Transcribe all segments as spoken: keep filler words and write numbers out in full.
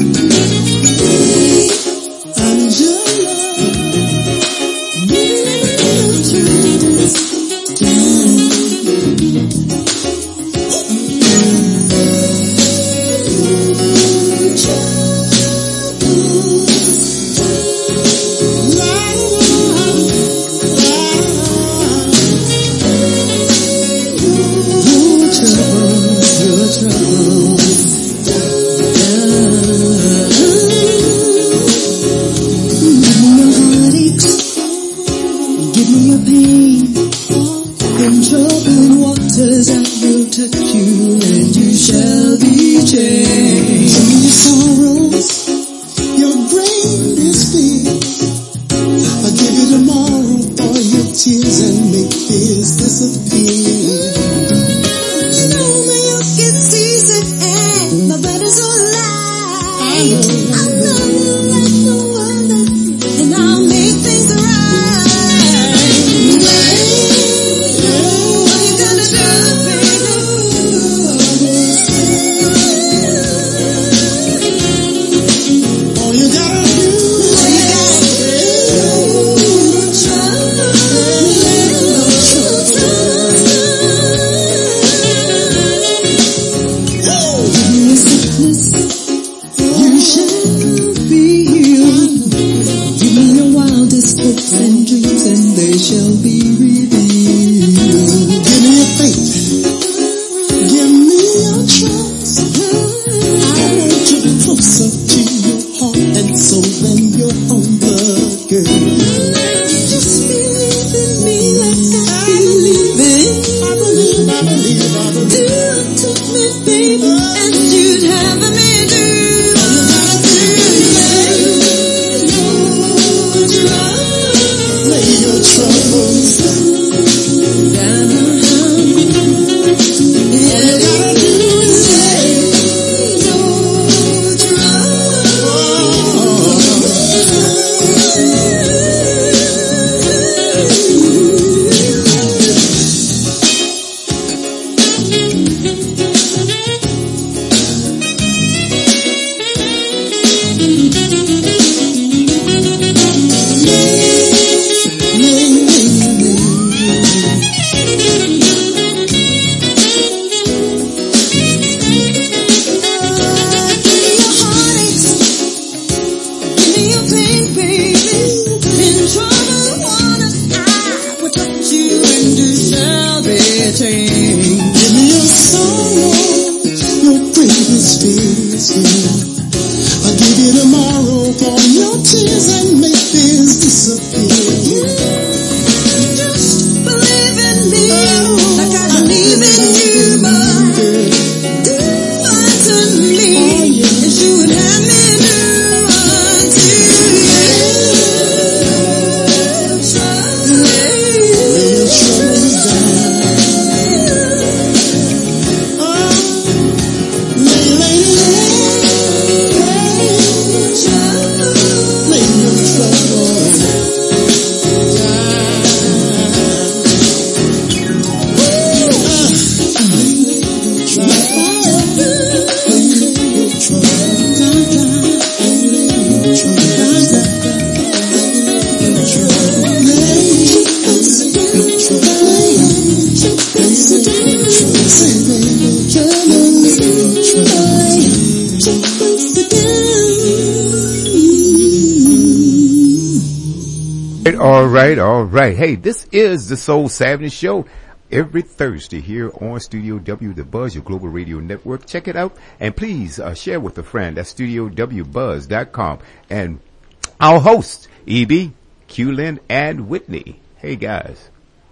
All right, all right. Hey, this is the Soul Savage Show every Thursday here on Studio W, The Buzz, your global radio network. Check it out, and please uh, share with a friend. That's studio w buzz dot com. And our hosts, E B, Q-Lyn, and Whitney. Hey, guys.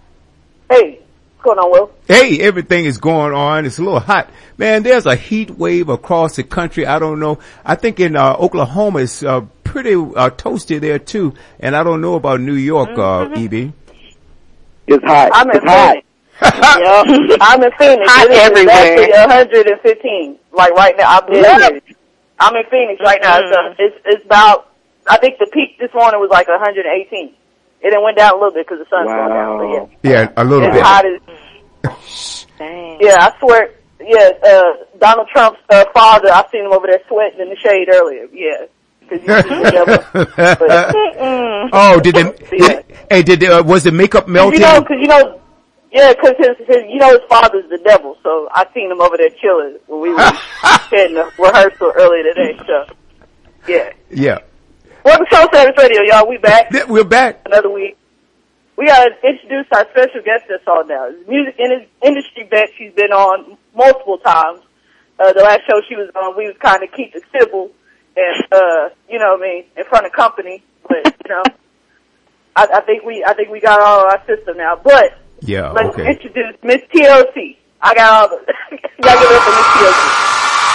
Hey, what's going on, Will? Hey, everything is going on. It's a little hot. Man, there's a heat wave across the country. I don't know. I think in uh, Oklahoma it's uh, pretty uh, toasty there, too. And I don't know about New York, mm-hmm. uh, E B. It's hot. I'm in it's hot. Yep. I'm in Phoenix. Hot it is everywhere. actually one hundred fifteen. Like right now, I'm, yeah. I'm in Phoenix right now. Mm-hmm. So it's, it's about, I think the peak this morning was like one hundred eighteen. It then went down a little bit because the sun's wow. going down. So yeah. Yeah, a little it's bit. Hot as, Dang. yeah, I swear, yeah, uh, Donald Trump's uh, father, I seen him over there sweating in the shade earlier. Yeah. But, oh, did they, yeah. did, hey, did, uh, was the makeup melting? You know, cause you know, yeah, cause his, his, you know his father's the devil, so I seen him over there chilling when we were heading to rehearsal earlier today, so, yeah. Yeah. Welcome to Soul Service Radio, y'all. We back. Yeah, we're back. Another week. We gotta introduce our special guest that's on now. Music in his industry vet. She's been on multiple times. Uh, the last show she was on, we was kind of keep it civil and, uh, you know what I mean, in front of company. But, you know, I, I think we, I think we got all our system now. But, yeah, let's okay. introduce Miss T L C. I got all the, y'all give it up for Miss T L C.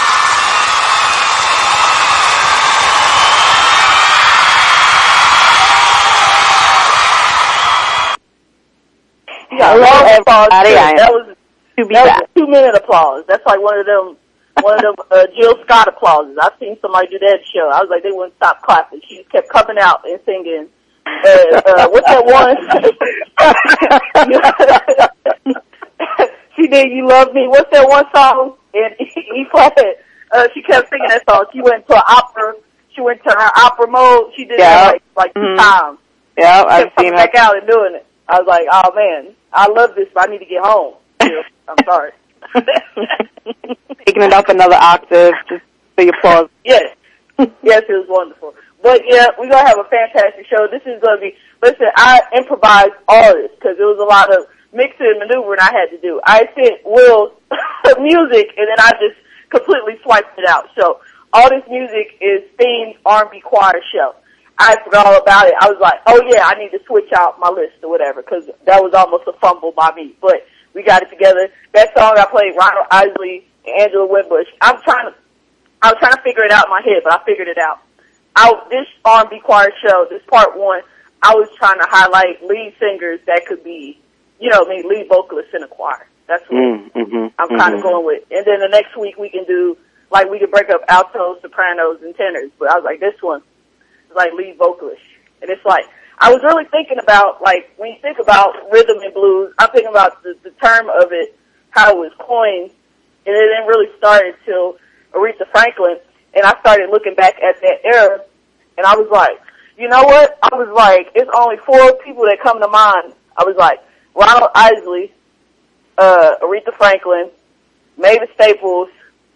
Hello, everybody. I am that was, to be that back. was a two-minute applause. That's like one of them, one of them uh, Jill Scott applauses. I've seen somebody do that show. I was like, they wouldn't stop clapping. She just kept coming out and singing. Uh, uh, what's that one? She did "You Love Me." What's that one song? And he played. Uh, she kept singing that song. She went to an opera. She went to her opera mode. She did Yeah. it like like two mm-hmm. times. Yeah, She I've kept coming seen her. back out and doing it. I was like, oh man, I love this, but I need to get home. I'm sorry. Taking it up another octave, just for your applause. Yes. Yes, it was wonderful. But yeah, we're going to have a fantastic show. This is going to be, listen, I improvised all this because there was a lot of mixing and maneuvering I had to do. I sent Will music and then I just completely swiped it out. So all this music is themed R and B choir show. I forgot all about it. I was like, oh yeah, I need to switch out my list or whatever, because that was almost a fumble by me. But we got it together. That song I played, Ronald Isley and Angela Winbush. I'm trying to, I was trying to figure it out in my head, but I figured it out. I, this R and B choir show, this part one, I was trying to highlight lead singers that could be, you know, I mean, lead vocalists in a choir. That's what Mm, mm-hmm, I'm mm-hmm. kind of going with. And then the next week we can do, like, we can break up altos, sopranos, and tenors. But I was like, this one is like lead vocalist. And it's like, I was really thinking about, like, when you think about rhythm and blues, I'm thinking about the, the term of it, how it was coined, and it didn't really start until Aretha Franklin. And I started looking back at that era, and I was like, you know what? I was like, it's only four people that come to mind. I was like, Ronald Isley, uh, Aretha Franklin, Mavis Staples,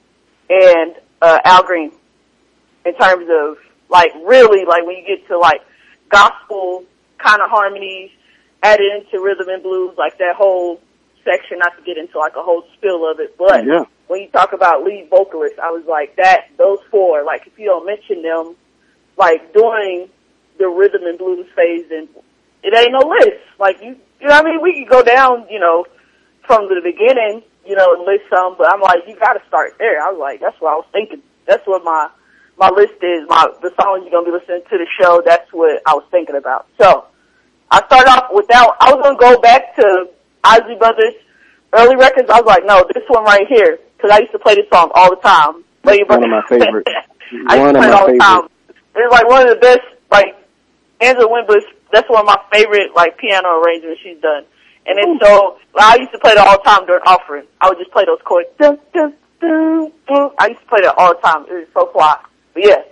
and uh, Al Green. In terms of, like, really, like, when you get to, like, gospel kind of harmonies added into rhythm and blues, like that whole section, not to get into, like, a whole spill of it, but Yeah. when you talk about lead vocalists, I was like, that, those four, like, if you don't mention them, like, during the rhythm and blues phase, then it ain't no list. Like, you, you know what I mean? We could go down, you know, from the beginning, you know, and list some, but I'm like, you gotta start there. I was like, that's what I was thinking. That's what my, my list is, my, the songs you're gonna be listening to the show, that's what I was thinking about. So, I started off without, I was gonna go back to Isley Brothers early records. I was like, no, this one right here, cause I used to play this song all the time. Lady One of my favorites. I used One to of play it my all the time. favorites. It's like one of the best, like, Angela Winbush, that's one of my favorite, like, piano arrangements she's done. And it's so, I used to play that all the time during offering. I would just play those chords. Dun, dun, dun, dun. I used to play that all the time. It was so fly. But yeah.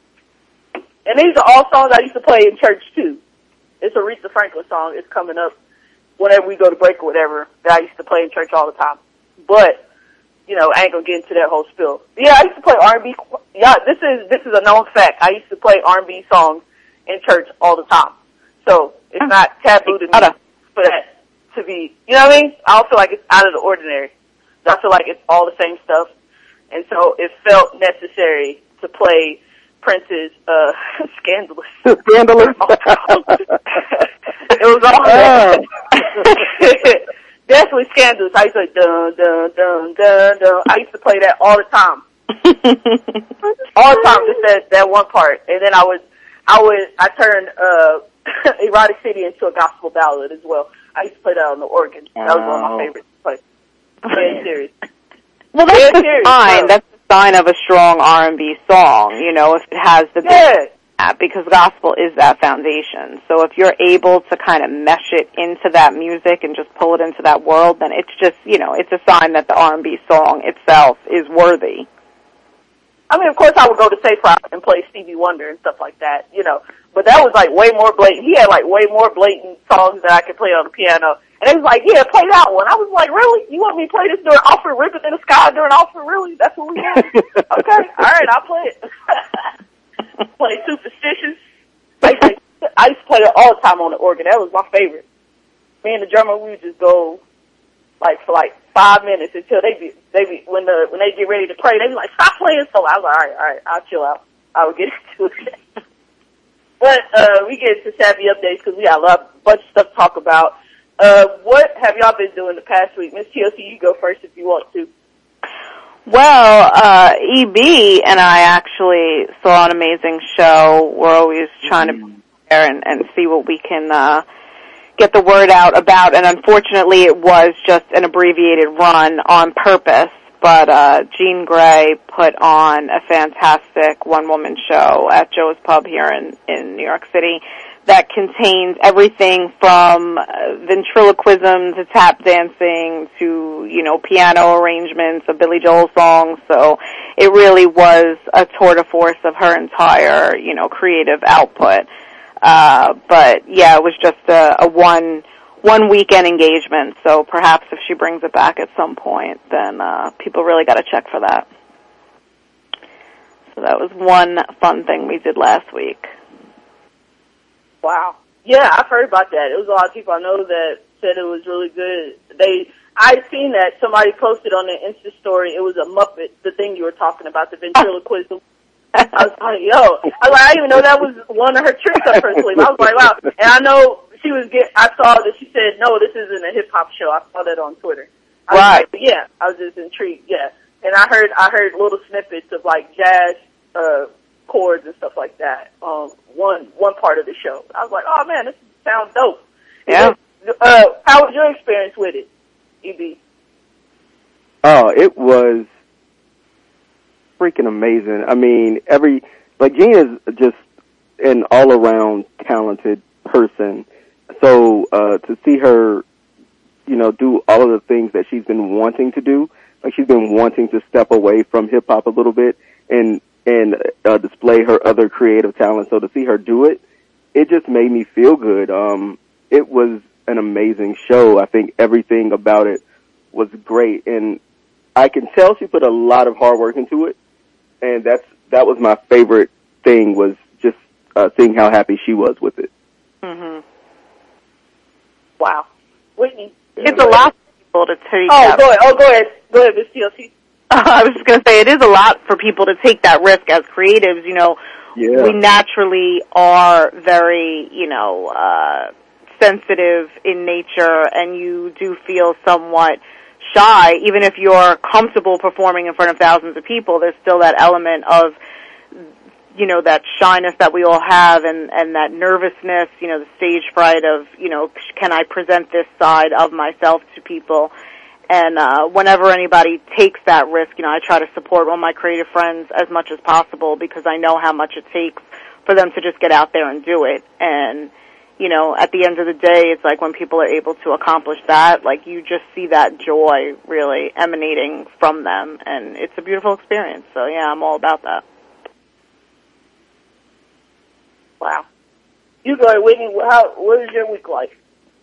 And these are all songs I used to play in church too. It's a Aretha Franklin song. It's coming up whenever we go to break or whatever that I used to play in church all the time. But, you know, I ain't gonna get into that whole spill. But yeah, I used to play R and B. Yeah, this is, this is a known fact. I used to play R and B songs in church all the time. So it's not taboo to me for that to be, you know what I mean? I don't feel like it's out of the ordinary. I feel like it's all the same stuff. And so it felt necessary to play Prince's, uh, Scandalous. Scandalous. It was all Oh. definitely Scandalous. I used to like, dun, dun, dun, dun, dun. I used to play that all the time. All the time, just that, that one part. And then I would, I would, I turned, uh, Erotic City into a gospel ballad as well. I used to play that on the organ. That was one of my favorites to play. Very serious. Well, that's Very the serious, sign. so. That's the sign of a strong R and B song. You know, if it has the Yeah. that because gospel is that foundation. So if you're able to kind of mesh it into that music and just pull it into that world, then it's just, you know, it's a sign that the R and B song itself is worthy. I mean, of course I would go to Safe Rock and play Stevie Wonder and stuff like that, you know, but that was like way more blatant. He had like way more blatant songs that I could play on the piano. And they was like, yeah, play that one. I was like, really? You want me to play this during Alfred Rippin' in the Sky during Alfred? Really? That's what we got? Okay, all right, I'll play it. Play Superstitious. I used, to, I used to play it all the time on the organ. That was my favorite. Me and the drummer, we would just go like for like five minutes until they be they be when the when they get ready to pray, they be like, stop playing solo. I was like, all right, all right, I'll chill out. I will get into it. But uh we get to Savvy Updates because we got a lot, bunch of stuff to talk about. Uh what have y'all been doing the past week? Miss T L C, you go first if you want to. Well, uh, E B and I actually saw an amazing show. We're always trying to prepare and, and see what we can, uh, get the word out about. And unfortunately it was just an abbreviated run on purpose. But, uh, Jean Grey put on a fantastic one-woman show at Joe's Pub here in, in New York City that contains everything from uh, ventriloquism to tap dancing to, you know, piano arrangements of Billy Joel songs. So it really was a tour de force of her entire, you know, creative output. Uh, but yeah, it was just a, a one, one weekend engagement. So perhaps if she brings it back at some point, then, uh, people really gotta check for that. So that was one fun thing we did last week. Wow. Yeah, I've heard about that. It was a lot of people I know that said it was really good. They, I seen that somebody posted on their Insta story. It was a Muppet, the thing you were talking about, the ventriloquism. I was like, yo, I was like, I didn't even know that was one of her tricks up her sleeve. I was like, wow. And I know she was get. I saw that she said, no, this isn't a hip hop show. I saw that on Twitter. I was right. Like, yeah, I was just intrigued. Yeah, and I heard, I heard little snippets of like jazz. uh chords and stuff like that. Um, one one part of the show. I was like, oh man, this sounds dope. Yeah. Then, uh, how was your experience with it, E B? Oh, it was freaking amazing. I mean, every like Jean is just an all around talented person. So uh, to see her, you know, do all of the things that she's been wanting to do, like she's been wanting to step away from hip hop a little bit and. and uh, display her other creative talent. So to see her do it, it just made me feel good. Um, it was an amazing show. I think everything about it was great. And I can tell she put a lot of hard work into it. And that's, that was my favorite thing was just uh, seeing how happy she was with it. Mm-hmm. Wow. Whitney. It's a lot for people to take Oh, that. go ahead. Oh, go ahead. Go ahead, Miss T L C. I was just going to say, it is a lot for people to take that risk as creatives. You know, Yeah. we naturally are very, you know, uh, sensitive in nature, and you do feel somewhat shy. Even if you're comfortable performing in front of thousands of people, there's still that element of, you know, that shyness that we all have and, and that nervousness, you know, the stage fright of, you know, can I present this side of myself to people? And uh whenever anybody takes that risk, you know, I try to support all my creative friends as much as possible because I know how much it takes for them to just get out there and do it. And, you know, at the end of the day, it's like when people are able to accomplish that, like you just see that joy really emanating from them. And it's a beautiful experience. So, yeah, I'm all about that. Wow. You go ahead, Whitney. How, what is your week like?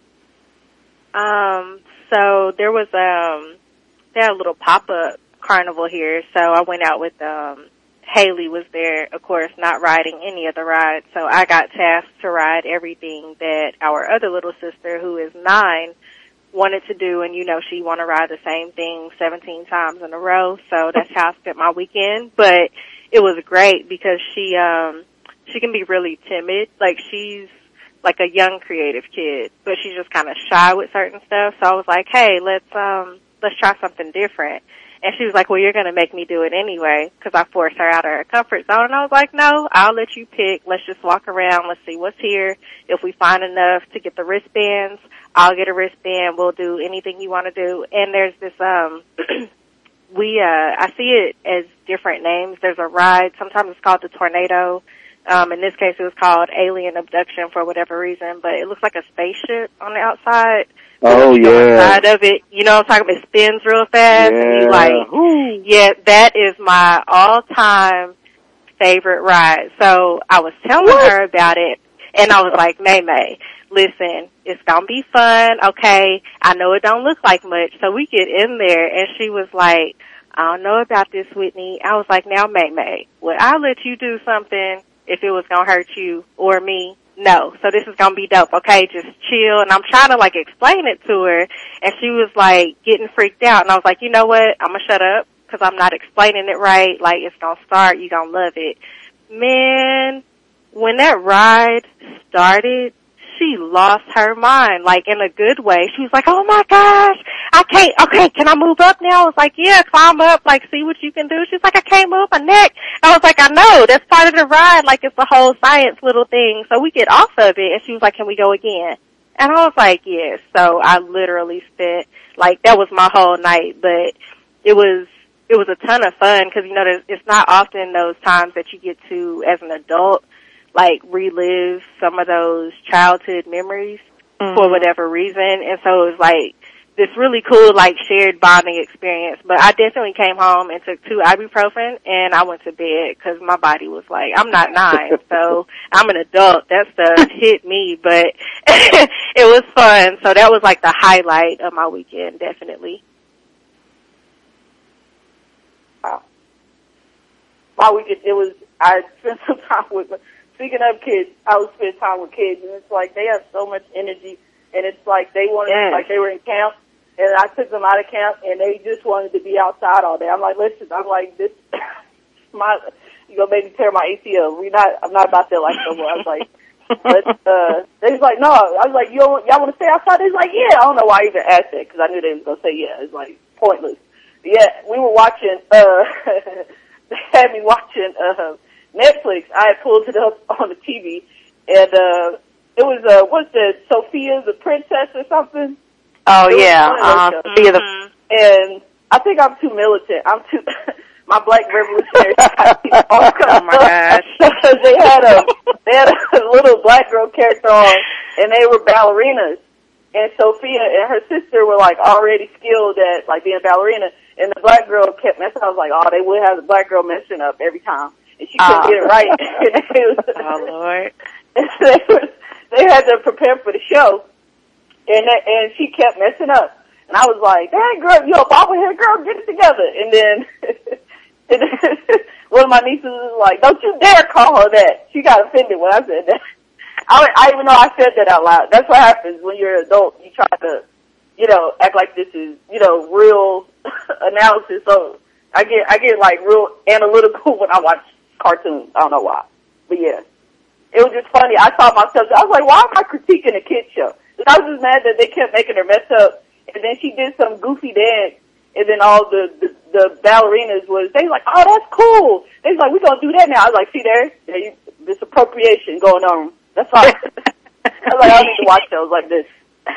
Um, so there was, um, they had a little pop-up carnival here, so I went out with, um, Haley was there, of course, not riding any of the rides, so I got tasked to ride everything that our other little sister, who is nine, wanted to do, and you know she want to ride the same thing seventeen times in a row, so that's how I spent my weekend, but it was great because she, um, she can be really timid, like she's like a young creative kid, but she's just kind of shy with certain stuff. So I was like, hey, let's, um, let's try something different. And she was like, well, you're going to make me do it anyway, because I forced her out of her comfort zone. And I was like, no, I'll let you pick. Let's just walk around. Let's see what's here. If we find enough to get the wristbands, I'll get a wristband. We'll do anything you want to do. And there's this, um, we, uh, I see it as different names. There's a ride. Sometimes it's called the Tornado. Um, in this case, it was called Alien Abduction for whatever reason, but it looks like a spaceship on the outside. Oh, you go yeah. inside of it, you know what I'm talking about? It spins real fast. Yeah. And you like, Ooh. yeah, that is my all-time favorite ride. So I was telling What? her about it, and I was like, May May, listen, it's gonna be fun, okay? I know it don't look like much. So we get in there, and she was like, I don't know about this, Whitney. I was like, now, May May, would I let you do something if it was gonna hurt you or me? No. So this is gonna be dope, okay? Just chill. And I'm trying to, like, explain it to her, and she was, like, getting freaked out. And I was like, you know what? I'm gonna shut up, because I'm not explaining it right. Like, it's gonna start. You're gonna love it. Man, when that ride started, she lost her mind, like, in a good way. She was like, oh my gosh, I can't, okay, can I move up now? I was like, yeah, climb up, like, see what you can do. She's like, I can't move my neck. I was like, I know, that's part of the ride, like, it's a whole science little thing. So we get off of it, and she was like, can we go again? And I was like, yes. So I literally spent, like, that was my whole night, but it was, it was a ton of fun, because, you know, there's, it's not often those times that you get to, as an adult, like, relive some of those childhood memories mm-hmm. for whatever reason. And so it was like this really cool, like, shared bonding experience. But I definitely came home and took two ibuprofen, and I went to bed because my body was like, I'm not nine, so I'm an adult. That stuff hit me, but it was fun. So that was like the highlight of my weekend, definitely. Wow. My weekend, it was, I spent some time with my, speaking of kids, I would spend time with kids, and it's like they have so much energy, and it's like they wanted, yes. like they were in camp, and I took them out of camp, and they just wanted to be outside all day. I'm like, listen, I'm like, this, my, you gonna make me tear my A C L. We not, I'm not about that life no more. I was like, but, uh, they was like, no. I was like, you don't, y'all want to stay outside? They was like, yeah. I don't know why I even asked that, because I knew they was gonna say yeah. It's like pointless. But yeah, we were watching. Uh, they had me watching. Uh, Netflix. I had pulled it up on the T V, and uh it was uh what's the Sophia the Princess or something? Oh yeah, uh, Sophia the. And I think I'm too militant. I'm too my Black Revolutionary. Oh my gosh! they had a they had a little black girl character on, and they were ballerinas. And Sophia and her sister were like already skilled at like being a ballerina, and the black girl kept messing. I was like, oh, they would have the black girl messing up every time. And she couldn't uh, get it right. it was, oh Lord! they, was, they had to prepare for the show, and that, and she kept messing up. And I was like, "Dang girl, yo, bobblehead girl, get it together." And then, and then one of my nieces was like, "Don't you dare call her that." She got offended when I said that. I, I even know I said that out loud. That's what happens when you're an adult. You try to, you know, act like this is, you know, real analysis. So I get, I get like real analytical when I watch cartoons. I don't know why. But yeah. It was just funny. I saw myself, I was like, why am I critiquing a kid's show? And I was just mad that they kept making her mess up. And then she did some goofy dance. And then all the, the, the ballerinas was, they was like, oh, that's cool. They was like, we're going to do that now. I was like, see there? there you, this appropriation going on. That's all. I was like, I don't need to watch shows like this.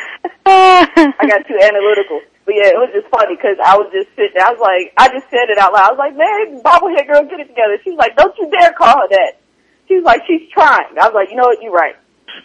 I got too analytical. But yeah, it was just funny because I was just sitting there. I was like, I just said it out loud. I was like, man, bobblehead girl, get it together. She was like, don't you dare call her that. She was like, she's trying. I was like, you know what, you're right.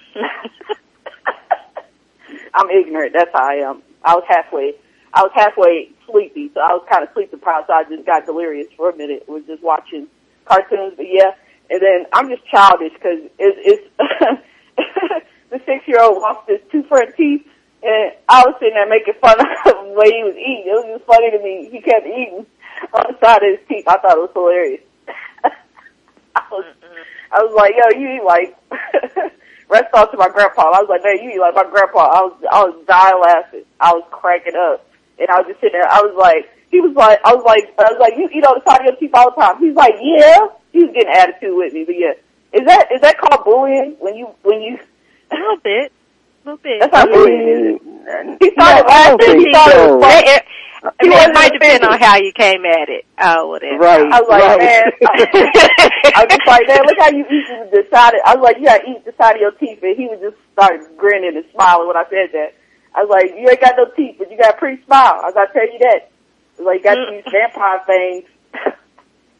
I'm ignorant. That's how I am. I was halfway, I was halfway sleepy, so I was kind of sleep deprived, so I just got delirious for a minute. Was just watching cartoons, but yeah. And then I'm just childish because it's, it's the six-year-old lost his two front teeth, and I was sitting there making fun of the way he was eating. It was just funny to me. He kept eating on the side of his teeth. I thought it was hilarious. I was, I was like, yo, you eat like, rest off to my grandpa. I was like, man, you eat like my grandpa. I was, I was dying laughing. I was cracking up. And I was just sitting there. I was like, he was like, I was like, I was like, you eat on the side of your teeth all the time. He's like, yeah. He was getting attitude with me, but yeah. Is that, is that called bullying? When you, when you. A little bit. A little bit. That's not bullying. He started laughing. He started laughing. It, it might depend on how you came at it. Oh, whatever. Right. I was like, right. man. I was just like, man, look how you eat the side of, I was like, you gotta eat the side of your teeth. And he would just start grinning and smiling when I said that. I was like, you ain't got no teeth, but you got a pretty smile. I was like, I tell you that. I was like, you got mm. these vampire things.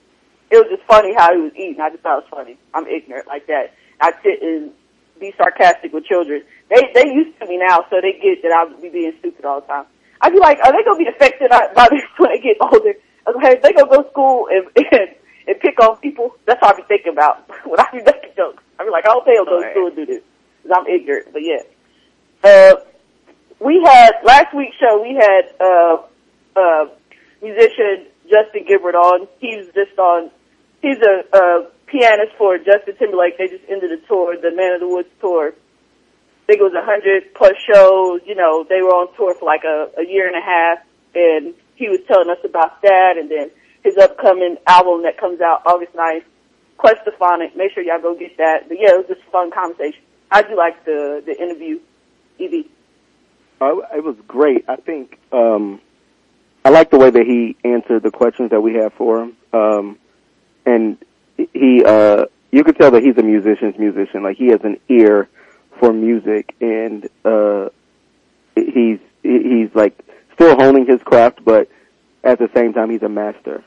it was just funny how he was eating. I just thought it was funny. I'm ignorant like that. I sit and be sarcastic with children. They they used to me now, so they get that I'll be being stupid all the time. I'd be like, are they gonna be affected by this when they get older? I was like, hey, they gonna go to school and, and and pick on people? That's what I be thinking about when I be making jokes. I be like, I hope they'll go to school and do this because I'm ignorant. But yeah, uh, we had last week's show. We had uh, uh, musician Justin Gibbard on. He's just on. He's a, a pianist for Justin Timberlake. They just ended the tour, the Man of the Woods tour. I think it was a hundred plus shows. You know, they were on tour for like a, a year and a half, and he was telling us about that, and then his upcoming album that comes out August ninth, Questaphonic. Make sure y'all go get that. But yeah, it was just a fun conversation. How'd you like the the interview, Evie? Uh, it was great. I think um, I like the way that he answered the questions that we had for him, um, and he uh, you could tell that he's a musician's musician. Like, he has an ear for music, and uh, he's he's like still honing his craft, but at the same time, he's a master.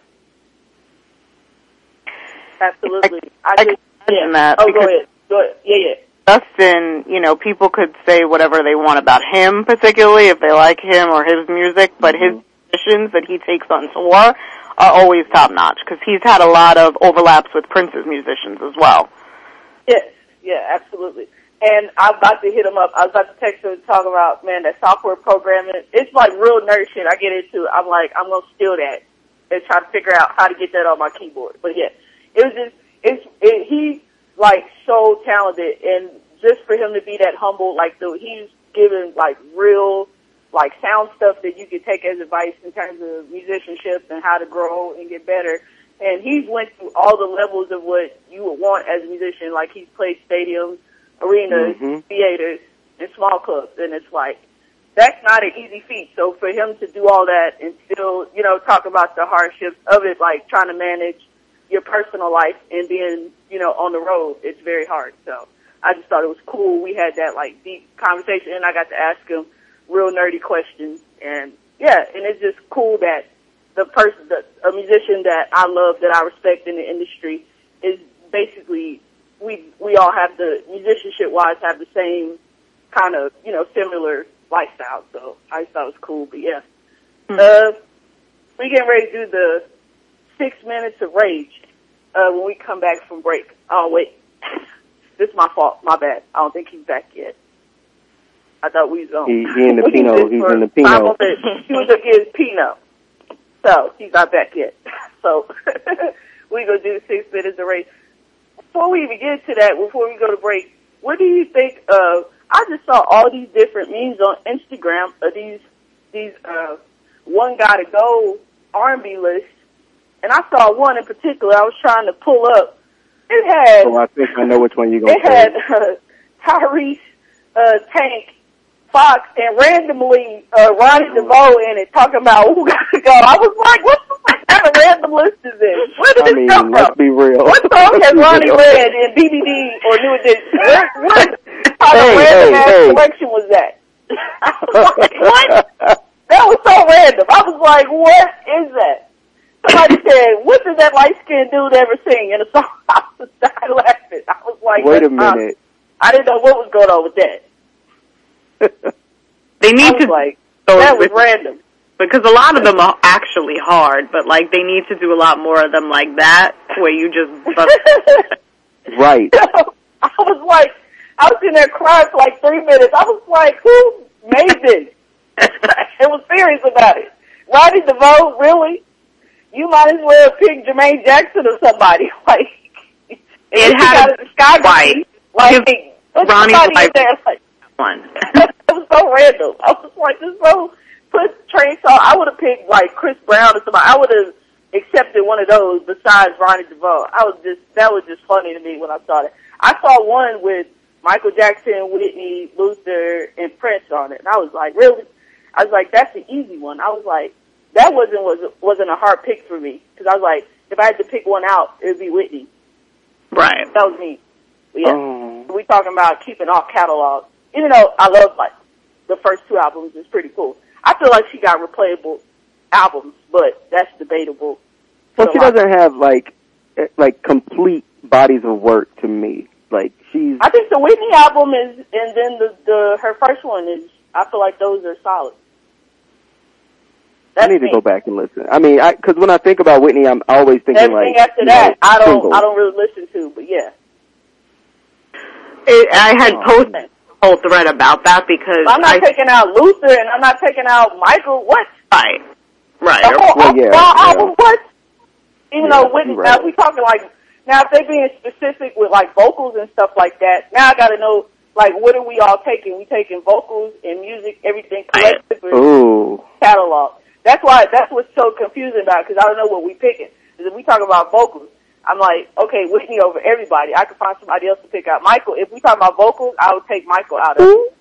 Absolutely. I, I, I just, can yeah. that. Oh, go ahead. Go ahead. Yeah, yeah. Justin, you know, people could say whatever they want about him, particularly if they like him or his music, but mm-hmm. his musicians that he takes on tour are always top notch because he's had a lot of overlaps with Prince's musicians as well. Yes, yeah, absolutely. And I'm about to hit him up. I was about to text him and talk about, man, that software programming. It's like real nerd shit. I get into it. I'm like, I'm going to steal that and try to figure out how to get that on my keyboard. But yeah, it was just, it's, it, he's like so talented, and just for him to be that humble, like the, he's given like real, like sound stuff that you can take as advice in terms of musicianship and how to grow and get better. And he's went through all the levels of what you would want as a musician. Like, he's played stadiums, arenas, mm-hmm. theaters, and small clubs, and it's like, that's not an easy feat. So for him to do all that and still, you know, talk about the hardships of it, like trying to manage your personal life and being, you know, on the road, it's very hard. So I just thought it was cool. We had that like deep conversation, and I got to ask him real nerdy questions, and yeah, and it's just cool that the person, the, a musician that I love, that I respect in the industry, is basically, we we all have the, musicianship-wise, have the same kind of, you know, similar lifestyle. So I just thought it was cool. But yeah, mm-hmm. uh, we getting ready to do the six minutes of rage uh, when we come back from break. Oh wait, this is my fault. My bad. I don't think he's back yet. I thought we was on. He, he in the Pinot. He's in the Pinot. He was gonna get his Pinot, so he's not back yet. So we gonna do the six minutes of rage. Before we even get to that, before we go to break, what do you think of, I just saw all these different memes on Instagram of these, these, uh, one gotta go R and B lists, and I saw one in particular I was trying to pull up. It had, oh, I think I know which one you're gonna It say. had, uh, Tyrese, uh, Tank, Fox, and randomly, uh, Ronnie DeVoe in it, talking about who gotta go. I was like, what the fuck kind of random list is this? Where did I this mean, come let's from? be real. What song has Ronnie read in B B D or New Edition? What, what kind hey, of random hey, ass hey. collection was that? I was like, what? That was so random. I was like, what is that? Somebody said, what did that light-skinned dude ever sing in a song? I was dying laughing. I was like, wait a minute. I didn't know what was going on with that. They need to, like, that was random. Because a lot of them are actually hard, but like they need to do a lot more of them like that, where you just bust. Right. I was like, I was in there crying for like three minutes. I was like, who made this? I was serious about it. Ronnie DeVoe, really? You might as well pick Jermaine Jackson or somebody. Like, it had a sky right. Like, Ronnie's like, there, like one. It was so random. I was like, this so put Trey Songz. I would have picked like Chris Brown or somebody. I would have accepted one of those besides Ronnie DeVoe. I was just, that was just funny to me when I saw it. I saw one with Michael Jackson, Whitney, Luther, and Prince on it, and I was like, really? I was like, that's the easy one. I was like, that wasn't was wasn't a hard pick for me because I was like, if I had to pick one out, it would be Whitney. Right. That was me. But yeah, um, we talking about keeping off catalog. Even though I love like the first two albums, it's pretty cool. I feel like she got replayable albums, but that's debatable. Well, she doesn't have like like complete bodies of work to me. Like she's. I think the Whitney album is, and then the the her first one is. I feel like those are solid. That's I need me. to go back and listen. I mean, I because when I think about Whitney, I'm always thinking Everything like after that, know, I don't singles. I don't really listen to, but yeah. It, I had Oh. posted a whole thread about that because But I'm not I, taking out Luther and I'm not taking out Michael. What? right, right. The whole Well, yeah, well, yeah. album, what? Even Yeah, though Whitney, you're now right. if we talking like, now if they being specific with like vocals and stuff like that, now I gotta know, like, what are we all taking? We taking vocals and music, everything Right. collective or Ooh. catalog? That's why, that's what's so confusing about it, because I don't know what we picking. Because if we talk about vocals, I'm like, okay, Whitney over everybody. I could find somebody else to pick out. Michael, if we talk about vocals, I would take Michael out of it.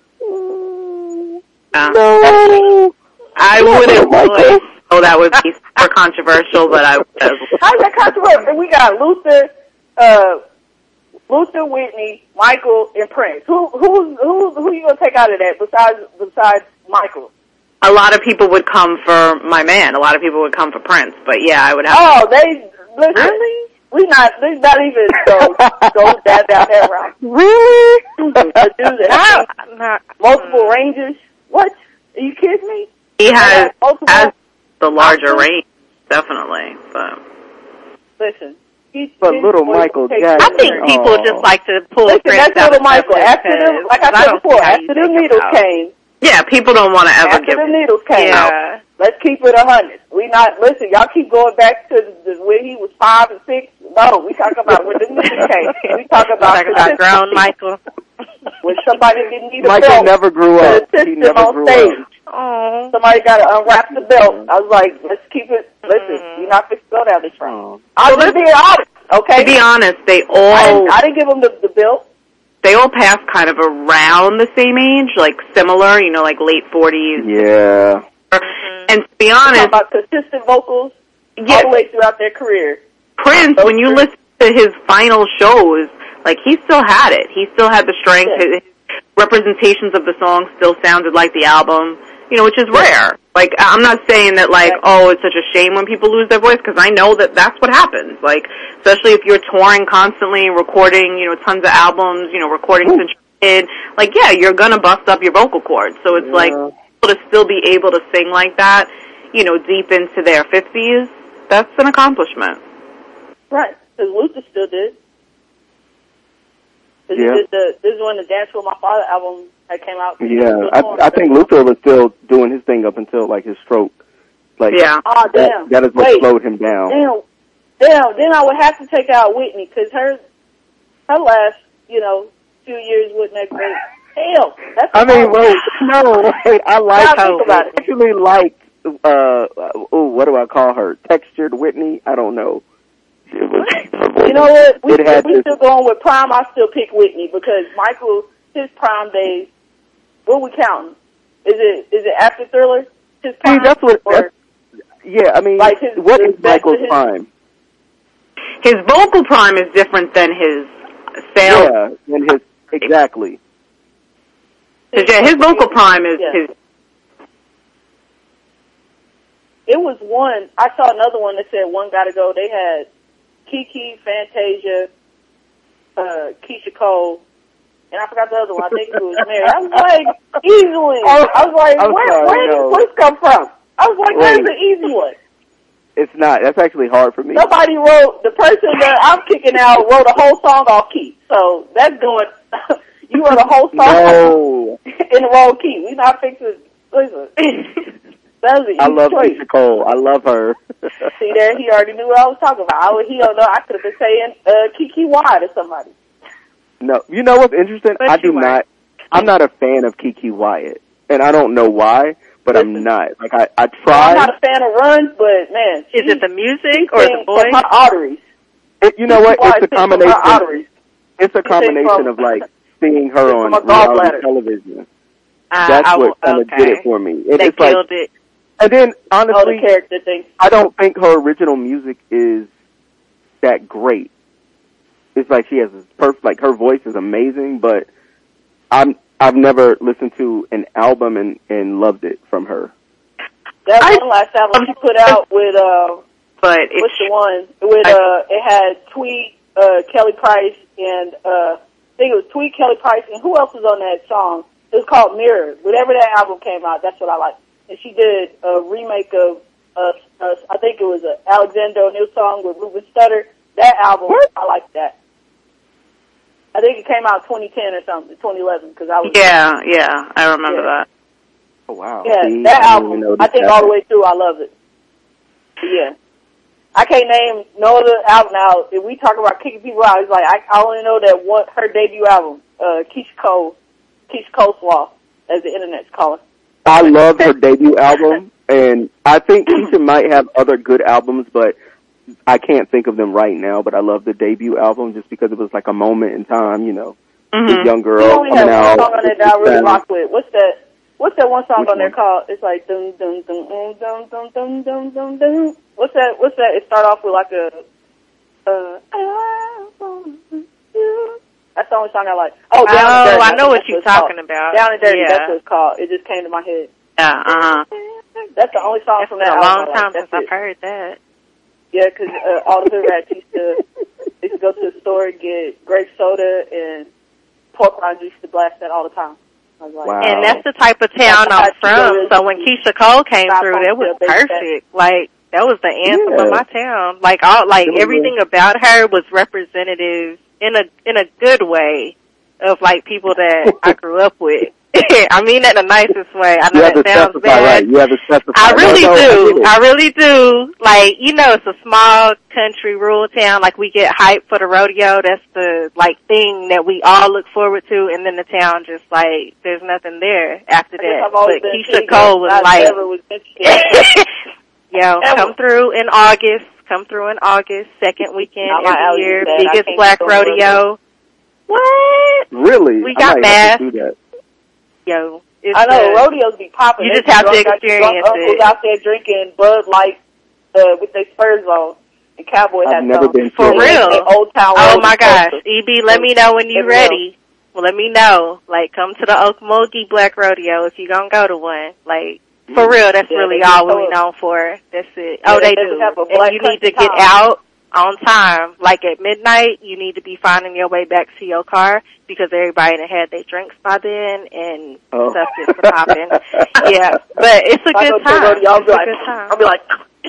Uh, No. I wouldn't Michael. really. Oh, that would be super controversial, but I would. How's that controversial? We got Luther, uh, Luther, Whitney, Michael, and Prince. Who, who's, who, who you gonna take out of that besides, besides Michael? A lot of people would come for my man. A lot of people would come for Prince, but yeah, I would have. Oh, they, listen. Really? We not, they not even go, go down, down that route. Really? To do that. I'm not, Multiple ranges. What? Are you kidding me? He has, Multiple, has the larger range, definitely. But listen. He, But his little voice Michael takes Jackson. I think over. people Oh. just like to pull Listen, Prince that's out little of Michael. stuff After them, because like I I said don't before, see how you after them take him needles out. came, yeah, people don't want to ever after give. them needles came out, Yeah. let's keep it a hundred. We not, listen, y'all keep going back to the, the, when he was five and six. No, we talk about when the needles came. We talk about, Talking about grown Michael. when somebody didn't need a Michael belt. never grew to up. assist He him never on grew stage. up. Oh. Somebody got to unwrap the belt. I was like, let's keep it, listen, Mm. you're not fixing to go down this route. Oh. I was just being honest, okay? To be honest, they I all didn't, I didn't give him the, the belt. they all pass kind of around the same age, like similar, you know, like late forties. Yeah. And to be Talking honest, about consistent vocals yeah, all the way throughout their career. Prince, when you listen to his final shows, like he still had it. He still had the strength. Yeah. His representations of the song still sounded like the album, you know, which is rare. Like, I'm not saying that, like, oh, it's such a shame when people lose their voice, because I know that that's what happens. Like, especially if you're touring constantly, recording, you know, tons of albums, you know, recording Ooh. since you're a kid. Like, yeah, you're gonna bust up your vocal cords. So it's Yeah. like, to still be able to sing like that, you know, deep into their fifties, that's an accomplishment. Right, because Luther still did. Cause Yeah. he did the, this is when the Dance with My Father album that came out. Yeah. I, I think Luther was still doing his thing up until like his stroke. Like Yeah. Oh, damn. that, that is what Wait. slowed him down. Damn, damn, then I would have to take out Whitney, because her, her last, you know, few years wasn't that great. Hell, that's I mean, hard. wait, no, wait, I like Now think about it. I actually like, uh, oh, what do I call her? Textured Whitney? I don't know. It was, You know what? We, It had if we this- still going with Prime, I still pick Whitney, because Michael, his Prime days, what we counting? Is it is it after Thriller? His See, Prime? that's what, or, that's, yeah, I mean, Like his- what his is best Michael's of his- prime? His vocal prime is different than his sales. Yeah, and his, exactly. His, yeah, his vocal prime is Yeah. his. It was one, I saw another one that said one gotta go. They had Kiki, Fantasia, uh, Keisha Cole, and I forgot the other one. I think it was Mary. I was like, easily. I was like, I'm where, sorry, where no. did this come from? I was like, where's Wait. the easy one? It's not. That's actually hard for me. Nobody wrote, the person that I'm kicking out wrote a whole song off key. So that's doing, you wrote a whole song No. in the wrong key. We not fixing, listen. That was an I easy love choice. Keisha Cole. I love her. See there, he already knew what I was talking about. I, would- he don't know, I could have been saying, uh, Kiki Y to somebody. No, you know what's interesting? But I you do are. not. I'm not a fan of Kiki Wyatt, and I don't know why, but I'm Listen. not. Like I, I I'm tried. not a fan of runs, but man, Is she- it the music she or the sings voice? from her arteries. It, you know what? Kiki Y It's a sings from combination. her arteries. It's a sings combination from- of like seeing her Sings on from a reality gallbladder. television. Uh, That's I what will- kind of okay. did it for me. And They it's like, killed it. and then Oh, the honestly, character thing. I don't think her original music is that great. It's like she has this perfect, like her voice is amazing, but I'm I've never listened to an album and and loved it from her. That I- one last album she put out with uh but it's What's the one? With, uh, it had Tweet, uh, Kelly Price, and, uh, I think it was Tweet, Kelly Price, and who else was on that song? It was called Mirror. Whenever that album came out, that's what I liked. And she did a remake of, uh, uh I think it was an Alexander O'Neal song with Ruben Studdard. That album, I liked that. I think it came out twenty ten or something, twenty eleven, because I was... Yeah, yeah, I remember yeah. that. Oh, wow. Yeah, See, that I album, know I think all the way through, I love it. But yeah. I can't name no other album now. If we talk about kicking people out, it's like, I, I only know that one, her debut album, uh, Keisha Cole, Keisha Coleslaw, as the internet's calling. I love her debut album, and I think Keisha might have other good albums, but I can't think of them right now. But I love the debut album just because it was like a moment in time, you know, Mm-hmm. this young girl She only coming had out. one song on there that I really and- rock with. What's that? What's that one song Which on there one? called? It's like dum dum dum dum dum dum dum dum dum dum. What's that? What's that? It start off with like a uh. I want you. That's the only song I like. Oh, Down Oh, and Dirty. I know what That's you're it's called. talking about. Down and Dirty. Yeah. That's what it's called. It just came to my head. Yeah, uh-huh. That's the only song It's from been that a long album I like. time That's since I've it. heard that. Yeah, 'cause uh, all the hood rats used to used to go to the store and get grape soda and pork rinds. Used to blast that all the time. I was like, Wow. And that's the type of town I'm from. So when Keisha Cole came through, that was perfect. Like, that was the anthem Yeah. of my town. Like, all, like, It was everything about her was representative in a, in a good way of, like, people that I grew up with. I mean that in the nicest way. I know You have that to sounds specify bad. right. You have to specify. I really No, no, I do. get it. I really do. Like, you know, it's a small country rural town. Like, we get hyped for the rodeo. That's the, like, thing that we all look forward to. And then the town just, like, there's nothing there after I guess that. I've always But been Keisha thinking Cole was I like, never was interested. yo, Ever. come through in August. Come through in August. Second weekend Not my every alley, year. man. I Biggest can't black go to rodeo. What? Really? We I got might have to math. do that. Yo. It's I know, good. rodeos be popping. You They just have to drunk- got experience drunk uncles it. out there drinking Bud Light uh, with their spurs on. And Cowboy I've hats never on. been to For it. real? They Old Town Oh Road my and gosh. Tulsa. E B, let me know when you're Everywhere. ready. Well, let me know. Like, come to the Okmulgee Black Rodeo if you're gonna go to one. Like, for real, that's Yeah, really they all do we so. known for. That's it. Yeah, Oh, they they do. have a And black you need to country get town. out on time. Like, at midnight, you need to be finding your way back to your car because everybody that had their drinks by then and Oh. stuff gets to popping. Yeah, but it's a If I go good to a time. rodeo, I'll It's be a like, good time. I'll be like,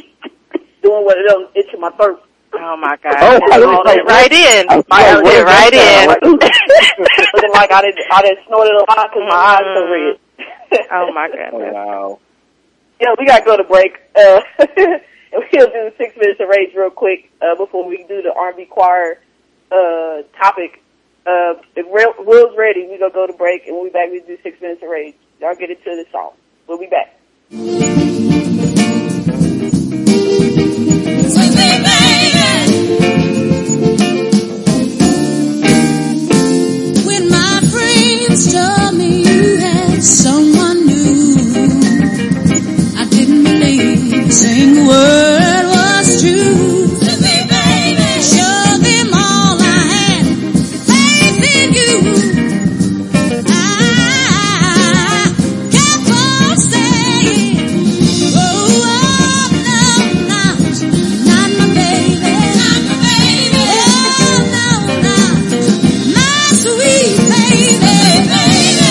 doing what it does, itching my throat. Oh my God. Oh, Just I was hold like, it right in. I was My like, Hold what it is right that in. sound? Looking like I didn't, I didn't snort it a lot because my eyes so red. Oh my Oh, goodness. wow. Yeah, we gotta go to break. Uh, and we'll do six minutes of rage real quick, uh, before we do the R and B choir, uh, topic. Uh, if Will- Will's ready, we gonna go to break, and when we back, we do six minutes of rage. Y'all get into the song. We'll be back. When my friends told me you had someone new, I didn't believe a single word was true. Show them all I had, faith in you. I kept on saying, oh, oh, no, no, not my baby, not my baby, oh, no, no. My sweet baby, baby.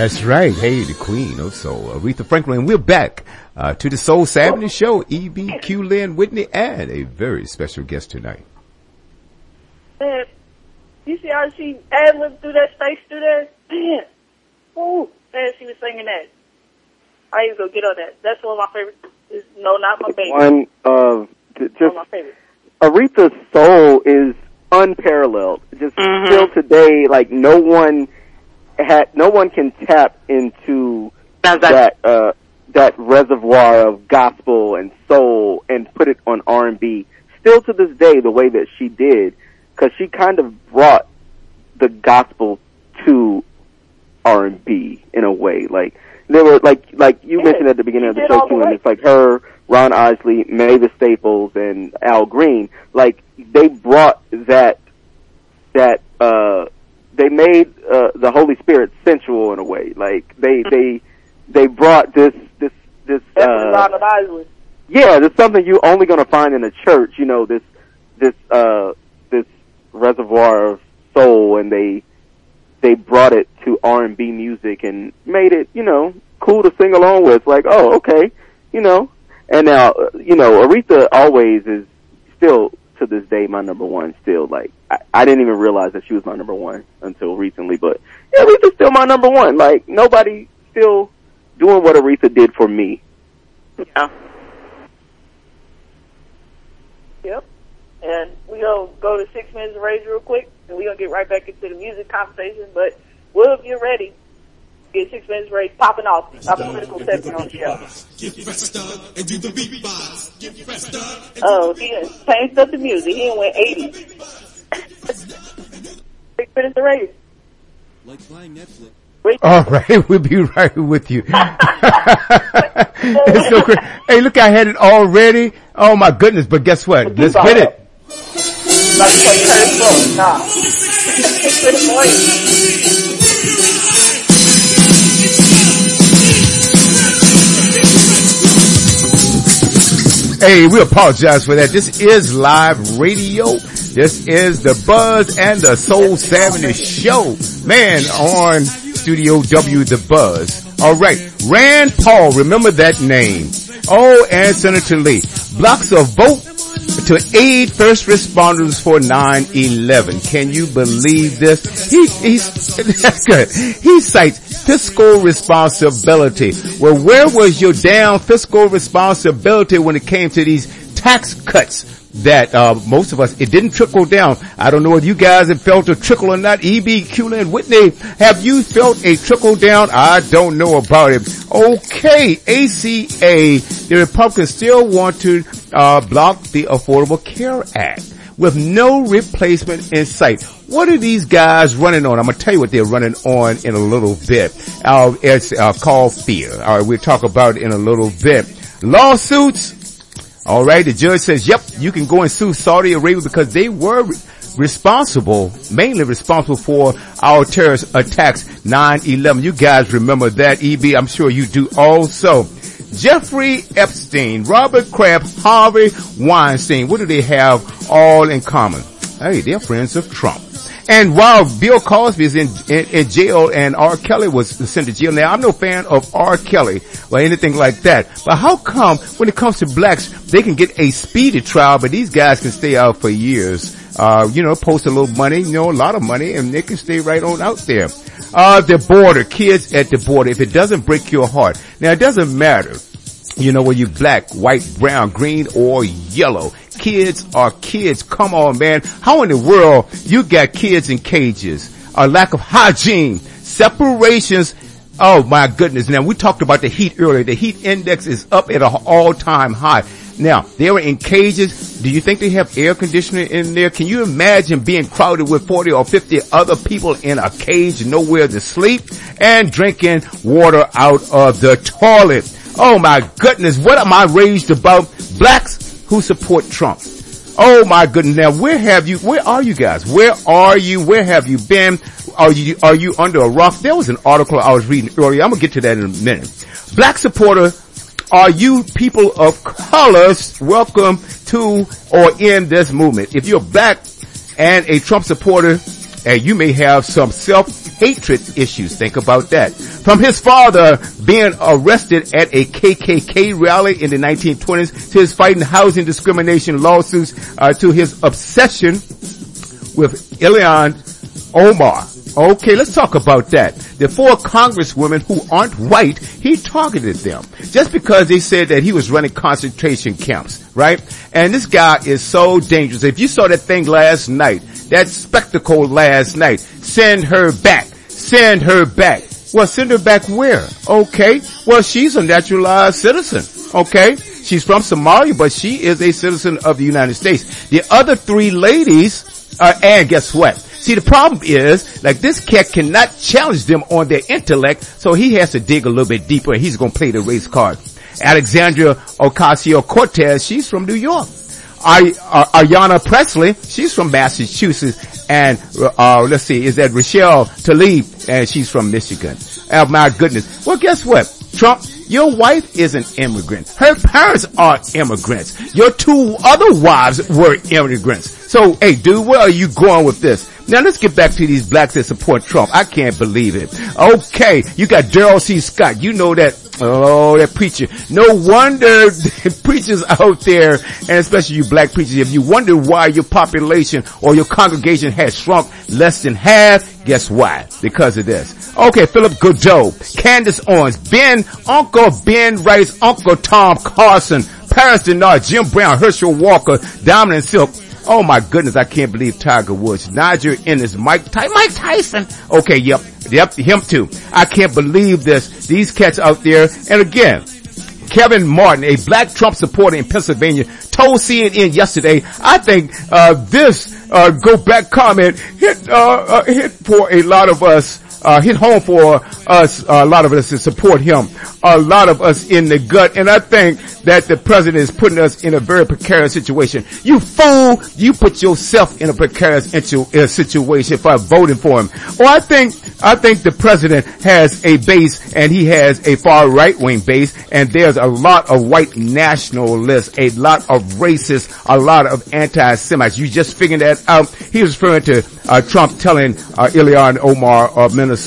That's right. Hey, the queen of soul, Aretha Franklin. We're back uh, to the Soul Saturday Show. E B, Q, Lynn, Whitney, and a very special guest tonight. Man, you see how she ad-libbed through that space through there? Man, ooh, man, she was singing that. I need to go get on that. That's one of my favorites. It's, no, not my favorite. One of th- just one of my favorites. Aretha's soul is unparalleled. Just Mm-hmm. still today, like no one had, no one can tap into That's that. that uh, that reservoir of gospel and soul and put it on R and B. Still to this day, the way that she did, because she kind of brought the gospel to R and B in a way. Like there were like like you Yeah, mentioned at the beginning of she the did show all the too, and way. it's like her, Ron Isley, Mavis Staples, and Al Green. Like they brought that that uh they made uh the Holy Spirit sensual in a way. Like they they they brought this this this That's uh Ron of Isley. yeah, there's something you're only going to find in a church, you know, this this uh this reservoir of soul, and they they brought it to R and B music and made it, you know, cool to sing along with. Like, oh, okay, you know. And now, uh, you know, Aretha always is still to this day my number one. Still, like, I, I didn't even realize that she was my number one until recently. But yeah, Aretha's still my number one. Like, nobody still doing what Aretha did for me. Yeah. Yep. And we're going to go to six minutes of rage real quick, and we're going to get right back into the music conversation. But, Will, if you're ready, get six minutes of rage popping off. I'm a critical second on the show. Oh, he done changed up the music. He done went eighty. Six minutes of rage. Like buying Netflix. All right, we'll be right with you. It's so crazy. Hey, look, I had it all ready. Oh my goodness! But guess what? Let's get it. Like to play Curtis Blow. Nah. Six minutes of rage. Hey, we apologize for that. This is live radio. This is the Buzz and the Soul Saturday Show. Man, on Studio W, the Buzz. All right, Rand Paul, remember that name. Oh, and Senator Lee. Blocks a vote to aid first responders for nine eleven. Can you believe this? He, he's, that's good. He cites fiscal responsibility. Well, where was your damn fiscal responsibility when it came to these tax cuts that, uh, most of us, it didn't trickle down. I don't know if you guys have felt a trickle or not. E B, Q, and Whitney, have you felt a trickle down? I don't know about it. Okay, A C A, the Republicans still want to, uh, block the Affordable Care Act with no replacement in sight. What are these guys running on? I'm going to tell you what they're running on in a little bit. Uh, it's uh, called fear. All right, we'll talk about it in a little bit. Lawsuits. All right, the judge says, yep, you can go and sue Saudi Arabia because they were re- responsible, mainly responsible for our terrorist attacks, nine eleven. You guys remember that, E B? I'm sure you do also. Jeffrey Epstein, Robert Kraft, Harvey Weinstein. What do they have all in common? Hey, they're friends of Trump. And while Bill Cosby is in, in, in jail and R. Kelly was sent to jail, now I'm no fan of R. Kelly or anything like that. But how come when it comes to blacks, they can get a speedy trial, but these guys can stay out for years? Uh, you know, post a little money, you know, a lot of money, and they can stay right on out there. Uh, the border, kids at the border, if it doesn't break your heart. Now it doesn't matter. You know, whether you black, white, brown, green, or yellow. Kids are kids. Come on, man. How in the world you got kids in cages? A lack of hygiene, separations. Oh my goodness. Now we talked about the heat earlier. The heat index is up at an all-time high. Now, they were in cages. Do you think they have air conditioning in there? Can you imagine being crowded with forty or fifty other people in a cage, nowhere to sleep, and drinking water out of the toilet? Oh my goodness, what am I raised about? Blacks who support Trump. Oh my goodness, now where have you, where are you guys? Where are you? Where have you been? Are you, are you under a rock? There was an article I was reading earlier. I'm gonna get to that in a minute. Black supporter, are you people of colors welcome to or in this movement? If you're black and a Trump supporter, and you may have some self hatred issues. Think about that. From his father being arrested at a K K K rally in the nineteen twenties to his fighting housing discrimination lawsuits, uh, to his obsession with Ilhan Omar. Okay, let's talk about that. The four congresswomen who aren't white, he targeted them just because they said that he was running concentration camps, right? And this guy is so dangerous. If you saw that thing last night, that spectacle last night, send her back. Send her back. Well, send her back where? Okay. Well, she's a naturalized citizen. Okay. She's from Somalia, but she is a citizen of the United States. The other three ladies, uh, and guess what? See, the problem is, like, this cat cannot challenge them on their intellect, so he has to dig a little bit deeper, and he's going to play the race card. Alexandria Ocasio-Cortez, she's from New York. Ay- uh, Ayanna Pressley, she's from Massachusetts. And, uh, let's see, is that Rochelle Tlaib, and she's from Michigan. Oh my goodness. Well, guess what? Trump, your wife is an immigrant. Her parents are immigrants. Your two other wives were immigrants. So, hey, dude, where are you going with this? Now let's get back to these blacks that support Trump. I can't believe it. Okay, you got Daryl C. Scott. You know that, oh, that preacher. No wonder preachers out there, and especially you black preachers, if you wonder why your population or your congregation has shrunk less than half, guess why? Because of this. Okay, Philip Godot, Candace Owens, Ben, Uncle Ben Rice, Uncle Tom Carson, Paris Denard, Jim Brown, Herschel Walker, Dominant Silk. Oh my goodness, I can't believe Tiger Woods. Nigel Ennis, Mike, Ty- Mike Tyson. Okay, yep, yep, him too. I can't believe this. These cats out there. And again, Kevin Martin, a black Trump supporter in Pennsylvania, told C N N yesterday, I think, uh, this, uh, go back comment hit, uh, uh, hit for a lot of us. Uh, hit home for us, uh, a lot of us to support him, a lot of us in the gut, and I think that the president is putting us in a very precarious situation. You fool, you put yourself in a precarious uh, situation by voting for him. Well, I think, I think the president has a base, and he has a far right-wing base, and there's a lot of white nationalists, a lot of racists, a lot of anti-Semites. You just figured that out. He was referring to, uh, Trump telling, uh, Ilhan Omar of Minnesota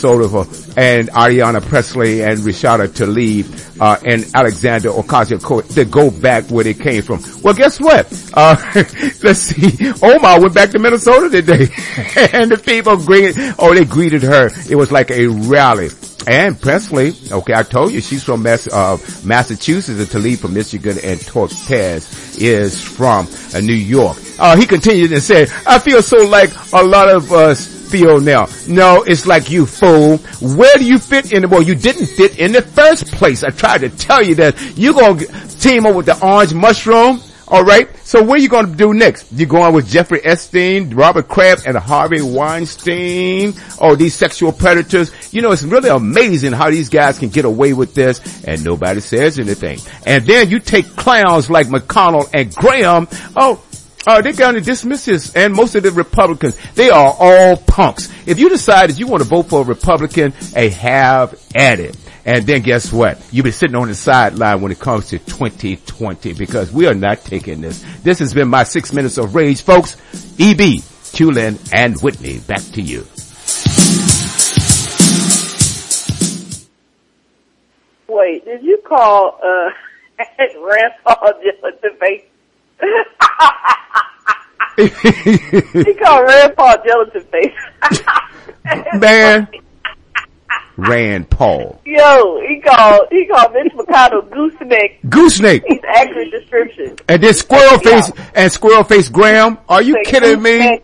and Ayanna Pressley and Rashida Tlaib, uh, and Alexander Ocasio-Cortez to go back where they came from. Well, guess what? Uh, let's see. Omar went back to Minnesota today and the people greeted, oh, they greeted her. It was like a rally. And Presley, okay, I told you she's from Mass, uh, Massachusetts, and Tlaib from Michigan, and Cortez is from uh, New York. Uh, he continued and said, I feel so like a lot of us feel now. No, it's like you fool. Where do you fit in the world? You didn't fit in the first place. I tried to tell you that you're going to team up with the orange mushroom. All right. So what are you going to do next? You're going with Jeffrey Epstein, Robert Kraft, and Harvey Weinstein. Oh, these sexual predators. You know, it's really amazing how these guys can get away with this and nobody says anything. And then you take clowns like McConnell and Graham. Oh, Uh, they're going to dismiss this, and most of the Republicans, they are all punks. If you decide that you want to vote for a Republican, a have at it. And then guess what? You'll be sitting on the sideline when it comes to twenty twenty, because we are not taking this. This has been my six minutes of rage, folks. E B, Tulin, and Whitney, back to you. Wait, did you call, uh, Rand Paul Gelatin Face? He called Rand Paul Gelatin Face. Man. Rand Paul. Yo, he called, he called Mitch McConnell Gooseneck. Gooseneck. He's accurate description. And then Squirrel Face, and Squirrel Face Graham. Are you kidding me?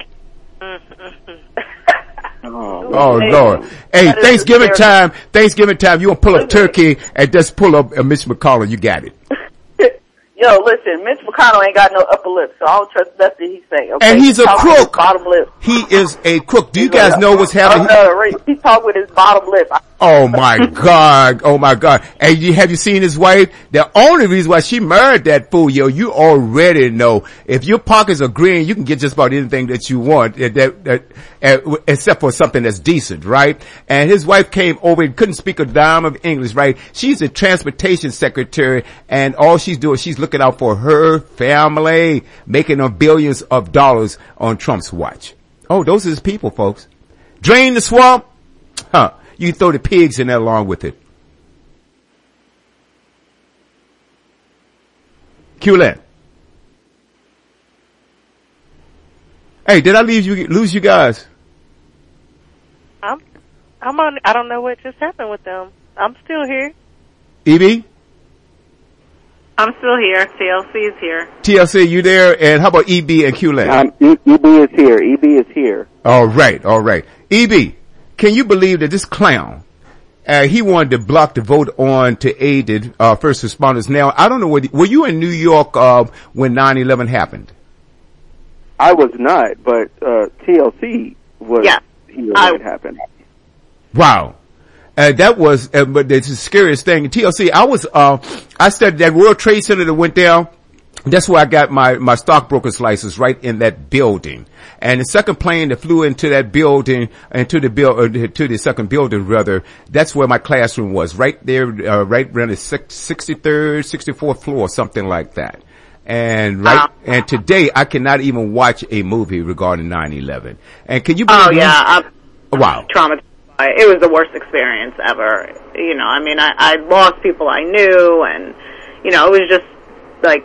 Oh, oh Lord. Hey, that Thanksgiving time, Thanksgiving time, you want to pull up turkey and just pull up uh, Mitch McConnell, you got it. Yo, listen, Mitch McConnell ain't got no upper lip, so I don't trust nothing he say. Okay? And he's a talk crook. Bottom lip. He is a crook. Do you guys know what's happening? Uh, he talk with his bottom lip. Oh my God. Oh my God. And you, have you seen his wife? The only reason why she married that fool, yo, you already know. If your pockets are green, you can get just about anything that you want, that, that, that, uh, except for something that's decent, right? And his wife came over and couldn't speak a dime of English, right? She's a transportation secretary, and all she's doing, she's looking out for her family, making them billions of dollars on Trump's watch. Oh, those are his people, folks. Drain the swamp. Huh. You throw the pigs in there along with it. Q-Len. Hey, did I leave you, lose you guys? I'm, I'm on, I don't know what just happened with them. I'm still here. E B? I'm still here. T L C is here. T L C, you there? And how about E B and Q-Len? Um, E- EB is here. E B is here. All right, all right. E B, can you believe that this clown, uh, he wanted to block the vote on to aid the uh, first responders. Now, I don't know, whether, were you in New York uh, when nine eleven happened? I was not, but uh, T L C was Yeah. here I- when it happened. Wow. Uh, that was, uh, but it's the scariest thing. T L C, I was, uh, I studied that World Trade Center that went down. That's where I got my, my stockbroker's license, right in that building. And the second plane that flew into that building, into the build, uh, to the second building rather, that's where my classroom was, right there, uh, right around the sixty-third, sixty-fourth floor, something like that. And right, Wow. and today I cannot even watch a movie regarding nine eleven. And can you believe Oh yeah, I'm wow. traumatized. by it. It was the worst experience ever. You know, I mean, I, I lost people I knew, and you know, it was just like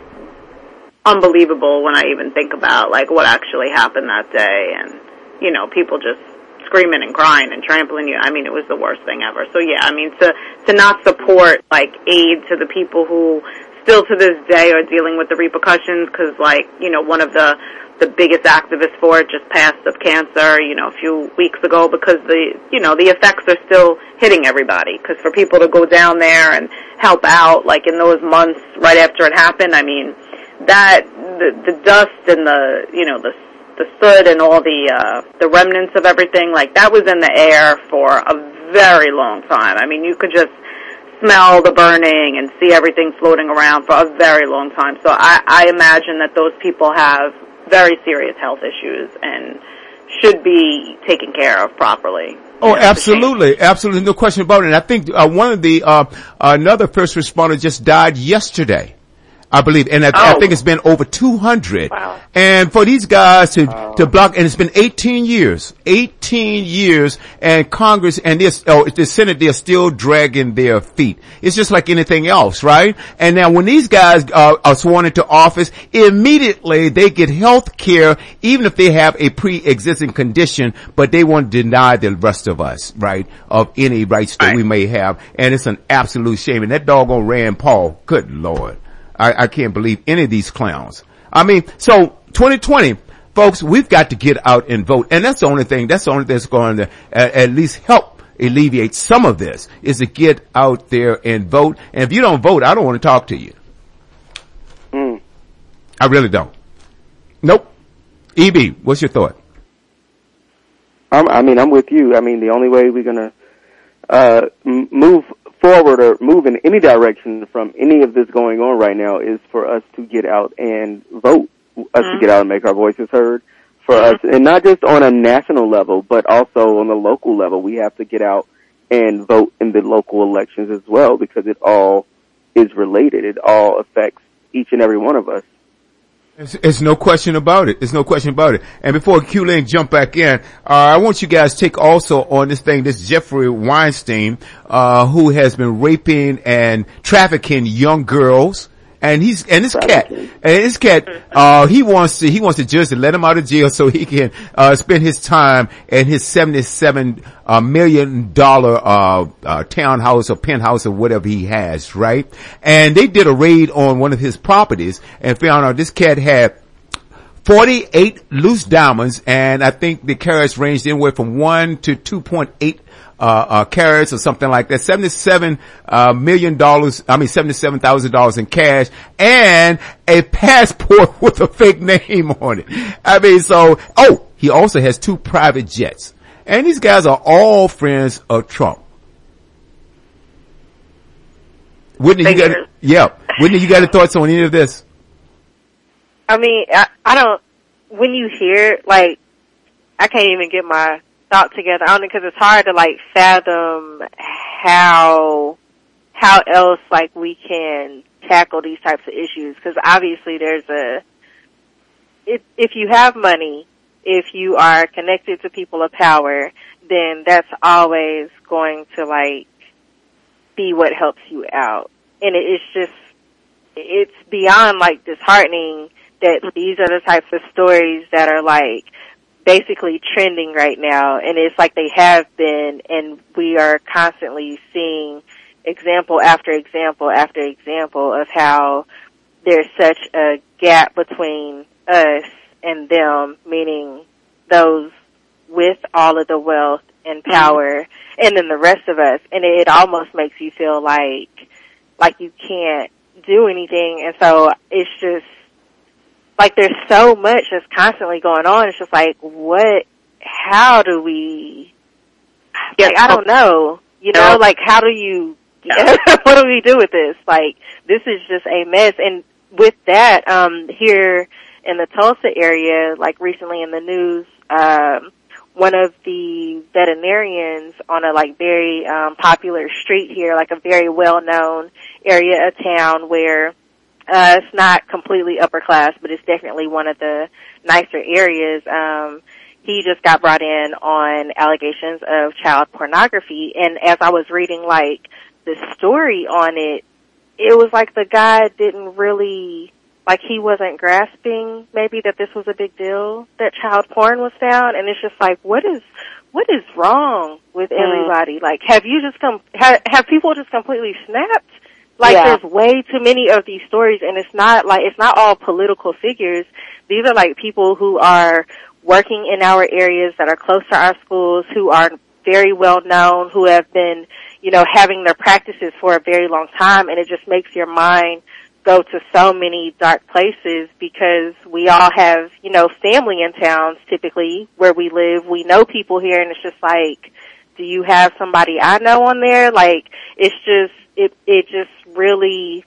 unbelievable when I even think about like what actually happened that day, and you know, people just screaming and crying and trampling you. I mean, it was the worst thing ever. So yeah, I mean, to to not support like aid to the people who still to this day are dealing with the repercussions, because like, you know, one of the the biggest activists for it just passed of cancer, you know, a few weeks ago, because the, you know, the effects are still hitting everybody. Because for people to go down there and help out, like in those months right after it happened, I mean, that, the, the dust and the, you know, the, the soot and all the, uh, the remnants of everything, like that was in the air for a very long time. I mean, you could just smell the burning and see everything floating around for a very long time. So I, I imagine that those people have very serious health issues and should be taken care of properly. Oh, absolutely. Absolutely. No question about it. And I think uh, one of the, uh, another first responder just died yesterday, I believe. And I, Oh. I think it's been over two hundred. Wow. And for these guys to, to block, and it's been eighteen years, eighteen years, and Congress and this, oh, the Senate, they're still dragging their feet. It's just like anything else, right? And now when these guys uh, are sworn into office, immediately they get health care, even if they have a pre-existing condition, but they want to deny the rest of us, right, of any rights that Right. we may have. And it's an absolute shame. And that doggone Rand Paul, good Lord. I, I can't believe any of these clowns. I mean, so twenty twenty, folks, we've got to get out and vote. And that's the only thing, that's the only thing that's going to uh, at least help alleviate some of this, is to get out there and vote. And if you don't vote, I don't want to talk to you. Mm. I really don't. Nope. E B, what's your thought? I'm, I mean, I'm with you. I mean, the only way we're gonna uh, m- move forward or move in any direction from any of this going on right now is for us to get out and vote, us Mm-hmm. to get out and make our voices heard, for us, and not just on a national level, but also on the local level. We have to get out and vote in the local elections as well, because it all is related. It all affects each and every one of us. It's, it's no question about it. There's no question about it. And before Q-Link jump back in, uh, I want you guys to take also on this thing, this Jeffrey Weinstein, uh, who has been raping and trafficking young girls. And he's, and this cat, and this cat, uh, he wants to, he wants the judge to let him out of jail so he can, uh, spend his time in his seventy-seven, uh, million dollar, uh, uh, townhouse or penthouse or whatever he has, right? And they did a raid on one of his properties and found out this cat had forty-eight loose diamonds, and I think the carats ranged anywhere from one to two point eight Uh, uh, carats or something like that. seventy-seven, uh, million dollars, I mean seventy-seven thousand dollars in cash, and a passport with a fake name on it. I mean, so, oh, he also has two private jets. And these guys are all friends of Trump. Whitney, you got, yeah, Whitney, you got any thoughts on any of this? I mean, I, I don't, when you hear, like, I can't even get my thought together on it, because it's hard to like fathom how how else like we can tackle these types of issues, because obviously there's a if if you have money, if you are connected to people of power, then that's always going to like be what helps you out. And it, it's just, it's beyond like disheartening that these are the types of stories that are like basically trending right now, and it's like they have been, and we are constantly seeing example after example after example of how there's such a gap between us and them, meaning those with all of the wealth and power, mm-hmm. and then the rest of us. And it, it almost makes you feel like, like you can't do anything. And so it's just, like there's so much that's constantly going on. It's just like, what, how do we, yeah, like, I don't know, you know, like how do you, yeah. what do we do with this? Like, this is just a mess. And with that, um, here in the Tulsa area, like recently in the news, um, one of the veterinarians on a like very, um, popular street here, like a very well-known area of town where, uh, it's not completely upper class, but it's definitely one of the nicer areas, um, he just got brought in on allegations of child pornography. And as I was reading like the story on it, it was like the guy didn't really, like he wasn't grasping maybe that this was a big deal, that child porn was found. And it's just like, what is, what is wrong with mm. everybody? Like, have you just come, have, have people just completely snapped? Like yeah. there's way too many of these stories, and it's not like, it's not all political figures. These are like people who are working in our areas that are close to our schools, who are very well known, who have been, you know, having their practices for a very long time, and it just makes your mind go to so many dark places because we all have, you know, family in towns typically where we live. We know people here, and it's just like, do you have somebody I know on there? Like, it's just, it, it just really,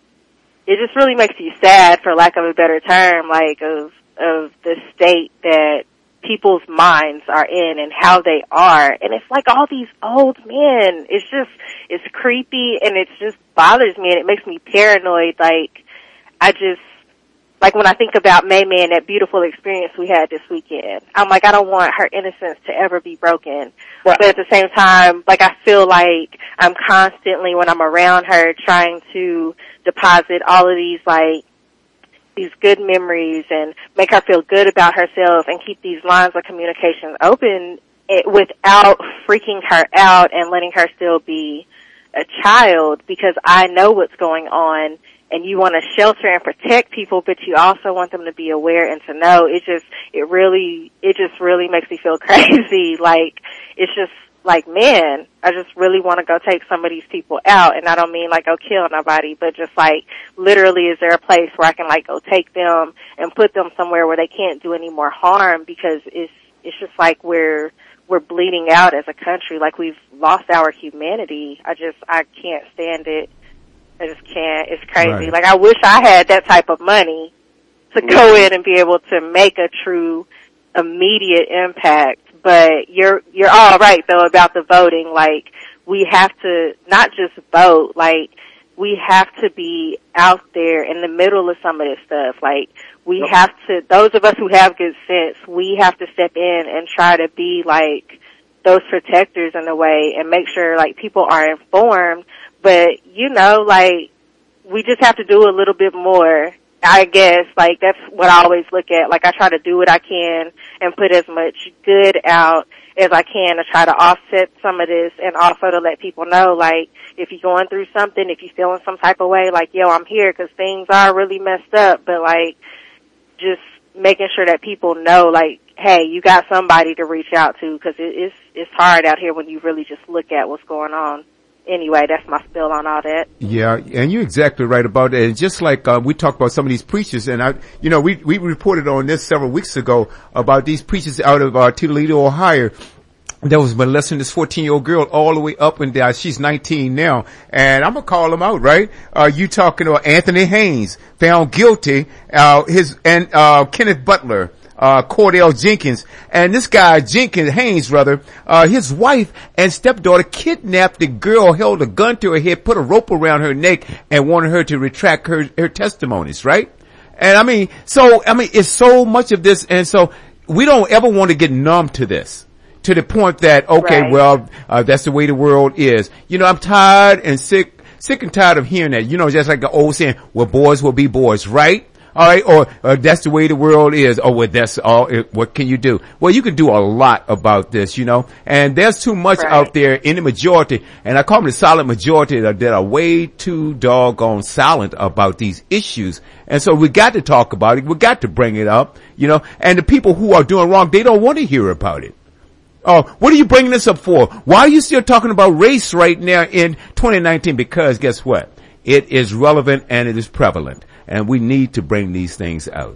it just really makes you sad, for lack of a better term, like, of, of the state that people's minds are in and how they are. And it's like all these old men. It's just, it's creepy, and it just bothers me, and it makes me paranoid. Like, I just, like when I think about May May and that beautiful experience we had this weekend, I'm like, I don't want her innocence to ever be broken. Right. But at the same time, like I feel like I'm constantly, when I'm around her, trying to deposit all of these like, these good memories and make her feel good about herself and keep these lines of communication open it, without freaking her out and letting her still be a child, because I know what's going on, and you want to shelter and protect people, but you also want them to be aware and to know. It just, it really, it just really makes me feel crazy. Like, it's just like, man, I just really want to go take some of these people out. And I don't mean like go kill nobody, but just like literally, is there a place where I can like go take them and put them somewhere where they can't do any more harm? Because it's, it's just like we're, we're bleeding out as a country. Like we've lost our humanity. I just, I can't stand it. I just can't. It's crazy. Right. Like I wish I had that type of money to go in and be able to make a true immediate impact. But you're, you're all right though about the voting. Like we have to not just vote, like we have to be out there in the middle of some of this stuff. Like we yep. have to, those of us who have good sense, we have to step in and try to be like those protectors in a way and make sure like people are informed. But, you know, like, we just have to do a little bit more, I guess. Like, that's what I always look at. Like, I try to do what I can and put as much good out as I can to try to offset some of this, and also to let people know, like, if you're going through something, if you're feeling some type of way, like, yo, I'm here, because things are really messed up. But, like, just making sure that people know, like, hey, you got somebody to reach out to, because it, it's, it's hard out here when you really just look at what's going on. Anyway, that's my spill on all that. Yeah, and you're exactly right about that. And just like uh, we talked about some of these preachers, and I, you know, we we reported on this several weeks ago about these preachers out of uh, Toledo, Ohio, that was molesting this fourteen-year-old girl all the way up and down. She's nineteen now, and I'm gonna call him out, right? Uh, you talking about Anthony Haynes, found guilty, uh, his and uh Kenneth Butler. Uh, Cordell Jenkins, and this guy, Jenkins, Haynes rather, uh, his wife and stepdaughter kidnapped the girl, held a gun to her head, put a rope around her neck, and wanted her to retract her, her testimonies, right? And I mean, so, I mean, it's so much of this, and so we don't ever want to get numb to this. to the point that, okay, Right. well, uh, that's the way the world is. You know, I'm tired and sick, sick and tired of hearing that. You know, just like the old saying, well, boys will be boys, right? All right, or uh, that's the way the world is. Oh, well, that's all. It, what can you do? Well, you can do a lot about this, you know. And there's too much Right. out there in the majority, and I call them the silent majority that, that are way too doggone silent about these issues. And so we got to talk about it. We got to bring it up, you know. And the people who are doing wrong, they don't want to hear about it. Oh, what are you bringing this up for? Why are you still talking about race right now in twenty nineteen? Because guess what? It is relevant and it is prevalent. And we need to bring these things out.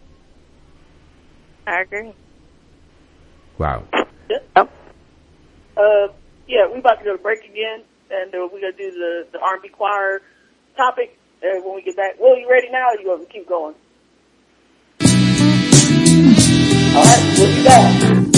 I agree. Wow. Yep. Uh, yeah, we about to go to break again, and uh, we're gonna do the the R and B choir topic. And when we get back, Will, you ready now? Or you want to keep going? All right, we'll be back.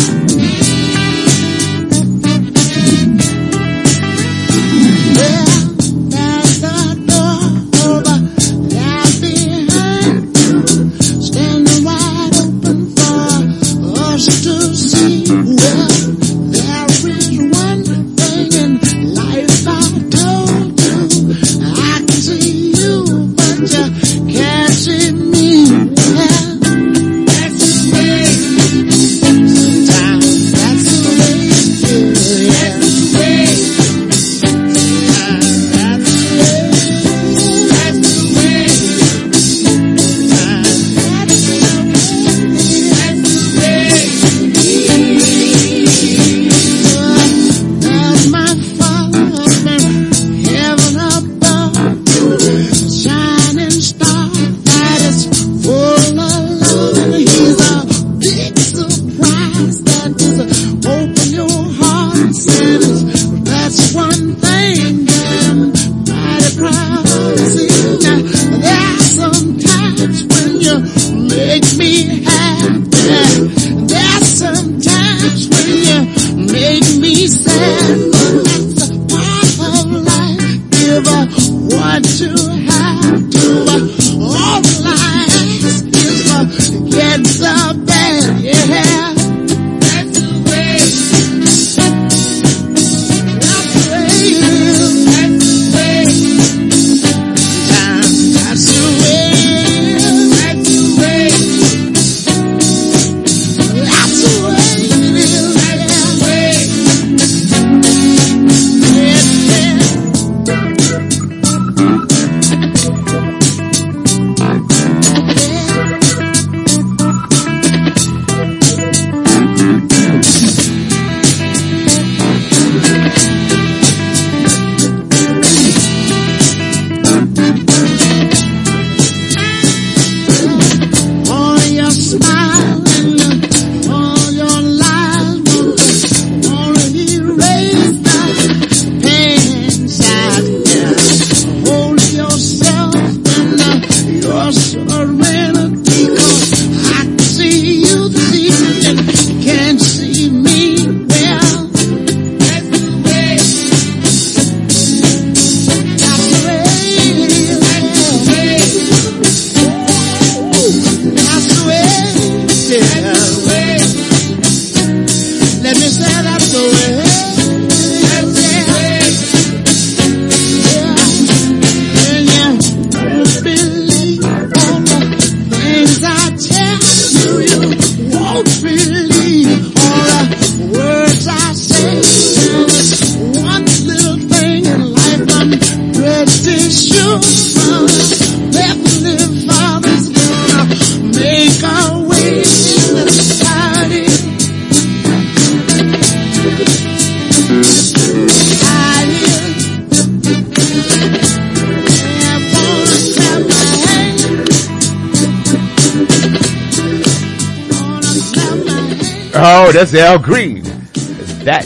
Oh, that's Al Green. That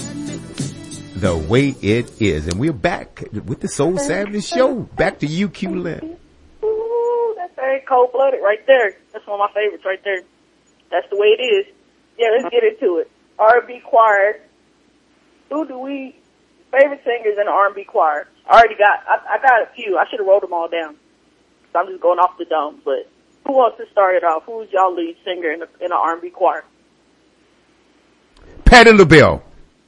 the way it is. And we're back with the Soul Savage Show. Back to you, Q Lynn. Ooh, that's very cold-blooded right there. That's one of my favorites right there. That's the way it is. Yeah, let's get into it. R and B choir. Who do we, favorite singers in the R and B choir? I already got, I, I got a few. I should have wrote them all down. So I'm just going off the dome. But who wants to start it off? Who's y'all lead singer in the, in the R and B choir? Patti LaBelle.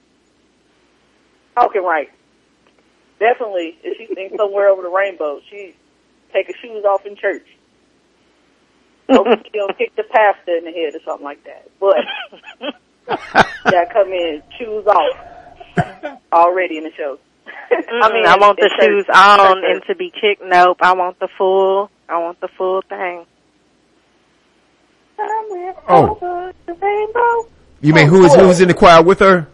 Okay, right. Definitely, if she sings Somewhere Over the Rainbow, she take her shoes off in church. Hopefully she don't kick the pastor in the head or something like that. But yeah, come in, shoes off already in the show. I mean, I want the shoes on and to be kicked. Nope, I want the full. I want the full thing. Somewhere Oh. over the rainbow. You mean who is who's in the choir with her?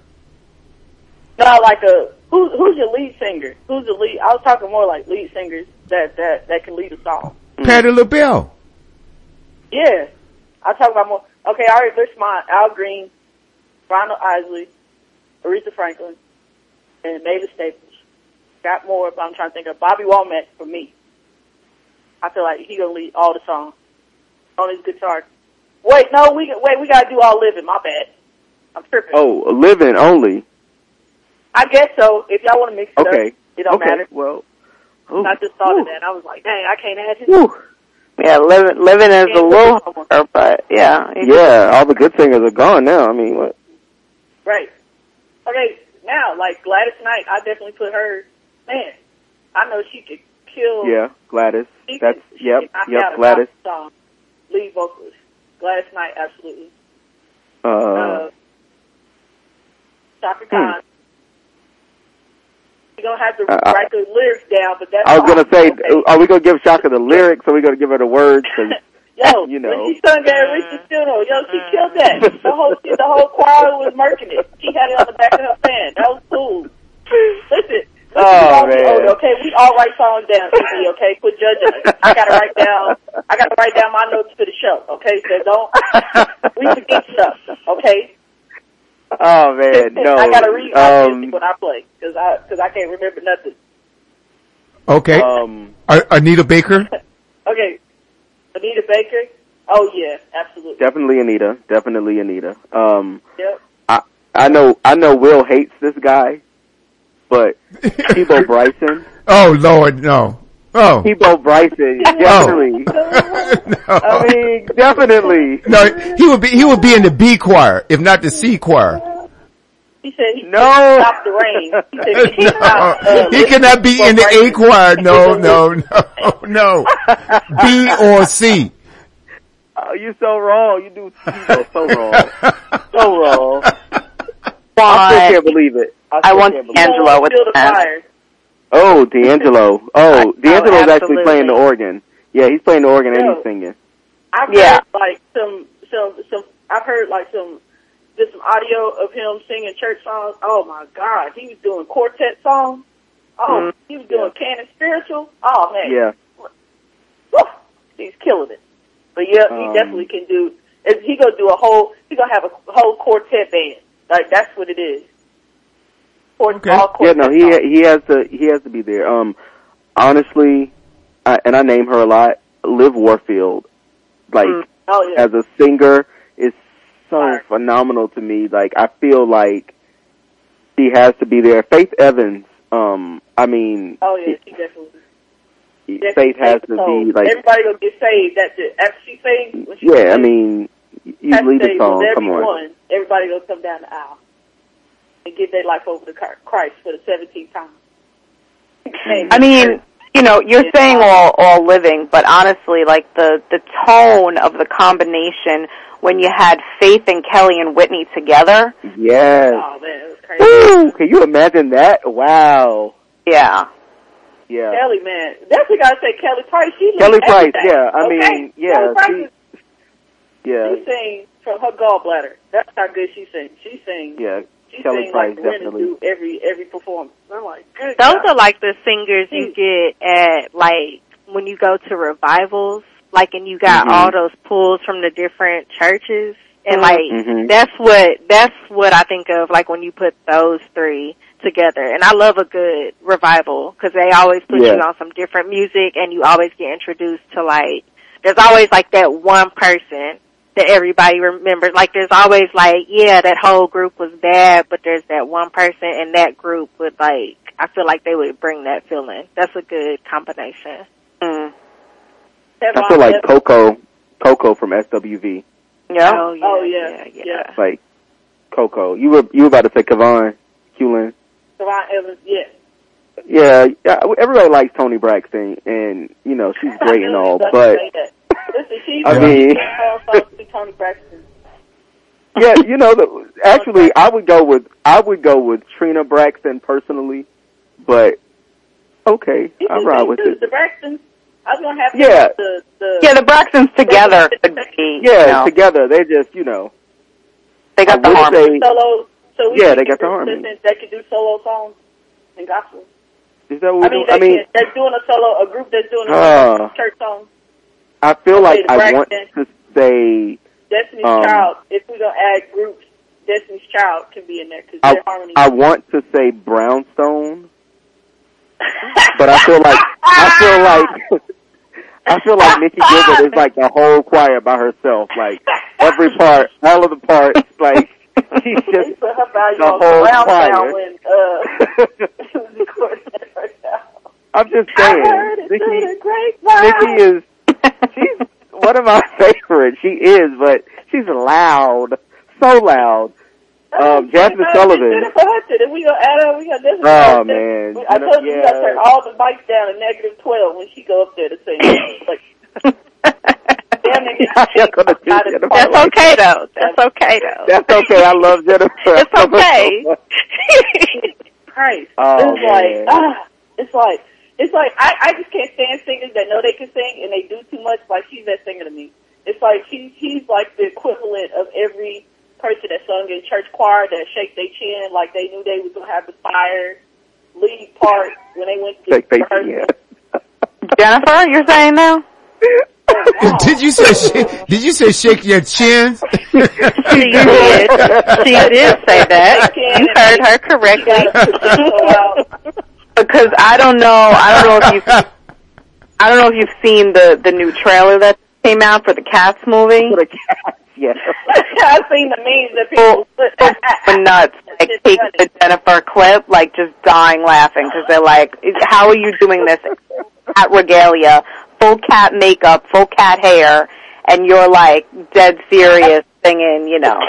No, like a who's who's your lead singer? Who's the lead? I was talking more like lead singers that that that can lead a song. Patti LaBelle. Yeah, I talk about more. Okay, I already listed mine: Al Green, Ronald Isley, Aretha Franklin, and Mavis Staples. Got more, but I'm trying to think of Bobby Womack for me. I feel like he gonna lead all the songs on his guitar. Wait, no, we wait. We gotta do All Living. My bad. I'm tripping. Oh, living only. I guess so. If y'all want to mix it Okay. up, it don't okay. matter. Well, ooh, I just thought ooh, of that. I was like, dang, I can't add his. ooh. Yeah, living living is a little harder, but yeah. Yeah, all the good singers are gone now. I mean, what? Right. Okay, now, like Gladys Knight, I definitely put her, man, I know she could kill. Yeah, Gladys. She That's could, she yep, could knock yep, out a Gladys. gospel song, lead vocalist. Gladys Knight, absolutely. Uh, Uh, Chaka Khan. You're going to have to Uh, write the lyrics down, but that's I was gonna say, okay. are we gonna give Shaka the lyrics, or are we gonna give her the words? 'Cause, Yo, you know. when she sung that at Richard Funeral, yo, she killed that. The whole the whole choir was murking it. She had it on the back of her fan. That was cool. Listen, listen Oh, all man. the- oh, okay, we all write songs down, T V, okay? Quit judging us. I gotta write down. I gotta write down my notes for the show, okay? So don't. We forget stuff, okay? Oh man, no. I gotta read my um, music when I play, cause I cause I can't remember nothing. Okay. um, A- Anita Baker. Okay, Anita Baker. Oh yeah, absolutely. definitely Anita. Definitely Anita. Um, Yep. I I know I know Will hates this guy, but Tebow Bryson. Oh Lord, no. Oh. Tebow Bryson, definitely. no. I mean, definitely. No, he would be he would be in the B choir, if not the C choir. He said he No. couldn't stop the rain. He said he, No, cannot, uh, he cannot be in the A choir. No, no, no, no. B or C. Oh, you're so wrong. You do Tebow so wrong. So wrong. I still can't believe it. I, I still want can't believe it. Angelo with Feel the the fire. Oh, D'Angelo. Oh, D'Angelo's actually absolutely. playing the organ. Yeah, he's playing the organ and Yo. he's singing. I've Yeah. heard like some, some, some. I've heard like some, just some audio of him singing church songs. Oh my God, he was doing quartet songs. Oh, Mhm. he was doing canon spiritual. Oh man, Yeah. Woo, he's killing it. But yeah, he Um, definitely can do. If he gonna do a whole, he gonna have a whole quartet band. Like that's what it is. Quart- Okay. all Yeah, quartet no, he songs. he has to he has to be there. Um, honestly, I, and I name her a lot. Liv Warfield, like Mm. Oh yeah. as a singer, is so Fire. phenomenal to me. Like I feel like she has to be there. Faith Evans, um, I mean, Oh yeah, she definitely. definitely Faith has takes to the soul. be like, Everybody gonna get saved. That's it. After she sings, when she yeah. I sings, mean, you has to lead the say, song. will there Come be on. one? Everybody gonna come down the aisle and give their life over to Christ for the seventeenth time. I mean, you know, you're Yeah. saying all all living, but honestly, like the the tone of the combination when you had Faith and Kelly and Whitney together. Yes. Oh man, it was crazy. Woo! Can you imagine that? Wow. Yeah. Yeah. Kelly, man, definitely gotta say Kelly Price. She Kelly leads Price, everything, yeah. I okay? mean, yeah. Kelly Price She, is, yeah. she sings from her gallbladder. That's how good she sings. She sings. Yeah. She Kelly sings Price, like Renna definitely. do every every performance. I'm like, good Those God. are like the singers you get at like when you go to revivals, like and you got Mhm. all those pulls from the different churches, and like Mhm. that's what that's what I think of like when you put those three together. And I love a good revival because they always put Yeah. you on some different music, and you always get introduced to like there's always like that one person that everybody remembers. Like there's always like, yeah, that whole group was bad, but there's that one person in that group would like, I feel like they would bring that feeling. That's a good combination. Mm. I feel like Coco, Coco from S W V. Yeah. Oh yeah, Oh, yeah, yeah, yeah. yeah. Like, Coco. You were you were about to say Kavon, Q-Lin. Kavon Evans, yes. Yeah, yeah, everybody likes Toni Braxton, and you know she's great and all, but listen, she's I mean, Toni Braxton. Yeah, you know, the, actually, I would go with I would go with Trina Braxton personally, but okay, I'll ride with it. The Braxtons, I was gonna have to yeah, the, the yeah, the Braxtons together. Be, yeah, you know. together. They just, you know, they got I the harmony. Say, solo. So we yeah, they got the harmony. That can do solo songs and gospel. Is that what I we mean, do? I mean, can, that's doing a solo, a group that's doing a uh, church song. I feel I'll like say I want to say Destiny's um, Child. If we're gonna add groups, Destiny's Child can be in there because I, their harmony. I want to say Brownstone, but I feel like I feel like I feel like Nikki Gilbert is like the whole choir by herself. Like every part, all of the parts, like she's just put her value the on whole Brownstone choir. when uh, she was recording that herself. I'm just I saying, heard it Nikki, through the grapevine. Nikki is she's one of my favorites. She is, but she's loud, so loud. Um, Jasmine uh, Sullivan. If we gonna add her, we got this. Oh man, I told you yeah. we gotta turn all the mics down to negative twelve when she go up there to sing. Like, damn it. That's okay though. That's okay though. That's okay. I love Jennifer. It's okay. Christ. Oh, it's man. like, ah, it's like, it's like, I, I just can't stand singers that know they can sing and they do too much. Like, she's that singer to me. It's like, she's, he's like the equivalent of every person that sung in church choir that shake their chin like they knew they was going to have the fire lead part when they went to shake their rehearsal. chin. Jennifer, you're saying now? Did you say sh- did you say shake your chin? She did. She did say that. You heard her correctly. Because I don't know. I don't know if you. I don't know if you've seen the the new trailer that came out for the Cats movie. For the Cats, yeah. I've seen the memes that people were nuts. Like take the Jennifer clip, like just dying laughing because they're like, "How are you doing this at regalia?" Full cat makeup, full cat hair, and you're like dead serious singing, you know.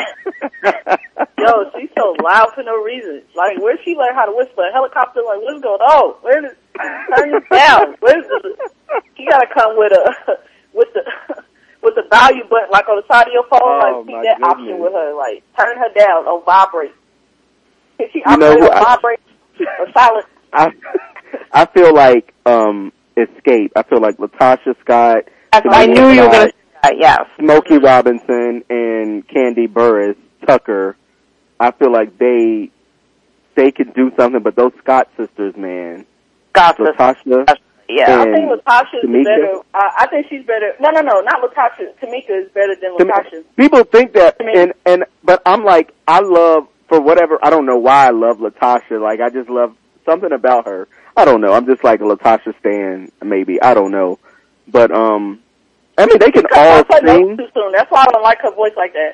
Yo, she's so loud for no reason. Like, where's she learn how to whisper? A helicopter, like, what's going on? Where's it? Turn it down. Where's the? She gotta come with a with the with the value button, like on the side of your phone. Oh, like, keep my that goodness. option with her. Like, turn her down on vibrate. Can she You operate know on what? vibrate or silent? I I feel like um Escape. I feel like Latasha Scott. I knew you were going to say that, yes. Smokey Robinson and Candy Burris Tucker. I feel like they they could do something, but those Scott sisters, man. Scott Latasha. sisters. Yeah. I think Latasha's Tamika. better. Uh, I think she's better. No, no, no, not Latasha. Tamika is better than Latasha. People think that, and and but I'm like, I love for whatever. I don't know why I love Latasha. Like I just love something about her. I don't know. I'm just like a Latasha stan, maybe. I don't know, but um, I mean they can all I sing. too soon. That's why I don't like her voice like that.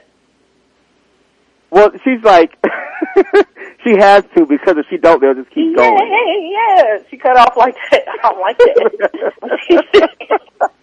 Well, she's like, she has to because if she don't, they'll just keep yeah, going. Yeah, she cut off like that. I don't like that.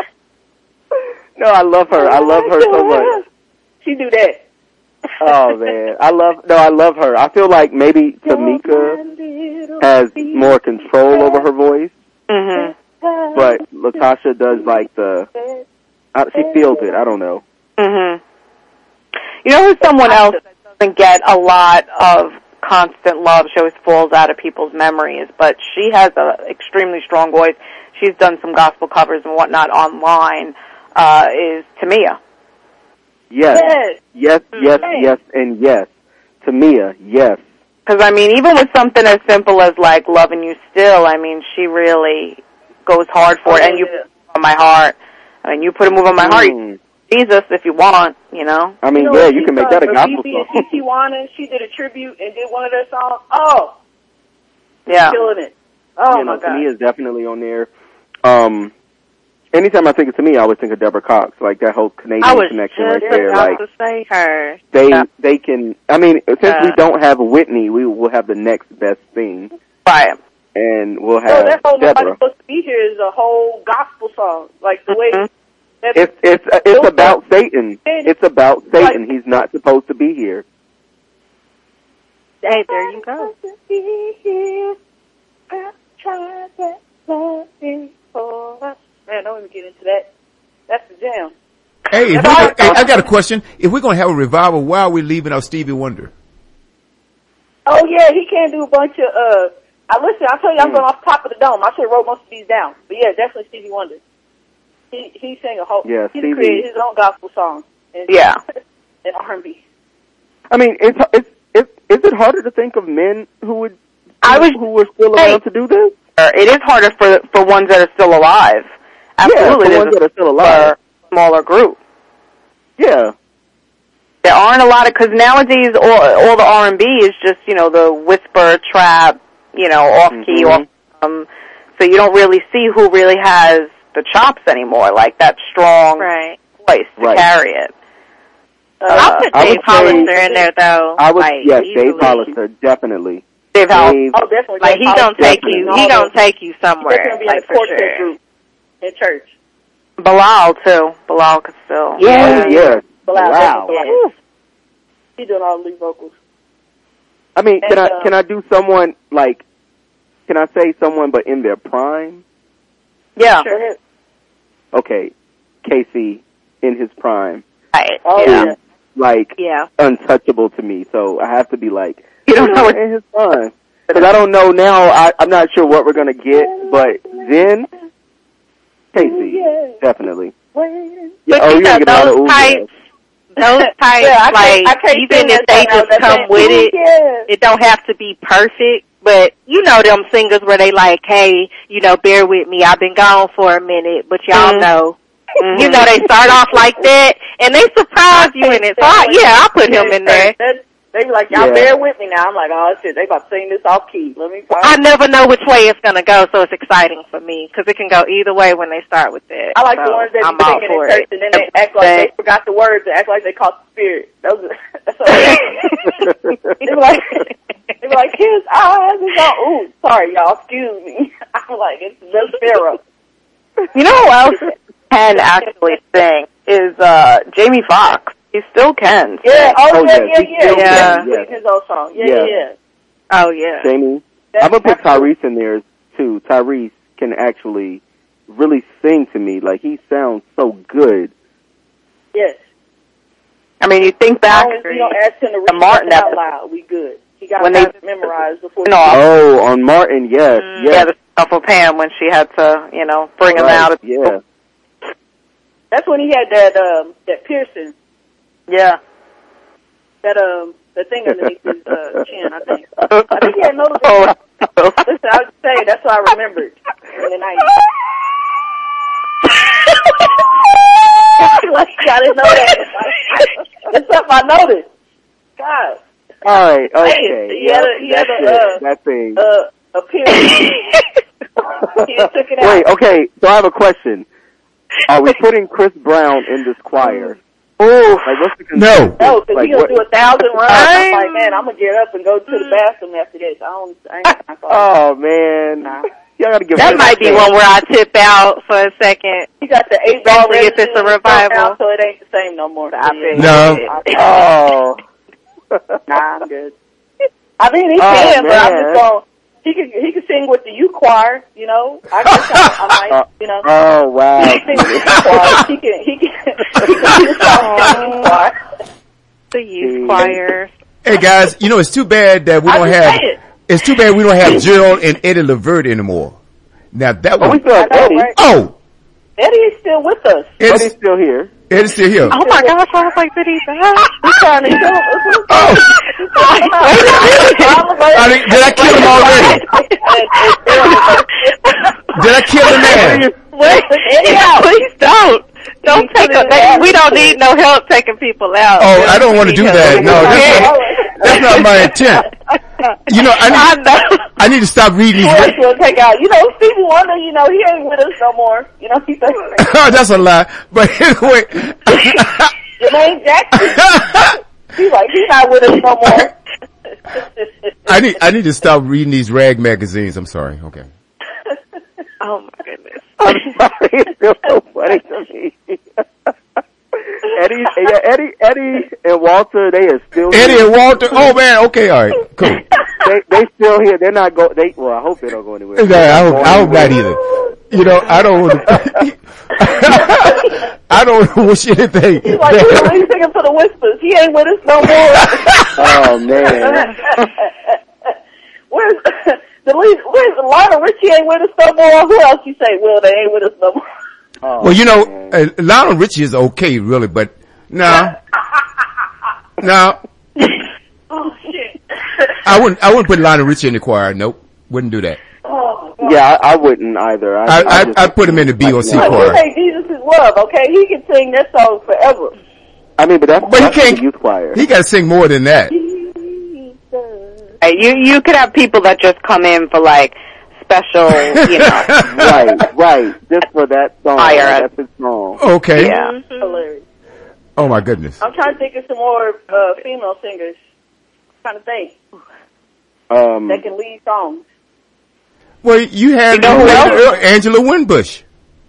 No, I love her. I love her so much. She do that. Oh man, I love. No, I love her. I feel like maybe Tamika has more control over her voice, Mhm. but Latasha does like the. I, she feels it. I don't know. Mhm. You know who's someone else that doesn't get a lot of constant love? She always falls out of people's memories, but she has an extremely strong voice. She's done some gospel covers and whatnot online. Uh, is Tamia. Yes, Yes, yes, yes, yes, and yes. Tamia, yes. Because, I mean, even with something as simple as, like, Loving You Still, I mean, she really goes hard for it. And you put a move on my heart. I mean, you put a move on my heart. Mm. Jesus, if you want, you know. I mean, you know, yeah, she you can make done that a for gospel B B song. and Tijuana, she did a tribute and did one of their songs. Oh, Yeah. killing it. Oh you my know, god. Tamia's definitely on there. Um, anytime I think of Tamia, I always think of Deborah Cox, like that whole Canadian I was connection just right there. about Like to say her. they, Yeah. they can. I mean, since Yeah. we don't have Whitney, we will have the next best thing, Right. and we'll So have that whole Nobody's Deborah. Supposed to Be Here is a whole gospel song. Like the way Mhm. that It's it's it's about Satan. It's about Satan. He's not supposed to be here. Hey, there you go. Man, don't even get into that. That's the jam. Hey, if we're gonna, hey, I got a question. If we're going to have a revival, why are we leaving out Stevie Wonder? Oh yeah, he can't do a bunch of, uh, I listen, I'll tell you, I'm going off top of the dome. I should have wrote most of these down. But yeah, definitely Stevie Wonder. He, he sang a whole, Yeah, he Stevie- created his own gospel song. And, Yeah. and R and B. I mean, it's, it's, it's, is it harder to think of men who would, I was- who were still Hey. around to do this? It is harder for for ones that are still alive. Absolutely, Yeah, there's the ones a that are still alive. smaller group. Yeah. There aren't a lot of, because nowadays all, all the R and B is just, you know, the whisper, trap, you know, off-key, Mhm. off, um, so you don't really see who really has the chops anymore, like that strong Right. voice to Right. carry it. I'll put I Dave would say- Hollister in there though. I would, like, yes, easily. Dave Hollister, definitely. Dave Howell. Dave, Oh, definitely. Like he gonna take you, he gonna take you He's somewhere, going to be in like the for quartet sure. group in church. Bilal, too. Bilal could still. yeah, yeah. Bilal, Wow. definitely. Yes. He's doing all the lead vocals. I mean, can And, I, uh, can I do someone, like, can I say someone but in their prime? Yeah. Go ahead. Okay, Casey in his prime. Right. Oh, yeah. yeah. Like, Yeah. untouchable to me, so I have to be like, You don't know what in his prime. Because I don't know now, I, I'm not sure what we're going to get, but then, Casey, definitely. Waiting. Yeah, But oh, you you're know, going to get a lot of those ooh, types, those types, Yeah, I can't- like, I can't even sing if that they right now. just That come can't- with Ooh, it, yeah. it don't have to be perfect, but you know them singers where they like, hey, you know, bear with me, I've been gone for a minute, but y'all Mhm. know. You know, they start off like that, and they surprise you in it. So, I, yeah, I'll put him in there. That- They be like, y'all Yeah. bear with me now. I'm like, oh shit, they about to sing this off key. Let me find I never know which way it's going to go, so it's exciting for me, because it can go either way when they start with that. I like so the ones that I'm be all singing in for church it. and then they act like they forgot the words and act like they caught the spirit. Those are, that's what they be like, they be like, his eyes is on, ooh, sorry y'all, excuse me. I'm like, it's the Pharaoh. You know who else can actually sing is uh Jamie Foxx. He still can. Yeah, oh, Oh, yeah, yes, yeah, he yeah, still yeah. can, yeah. yes. His old song. Yeah, Yeah. yeah, yeah. Oh, yeah. Jamie. That's- I'm going to put that's cool. Tyrese in there, too. Tyrese can actually really sing to me. Like, he sounds so good. Yes. I mean, you think As back long as we don't ask him to the read Martin nothing out episode. loud, we good. He got When to they- memorize before No, he Oh, on Martin, yes, Mm. yes. yeah, the stuff with Pam when she had to, you know, bring him Right, out. yeah. That's when he had that um that piercing, Yeah. that um the thing underneath his uh, chin. I think. I think he had noticed. Oh. Listen, I was saying that's what I remembered in the nineties. Like I didn't know that. It's something I noticed. God, All right, okay. Hey, he had a- he had That's a, it. uh, That thing. uh, a piercing. He just took it out. Wait, okay, so I have a question. Are we putting Chris Brown in this choir? Ooh. Like, what's the No. consensus? No, because Like, he gonna what- do a thousand runs. I'm like, man, I'm gonna get up and go to the bathroom after this. I don't. I ain't got time for all Oh, man. Nah. Y'all gotta give That him might a be chance. one where I tip out for a second. He got the eight ball Especially if it's a revival. now, so it ain't the same no more. I feel No. it. Oh. Nah, I'm good. I mean, he Oh, can, but I'm man. just going. He can he can sing with the U choir, you know. I guess I, I might, you know. Oh, wow. He can sing with the U choir. He can he can he can do something with the U choir. The youth choir. Hey guys, you know it's too bad that we I don't just have. say it. It's too bad we don't have Gerald and Eddie Levert anymore. Now that Oh, we one. still have I know, Eddie. right? Oh, Eddie is still with us. Eddie's Eddie's, still here. Eddie's still here. Oh my gosh, I was like, did he die? He's trying to kill us. Oh, I mean, did I kill him already? Did I kill the man? Wait, yeah, please don't. Don't take a, they, we don't need no help taking people out. Oh, I don't want to do that. No, that's not, that's not my intent. You know, I I need, know. I need to stop reading Who these. else you want to take out? You know, Stevie Wonder, you know, he ain't with us no more. You know, he's like, That's a lie. But anyway, Jermaine Jackson. He's like, he's not with us no more. I need I need to stop reading these rag magazines. I'm sorry. Okay. Oh my goodness. I'm sorry, it feels so funny to me. Eddie, yeah, Eddie, Eddie and Walter, they are still Eddie here. and Walter. Oh man. Okay. All right. Cool. They, they still here. They're not go. They well, I hope they don't go anywhere. No, I hope, I hope not either. You know, I don't want to. I don't wish anything. He's like, he's really singing for the Whispers. He ain't with us no more. Oh man. Where's the lead? Where's Lionel Richie ain't with us no more? Who else you say? Well, they ain't with us no more. Oh, well, you know, man. uh, Lionel Richie is okay, really, but no, no. Oh shit. I wouldn't. I wouldn't put Lionel Richie in the choir. Nope, wouldn't do that. Oh, God. Yeah, I, I wouldn't either. I, I, I, just- I'd put him in the B O C Like, choir. we say Jesus is love, okay? He can sing that song forever. I mean, but that's, But he that's can't- the youth choir. He got to sing more than that. Hey, you you could have people that just come in for like special, you know. Right, right. Just for that song. Fire. That's his song. Okay. Yeah. Hilarious. Oh my goodness. I'm trying to think of some more uh, female singers. trying to think. Um, That can lead songs. Well, you had You know who else? Angela Winbush.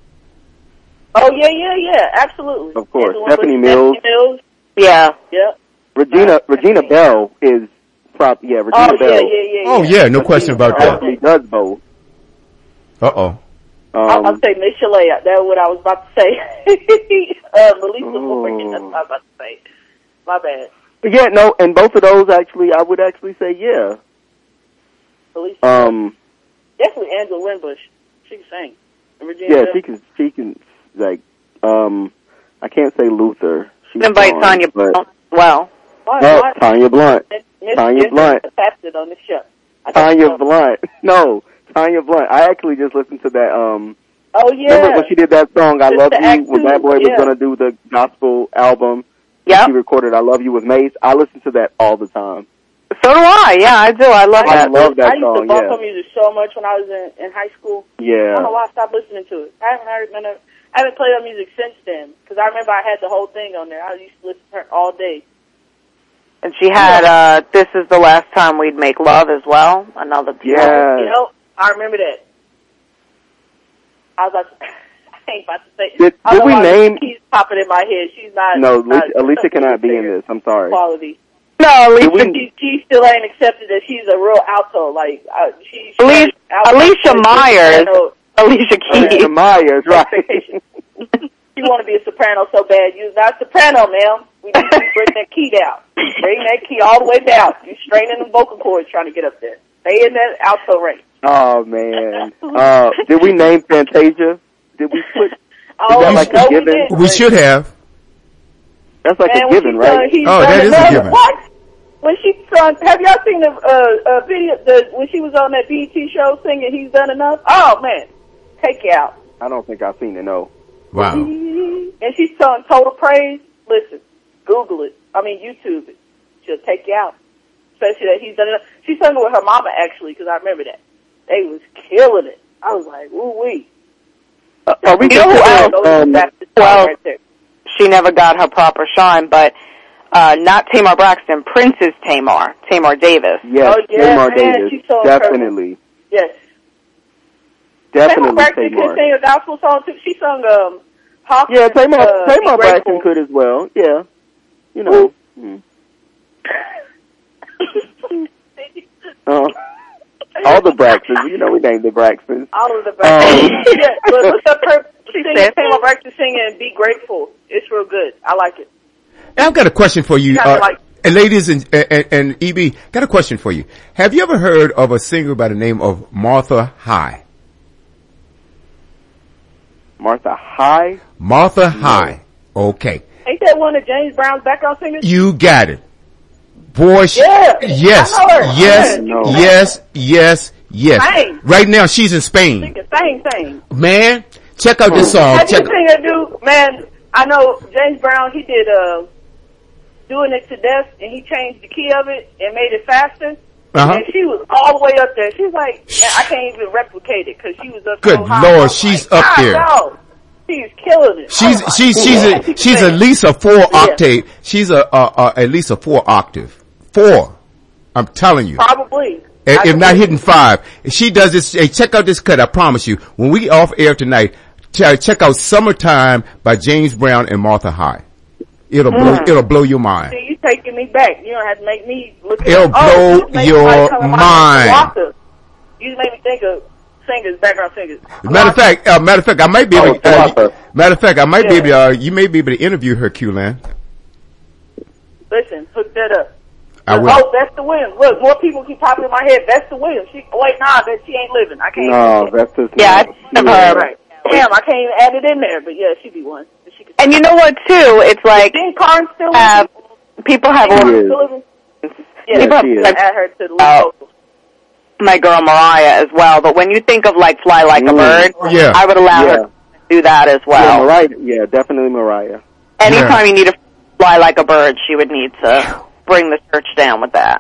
Oh, yeah, yeah, yeah. Absolutely. Of course. Angela Stephanie Winbush, Mills. Stephanie Mills. Yeah. Yep. Regina, Regina Bell is prop, yeah, Regina Oh, Bell. yeah, yeah, yeah. Oh yeah, no question about that. Actually does both. Uh oh. I'll, I'll Um, say Miss Chalet. That's what I was about to say. uh, Melissa Morgan. That's what I was about to say. My bad. yeah, no, and both of those actually, I would actually say, yeah. Melissa. Um, Definitely Angela Winbush. She can sing. And Regina yeah, Bell. she can, she can, like, um, I can't say Luther. She's Invite gone, Tanya but- Blunt. Well, Why, Oh, why, Tanya Blunt. Miss Tanya Ginger Blunt. Attached on the show. I don't Tanya know. Blunt. No, Tanya Blunt. I actually just listened to that, um, Oh, yeah. remember when she did that song, I Just Love the You, act when two, Bad Boy was yeah. going to do the gospel album. yep. She recorded I Love You with Mace. I listen to that all the time. So do I. Yeah, I do. I love I that. love that I used to song, bump yeah. her music so much when I was in, in high school. I don't know Yeah. why I stopped listening to it. I haven't heard, I never- I haven't played her music since then. Because I remember I had the whole thing on there. I used to listen to her all day. And she had uh This Is the Last Time We'd Make Love as well. Another beautiful. Yeah. You know, I remember that. I was about to, I ain't about to say. Did- I don't did know we why name- She's popping in my head. She's not. No, not Alicia, Alicia cannot be in this. I'm sorry. Quality. No, Alicia. Did She, she still ain't accepted that she's a real alto. Like uh, she. she Alicia- alto- Alicia Myers. soprano Alicia Keys. Alicia Myers, right. expectations. She want to be a soprano so bad. You're not a soprano, ma'am. We need you to bring that key down. Bring that key all the way down. You're straining the vocal cords trying to get up there. Stay in that alto range. Oh, man. Uh, did we name Fantasia? Did we put, Oh, that like a no, we given? didn't. We should have. that's like Man, a when given, she right? sung, he's Oh, done that is a another- given. What? When she sung, have y'all seen the uh, uh, video, the, when she was on that B E T show singing He's Done Enough? Oh, man. Take you out. I don't think I've seen it, no. Wow. And she sung Total Praise. Listen, Google it. I mean, YouTube it. She'll take you out. Especially that He's Done Enough. She sung it with her mama, actually, because I remember that. They was killing it. I was like, ooh-wee. Uh, are we You know who considered, else? um, That's the well- song right there. She never got her proper shine, but uh not Tamar Braxton. Prince's Tamar. Tamar Davis. yes, Oh, yeah, Tamar man, Davis. she's so Definitely. Yes. Definitely Tamar Braxton Tamar. could sing a gospel song, too. She sung, um, Hawkins, Yeah, Tamar, uh, Tamar Be Braxton Grateful. could as well. Yeah. You know. Mm. Uh, all the Braxtons. You know we named the Braxtons. All of the Braxton. Um, yeah, but look up her singing, said- Tamar Braxton singing Be Grateful. It's real good. I like it. I've got a question for you, Yeah, uh, like- and ladies and, and, and E B. Got a question for you. Have you ever heard of a singer by the name of Martha High? Martha High. Martha High. Okay. Ain't that one of James Brown's background singers? You got it. Boy, she, Yeah, yes, I know her. yes, Yeah, no. yes, yes, yes. Sing. Right now she's in Spain. Singing, same thing. Man, check out this song. Have you Check, seen that dude? Man, I know James Brown, he did, uh, Doing It to Death, and he changed the key of it and made it faster. uh-huh. And she was all the way up there. She was like, man, I can't even replicate it because she was up Good so high. Lord, I was she's like, up God, there. No, she's killing it. She's, I was she's, like, she's, yeah, a, she she's can at sing. least a four octave. She's a, uh, uh, at least a four octave. Four. I'm telling you. Probably. If I if not believe hitting five. If she does this, hey, check out this cut, I promise you. When we off air tonight, ch- check out Summertime by James Brown and Martha High. It'll blow, it'll blow your mind. See, you taking me back. You don't have to make me look at It'll oh, you blow just made your somebody come on my mind. Walker. You just made me think of singers, background singers. Matter of fact, uh, matter of fact, I might be able. Oh, Uh, matter of fact, I might be Yeah. able. To, uh, you may be able to interview her, Q-Lan. Listen, hook that up. I will. Oh, Vesta Williams. Look, more people keep popping in my head. Vesta Williams. She, wait, nah, that she ain't living. I can't. No, even that's just Yeah, not. I've heard. Right. Damn, I can't even add it in there. But yeah, she'd be one. She could. And you know what, too? It's like, Dean Carnes still uh, living? people have Dean all, Carnes is. still living? Yeah, Yeah, she is. like, add her to the list. Oh. also. my girl Mariah as well, but when you think of like Fly Like a Mm. Bird, Yeah. I would allow Yeah. her to do that as Yeah, well. Mariah. Yeah, definitely Mariah. Anytime you need to fly like a bird, she would need to bring the church down with that.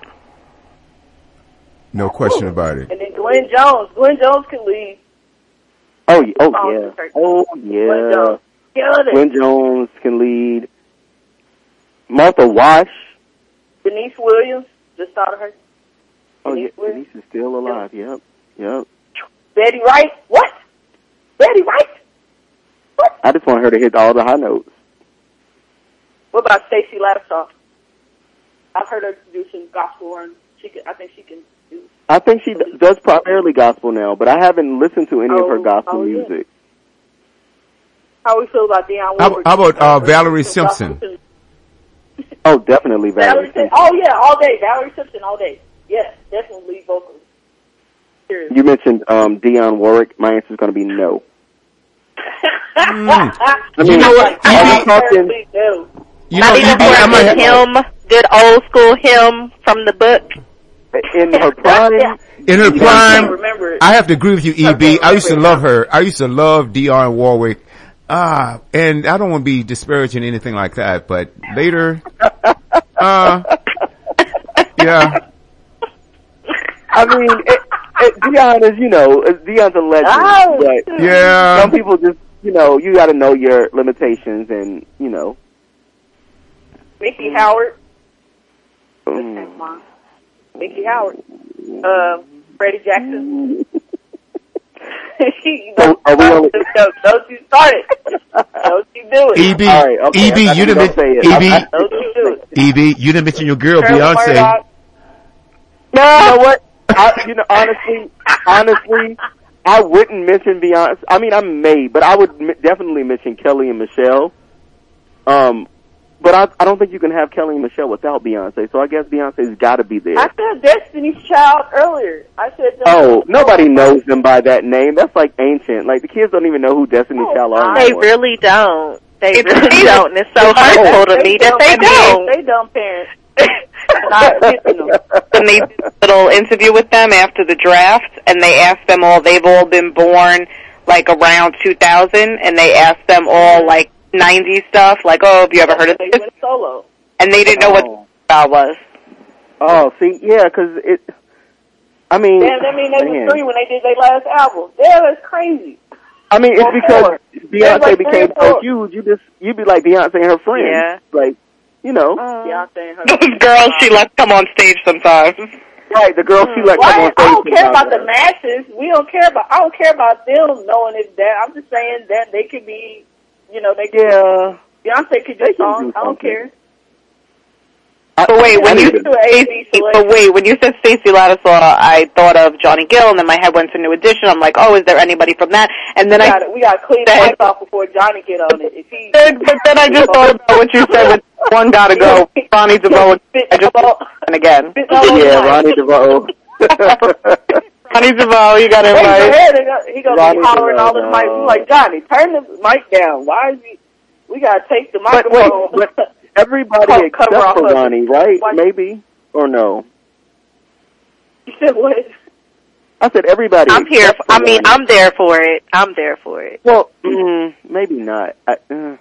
No question about it. And then Glenn Jones. Glenn Jones can lead. Oh, y- oh Oh, yeah. okay. Oh Glenn yeah. Jones. Killed it. Glenn Jones can lead. Martha Wash. Denise Williams. Just thought of her. Oh yeah, Denise Williams. Denise is still alive. Yep. Yep. Betty Wright. What? Betty Wright? What? I just want her to hit all the high notes. What about Stacey Lattisaw? I've heard her do some gospel and she can, I think she can do. I think she d- does primarily gospel now, but I haven't listened to any of her Oh, gospel oh, yeah. music. How we feel about Dionne How, Warwick? how about uh, Valerie Some Simpson? gospel- Oh, definitely Valerie Valerie. Simpson. Oh yeah, all day. Valerie Simpson all day. Yes, definitely lead vocals. Seriously. You mentioned um, Dionne Warwick. My answer is going to be no. Mm. I mean, You know what? are we E B, talking? No. you know, Not E even B, I for a might good have, hymn, good old school hymn from the book. In her prime? in her I can't prime, remember it. I have to agree with you, E B. I I used to remember it. love her. I used to love Dionne Warwick. Ah, and I don't want to be disparaging anything like that, but later, uh, yeah. I mean, it, it, Dionne is, you know, Dionne's a legend, Oh, but Yeah. some people just, you know, you got to know your limitations, and you know. Mickey Howard. Mm. Mom. Mickey Howard. Uh, Freddie Jackson. So, are we only- don't, don't you start it. Don't you do it. E B, All right, okay, E B, I- you didn't don't say it. E B, I- I- Don't you do it. E B, you didn't mention your girl Shirley Beyonce. Murdoch. You know what? I, you know, honestly, honestly, I wouldn't mention Beyonce. I mean, I may, but I would m- definitely mention Kelly and Michelle. Um, but I, I don't think you can have Kelly and Michelle without Beyonce. So I guess Beyonce's got to be there. I said Destiny's Child earlier. I said. Oh, nobody knows them by that name. That's like ancient. Like the kids don't even know who Destiny's Oh, Child are. They anymore. really don't. They It's really crazy. don't. And it's so hurtful to me that they don't. They dumb parents. Not missing them. When they did a little interview with them after the draft, and they asked them all, they've all been born like around two thousand, and they asked them all like nineties stuff, like, oh, have you ever heard of They this? went solo. And they didn't know what Oh. the style was. Oh, see, yeah, because it. I mean, Damn, that mean they man. was three when they did their last album. Damn, that's crazy. I mean, it's Or because four. Beyonce like became three or so four. huge. You just you'd be like Beyonce and her friends. Yeah. Like, you know, Beyonce and her. Those girls she lets come on stage sometimes. right? The girl she let come on Why? stage. I don't care about sometimes. the masses. We don't care about. I don't care about them knowing it's that. I'm just saying that they could be. You know, they could. Yeah. Beyonce could do They can songs. do I don't something. care. I, But wait, when I you mean, do an A B but selection. wait, when you said Stacey Lattisaw, I thought of Johnny Gill, and then my head went to New Edition. I'm like, oh, is there anybody from that? And then we I gotta, we gotta clean the mic off before Johnny get on it. If he, did, but then I just thought about what you said. With one gotta go, Ronnie DeVoe. I just and again, spit all over yeah, the mic. Ronnie DeVoe. Ronnie DeVoe, you got to Raise your invite. head and go- he gonna Ronnie be hollering all the DeVoe. mic. We like, Johnny, turn the mic down. Why is he? We gotta take the But wait, microphone. but everybody Oh, except cover off for of- Ronnie, right? Why- Maybe or no? You said what? I said everybody. I'm here. except For, for I mean, Ronnie. I'm there for it. I'm there for it. Well, mm, maybe not. I, uh,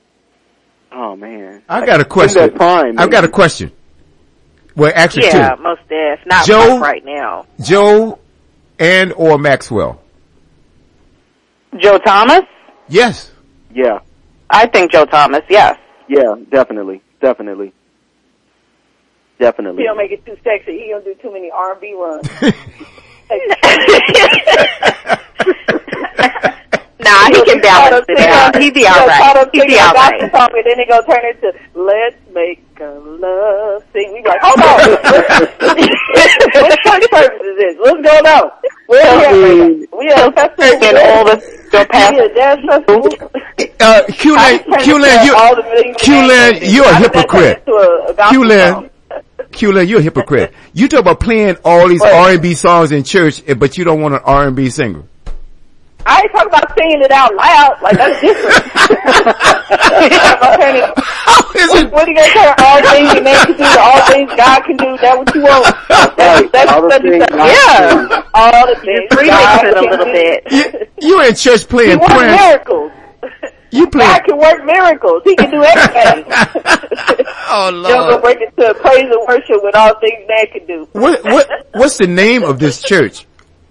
oh man, I got a In question. that prime, I've got a maybe. question. Well, actually Yeah, two. most def. Not Joe? much right now. Joe and or Maxwell. Joe Thomas? Yes. Yeah, I think Joe Thomas. Yes. yeah, definitely, definitely, definitely. He don't make it too sexy. He don't do too many R and B runs. No, nah, he can balance it out. He'd be all right. He'd be all right. Song, and then they gonna turn into "Let's Make a Love Sing." We like, hold on. What church service is this? What's going on? We're here. We are festival. And all the go past. Uh, Q-Lan, Q-Lan, you, Q-Lan, you're a hypocrite. Q-Lan, Q-Lan, you're a hypocrite. You talk about playing all these R and B songs in church, but you don't want an R and B singer. I ain't talking about singing it out loud. Like, that's different. How is it? What are you going to turn all things that man can do to all things God can do? That what you want? That's, that's, all the that's, things that's, God yeah. can All the things. Remix it a little bit. You, you in church playing He works prayer. miracles. You play. God can work miracles. He can do everything. Oh Don't go Lord. break into praise and worship with all things man can do. What, what, what's the name of this church?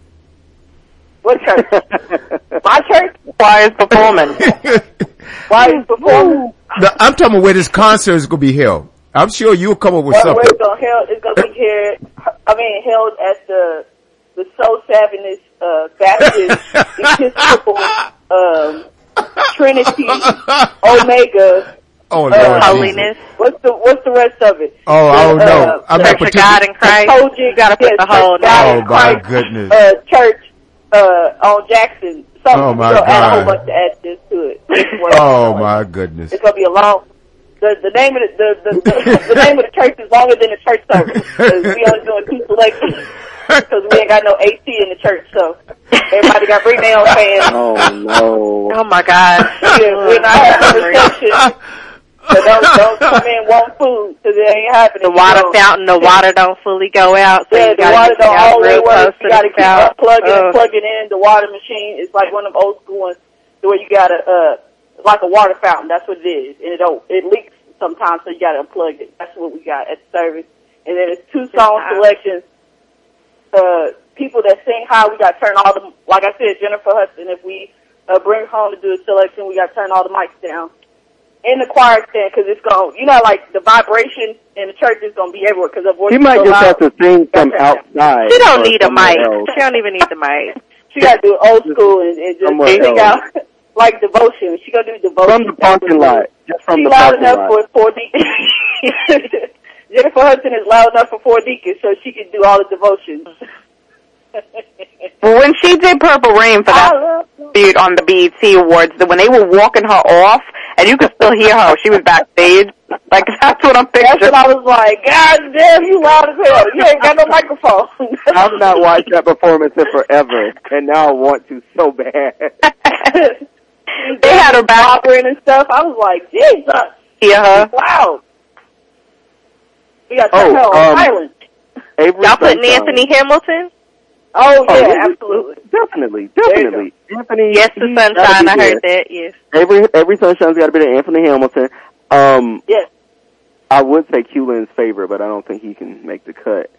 What church? My church? Choir's performing. Why is performing? No, I'm talking about where this concert is going to be held. I'm sure you'll come up with Well, something. where it's gonna held, it's gonna be here. I mean, held at the the Soul Savviness uh, Baptist Episcopal um, Trinity Omega. Oh Lord, uh, Holiness. What's the What's the rest of it? Oh, I don't The, know. uh, I'm Church not of God in particular. Christ. Told you, You gotta put yeah, the whole Church of God Oh in my Christ, goodness. Uh, church uh, on Jackson. Something. Oh, my We're gonna add a whole God. bunch of additives to it. Oh my goodness. It's gonna be a long. The the name of the the, the, the, the name of the church is longer than the church service. 'Cause we only doing two selections because we ain't got no A C in the church. So everybody got bring their own fans. Oh no. Oh my God. Yeah, we're not having a reception. So don't don't come in want food because it ain't happening. The water You know? fountain, the water don't fully go out, so Yeah, you the gotta water get don't out always real close work. to You gotta the keep spout. unplugging and Ugh. plugging in. The water machine is like one of them old school ones where you gotta uh like a water fountain. That's what it is, and it don't it leaks sometimes, so you gotta unplug it. That's what we got at the service. And then it's two song selections. Uh, people that sing high, we got to turn all the, like I said, Jennifer Hudson, if we uh, bring her home to do a selection, we got to turn all the mics down. In the choir stand, because it's going to, you know, like the vibration in the church is going to be everywhere because her voice He is might so just loud. have to sing from outside. She don't or need a somewhere mic. else. She don't even need the mic. She got to do old school and, and just Somewhere sing else. out like devotion. She going to do devotion. From the parking lot. Just from She the loud parking enough lot. for four deacons. Jennifer Hudson is loud enough for four deacons, so she can do all the devotions. Well, when she did Purple Rain for that I love dude on the B E T Awards, that when they were walking her off, and you could still hear her, she was backstage. Like, that's what I'm That's picturing. what I was like, God damn, you loud as hell. You ain't got no microphone. I've not watched that performance in forever, and now I want to so bad. They had her back. Operating and stuff. I was like, Jesus. Hear her. Wow. We got to Oh, turn her on um, silent. Avery Y'all putting Sunshine. Anthony Hamilton? Oh, Oh, yeah, yeah. absolutely. Definitely, you definitely. Anthony. Yes, the he's gotta Sunshine. be I there. heard that. Yes. Every every Sunshine's got to be there. Anthony Hamilton. Um, Yes. I would say Q-Lin's favorite, but I don't think he can make the cut.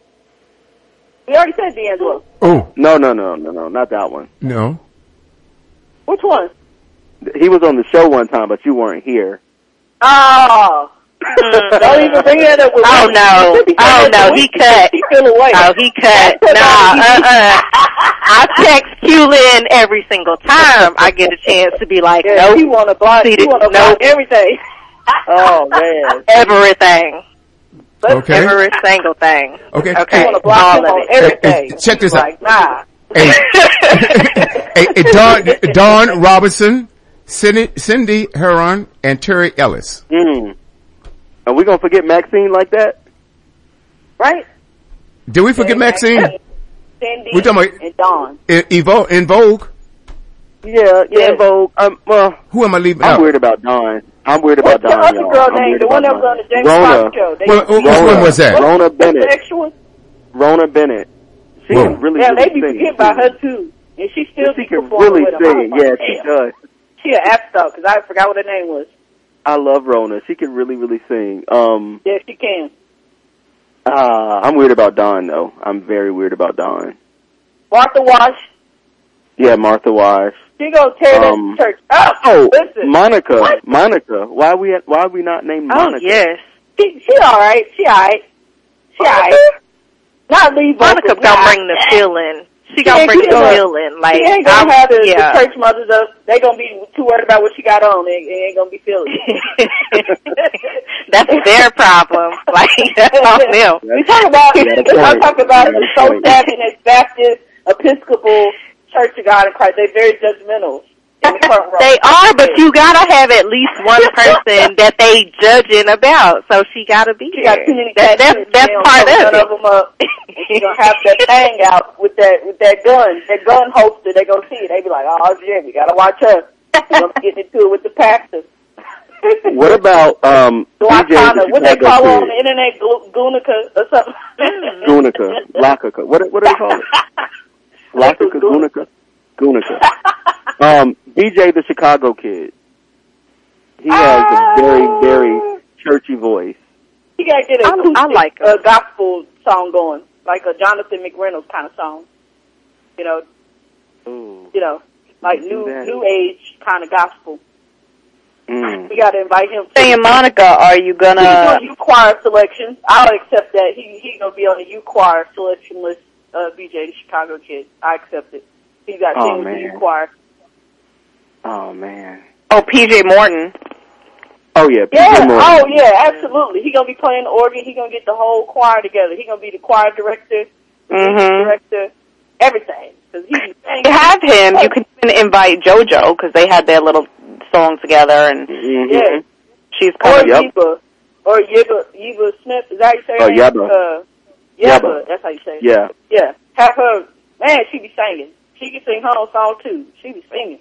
We already said D'Angelo. Oh, No, no, no, no, no, not that one. no. Which one? He was on the show one time, but you weren't here. Oh. Don't even bring that up with Oh, me. no. You should be Oh, saying no, that he with me. cut. She feel away. Oh, he cut. That's Nah, about uh-uh. I text Q-Lin every single time I get a chance to be like, Yeah, nope, he want to block, he See, want to block nope. everything. Oh, man. everything. Okay. Every single thing. Okay. Okay. He want to block All him of on it. everything. Hey, check this He's out. like, nah. Hey, hey, hey, Dawn, Dawn Robinson, Cindy, Cindy Heron, and Terry Ellis. Mm. Are we gonna forget Maxine like that? Right? Did we forget Maxine? Cindy We're talking about- and Dawn. In, Evo, in Vogue? Yeah, yeah, Yes. in Vogue. Um, well, Who am I leaving I'm out? worried about Dawn. I'm weird about What's the Dawn, other y'all. girl I'm name? weird The one about that was on the James Rona. Fox show. They, Well, which Rona. one was that? Rona What's the Bennett. extra one? Rona Bennett. She Whoa. can really, Yeah, really they be sing. forgetting about her too. And she still She be can performing really with them. sing. I was Yeah, like, she damn. does. She an app star because I forgot what her name was. I love Rona. She can really, really sing. Um, Yeah, she can. uh, I'm weird about Dawn though. I'm very weird about Dawn. Martha Wash, Yeah, Martha Wash. she gonna tear Um, that church up. Oh, Listen, Monica. What? Monica. Why we why we not named Oh, Monica? yes. she, she all right. She all right. She all right. Not lead vocals. Monica gonna nah. bring the feeling. She gonna ain't bring the gonna- feeling. Like, She ain't gonna I'm- have the, yeah. the church mothers up. They gonna be too worried about what she got on. They, they ain't gonna be feeling it. That's their problem. Like, that's on them. We talk about, You got a we point. talk about You got the a so point. savvy and it's Baptist, Episcopal, Church of God in Christ. They're very judgmental. In the front row. They are, but you gotta have at least one person that they judging about. So she gotta be She there. got too many That, that's tattoos. that's They don't part cover of none it. of them up. And she gonna have that thing out with that with that gun, that gun holster. They gonna see it. They be like, oh yeah, we gotta watch her. We gonna get into it with the pastor. What about um D J Glockana, the what they call her on the Chicago internet, Glu- Gunica or something. Kid? Gunica, Lakaka. What what do they call it? Lakaka, Gunica, Gunica. Um, D J the Chicago Kid. He has a very very churchy voice. He gotta get a I- acoustic, I like him. uh, gospel song going, like a Jonathan McReynolds kind of song. You know, Ooh. you know, like Do new that. new age kind of gospel. Mm. We gotta invite him. to Saying Monica, are you He can gonna? do a U choir selection. I'll accept that. He he gonna be on the U choir selection list. Uh, B J the Chicago Kid. I accept it. He got Oh, sing with the man. U choir. Oh man. Oh, P J Morton. Oh yeah. P J Yeah. Morton. Oh yeah. Absolutely. He gonna be playing the organ. He gonna get the whole choir together. He gonna be the choir director, the music Mhm. director, everything. Cause he To have him, you can even invite JoJo because they had their little song together, and Mhm. yeah. she's Or coming. Yep. Yeba. Or Yeba. Yeba Smith. Is that how you say her Oh, name? Yeba. Uh, Yeba. Yeba. That's how you say it. Yeah. Yeah. Have her. Man, she be singing. She can sing her own song too. She be singing.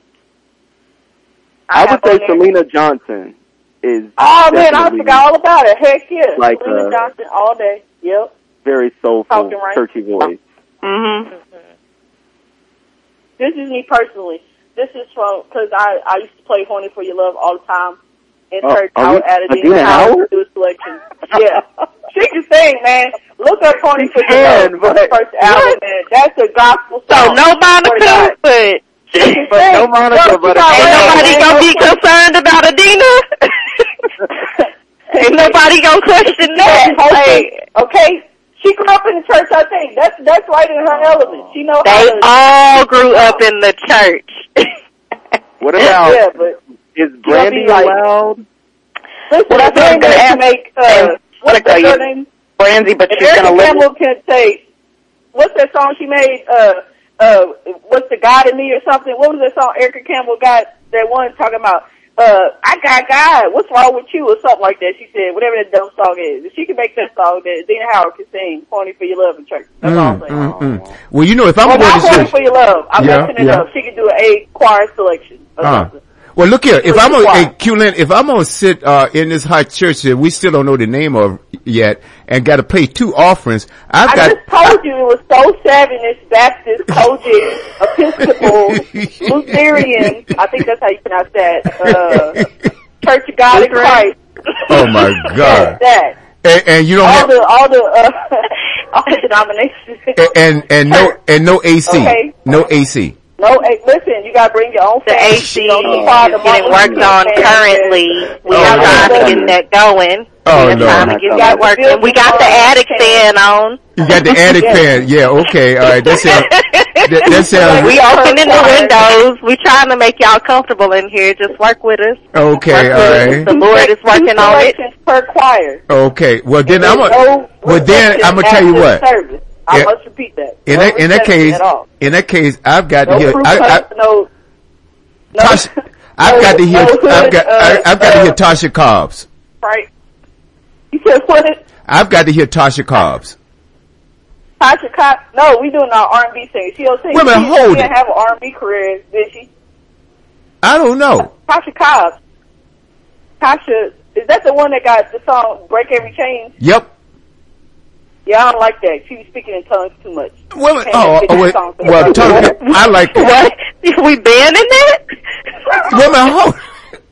I would have say on there- Selena Johnson is Oh man, I definitely forgot all about it. Heck yeah. Like, Selena uh, Johnson all day. Yep. very soulful, Talking right. churchy voice. Mhm. This is me personally. This is from, cause I, I used to play Horny for Your Love all the time. In Oh, church, are I we- would add Adina Adina Howard Howard? to do a selection. Yeah. She can sing, man. Look up Horny for Your can, Love, but- the first album, man. That's a gospel So song. no Swear to Monica, God. but She can But sing. no Monica, Well, but she got a- ain't red nobody hair, gonna no be concerned about Adina. Ain't nobody gonna question that. Like, okay, she grew up in the church. I think that's that's right in her element. She know how they to. all grew up in the church. What about yeah, but is gonna Brandy be like- allowed? listen, Well, that's if what I'm Brandy gonna can ask. make. Uh, what's Monica, her you- name? Brandy, but If she's Erica gonna live. Campbell can say, what's that song she made? Uh, uh, what's the God in me or something? What was that song Erica Campbell got? That one talking about. Uh, I got God. What's wrong with you or something like that? She said, whatever that dumb song is. If she can make that song, then Dina Howard can sing "Horny for Your Love" in church. That's all I'm Mm, saying. mm, mm. Well, you know, if I'm Well, going not to "Horny church, for Your Love." I'm Yeah, messing it yeah. up. She can do a choir selection or uh, something. well, look here. If Who's I'm the a, choir? hey, Q-Lin, if I'm gonna sit uh in this hot church that we still don't know the name of yet, and got to pay two offerings, I've I got. just told you it was so Savinist, Baptist, Kojic, Episcopal, Lutheran. I think that's how you pronounce that. Uh, Church of God in Christ. Oh my God! that. and, and you don't All have, the all the uh, all the denominations. and, and and no and no A C, Okay. no A C. No, hey, listen, you gotta bring your own The fan. A C You don't is supply the getting money. worked on Fan. currently. We Oh, are no. trying to get that going. Oh, We're no. trying to get that working. We got the attic fan on. You got the attic Yeah. fan, yeah. Okay, all right. That sounds. That, that sounds. We opening the windows. We trying to make y'all comfortable in here. Just work with us. Okay, Work all with us. right. The Lord is working Two on it. selections per choir. Okay. Well, then There's I'm gonna. no Well, then restriction I'm gonna tell you after what. service. I Yeah. must repeat that. In No that in that restriction case, at all. in that case, I've got to No hear. fruit I, I, cups, no. No. Tasha, I've got to hear. no I've hood, got. uh, I, I've got to uh, hear Tasha Cobbs. Right. You said what? I've got to hear Tasha Cobbs. Tasha Cobbs? No, we doing our R and B thing. She don't sing. Wait a minute, she, hold she it. didn't have an R and B career, did she? I don't know. Tasha Cobbs. Tasha, is that the one that got the song "Break Every Chain"? Yep. Yeah, I don't like that. She was speaking in tongues too much. Well, Can't oh, have oh wait. song for Well, the- Tasha, I like that. What? We banning that? Wait a minute, hold.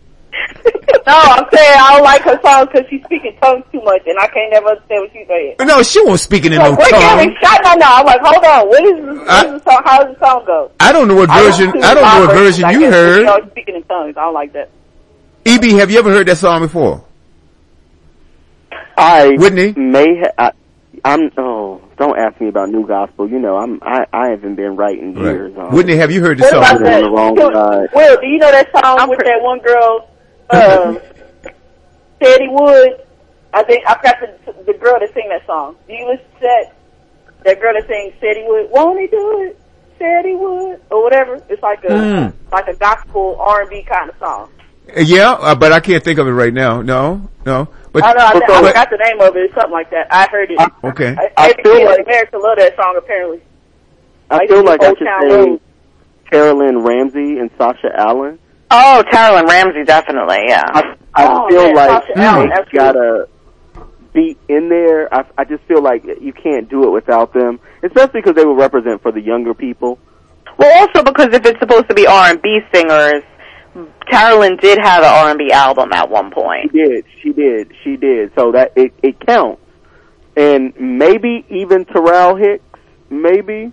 No, I'm saying I don't like her song because she's speaking tongues too much, and I can't never understand what she's saying. No, she wasn't speaking in So no break every tongue. shot. No, no. I'm like, hold on. What is this? I- What is the song? How does the song go? I don't know what version. I don't know what version you heard. You know, speaking in tongues. I don't like that. E B, have you ever heard that song before? I Whitney? may ha- I, I'm oh don't ask me about new gospel. You know, I'm I, I haven't been right in years. Right. Um, Whitney, have you heard the What song? about on that? the wrong side. Will, do you know that song I'm with pretty- that one girl, um, said he would? I think I forgot the the girl that sing that song. Do you listen to that? That girl that sings "Said He Would"? Won't he do it? Said he would, or whatever. It's like a Mm. like a gospel R and B kind of song. Yeah, uh, but I can't think of it right now. No, no. But I know. I, but- I but- forgot the name of it. It's something like that. I heard it. okay. I, I every feel kid like- in America love that song. Apparently, I Like feel in like I Old should Town say Road. Carolyn Ramsey and Sasha Allen. Oh, Carolyn Ramsey, definitely, yeah. I, I Oh, feel man, like Sasha Allen, they absolutely. gotta be in there. I, I just feel like you can't do it without them, especially because they will represent for the younger people. Well, also because if it's supposed to be R and B singers, Carolyn did have an R and B album at one She point. did, she did, she did. So that it, it counts. And maybe even Terrell Hicks, maybe.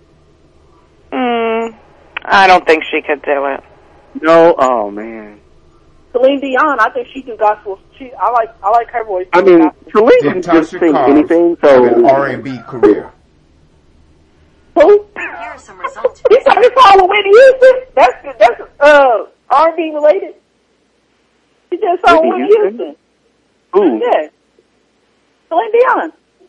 Mm, I don't think she could do it. No, oh man. Celine Dion, I think she do gospel. She, I like, I like her voice. I mean, Gospel. Celine Did can just Tasha sing Cobbs anything. have an So R and B career? Who? Here are some results. You saw this song with Whitney Houston? That's that's uh R and B related. She just saw Whitney Whitney Houston? Houston. who? Yeah. Celine Dion.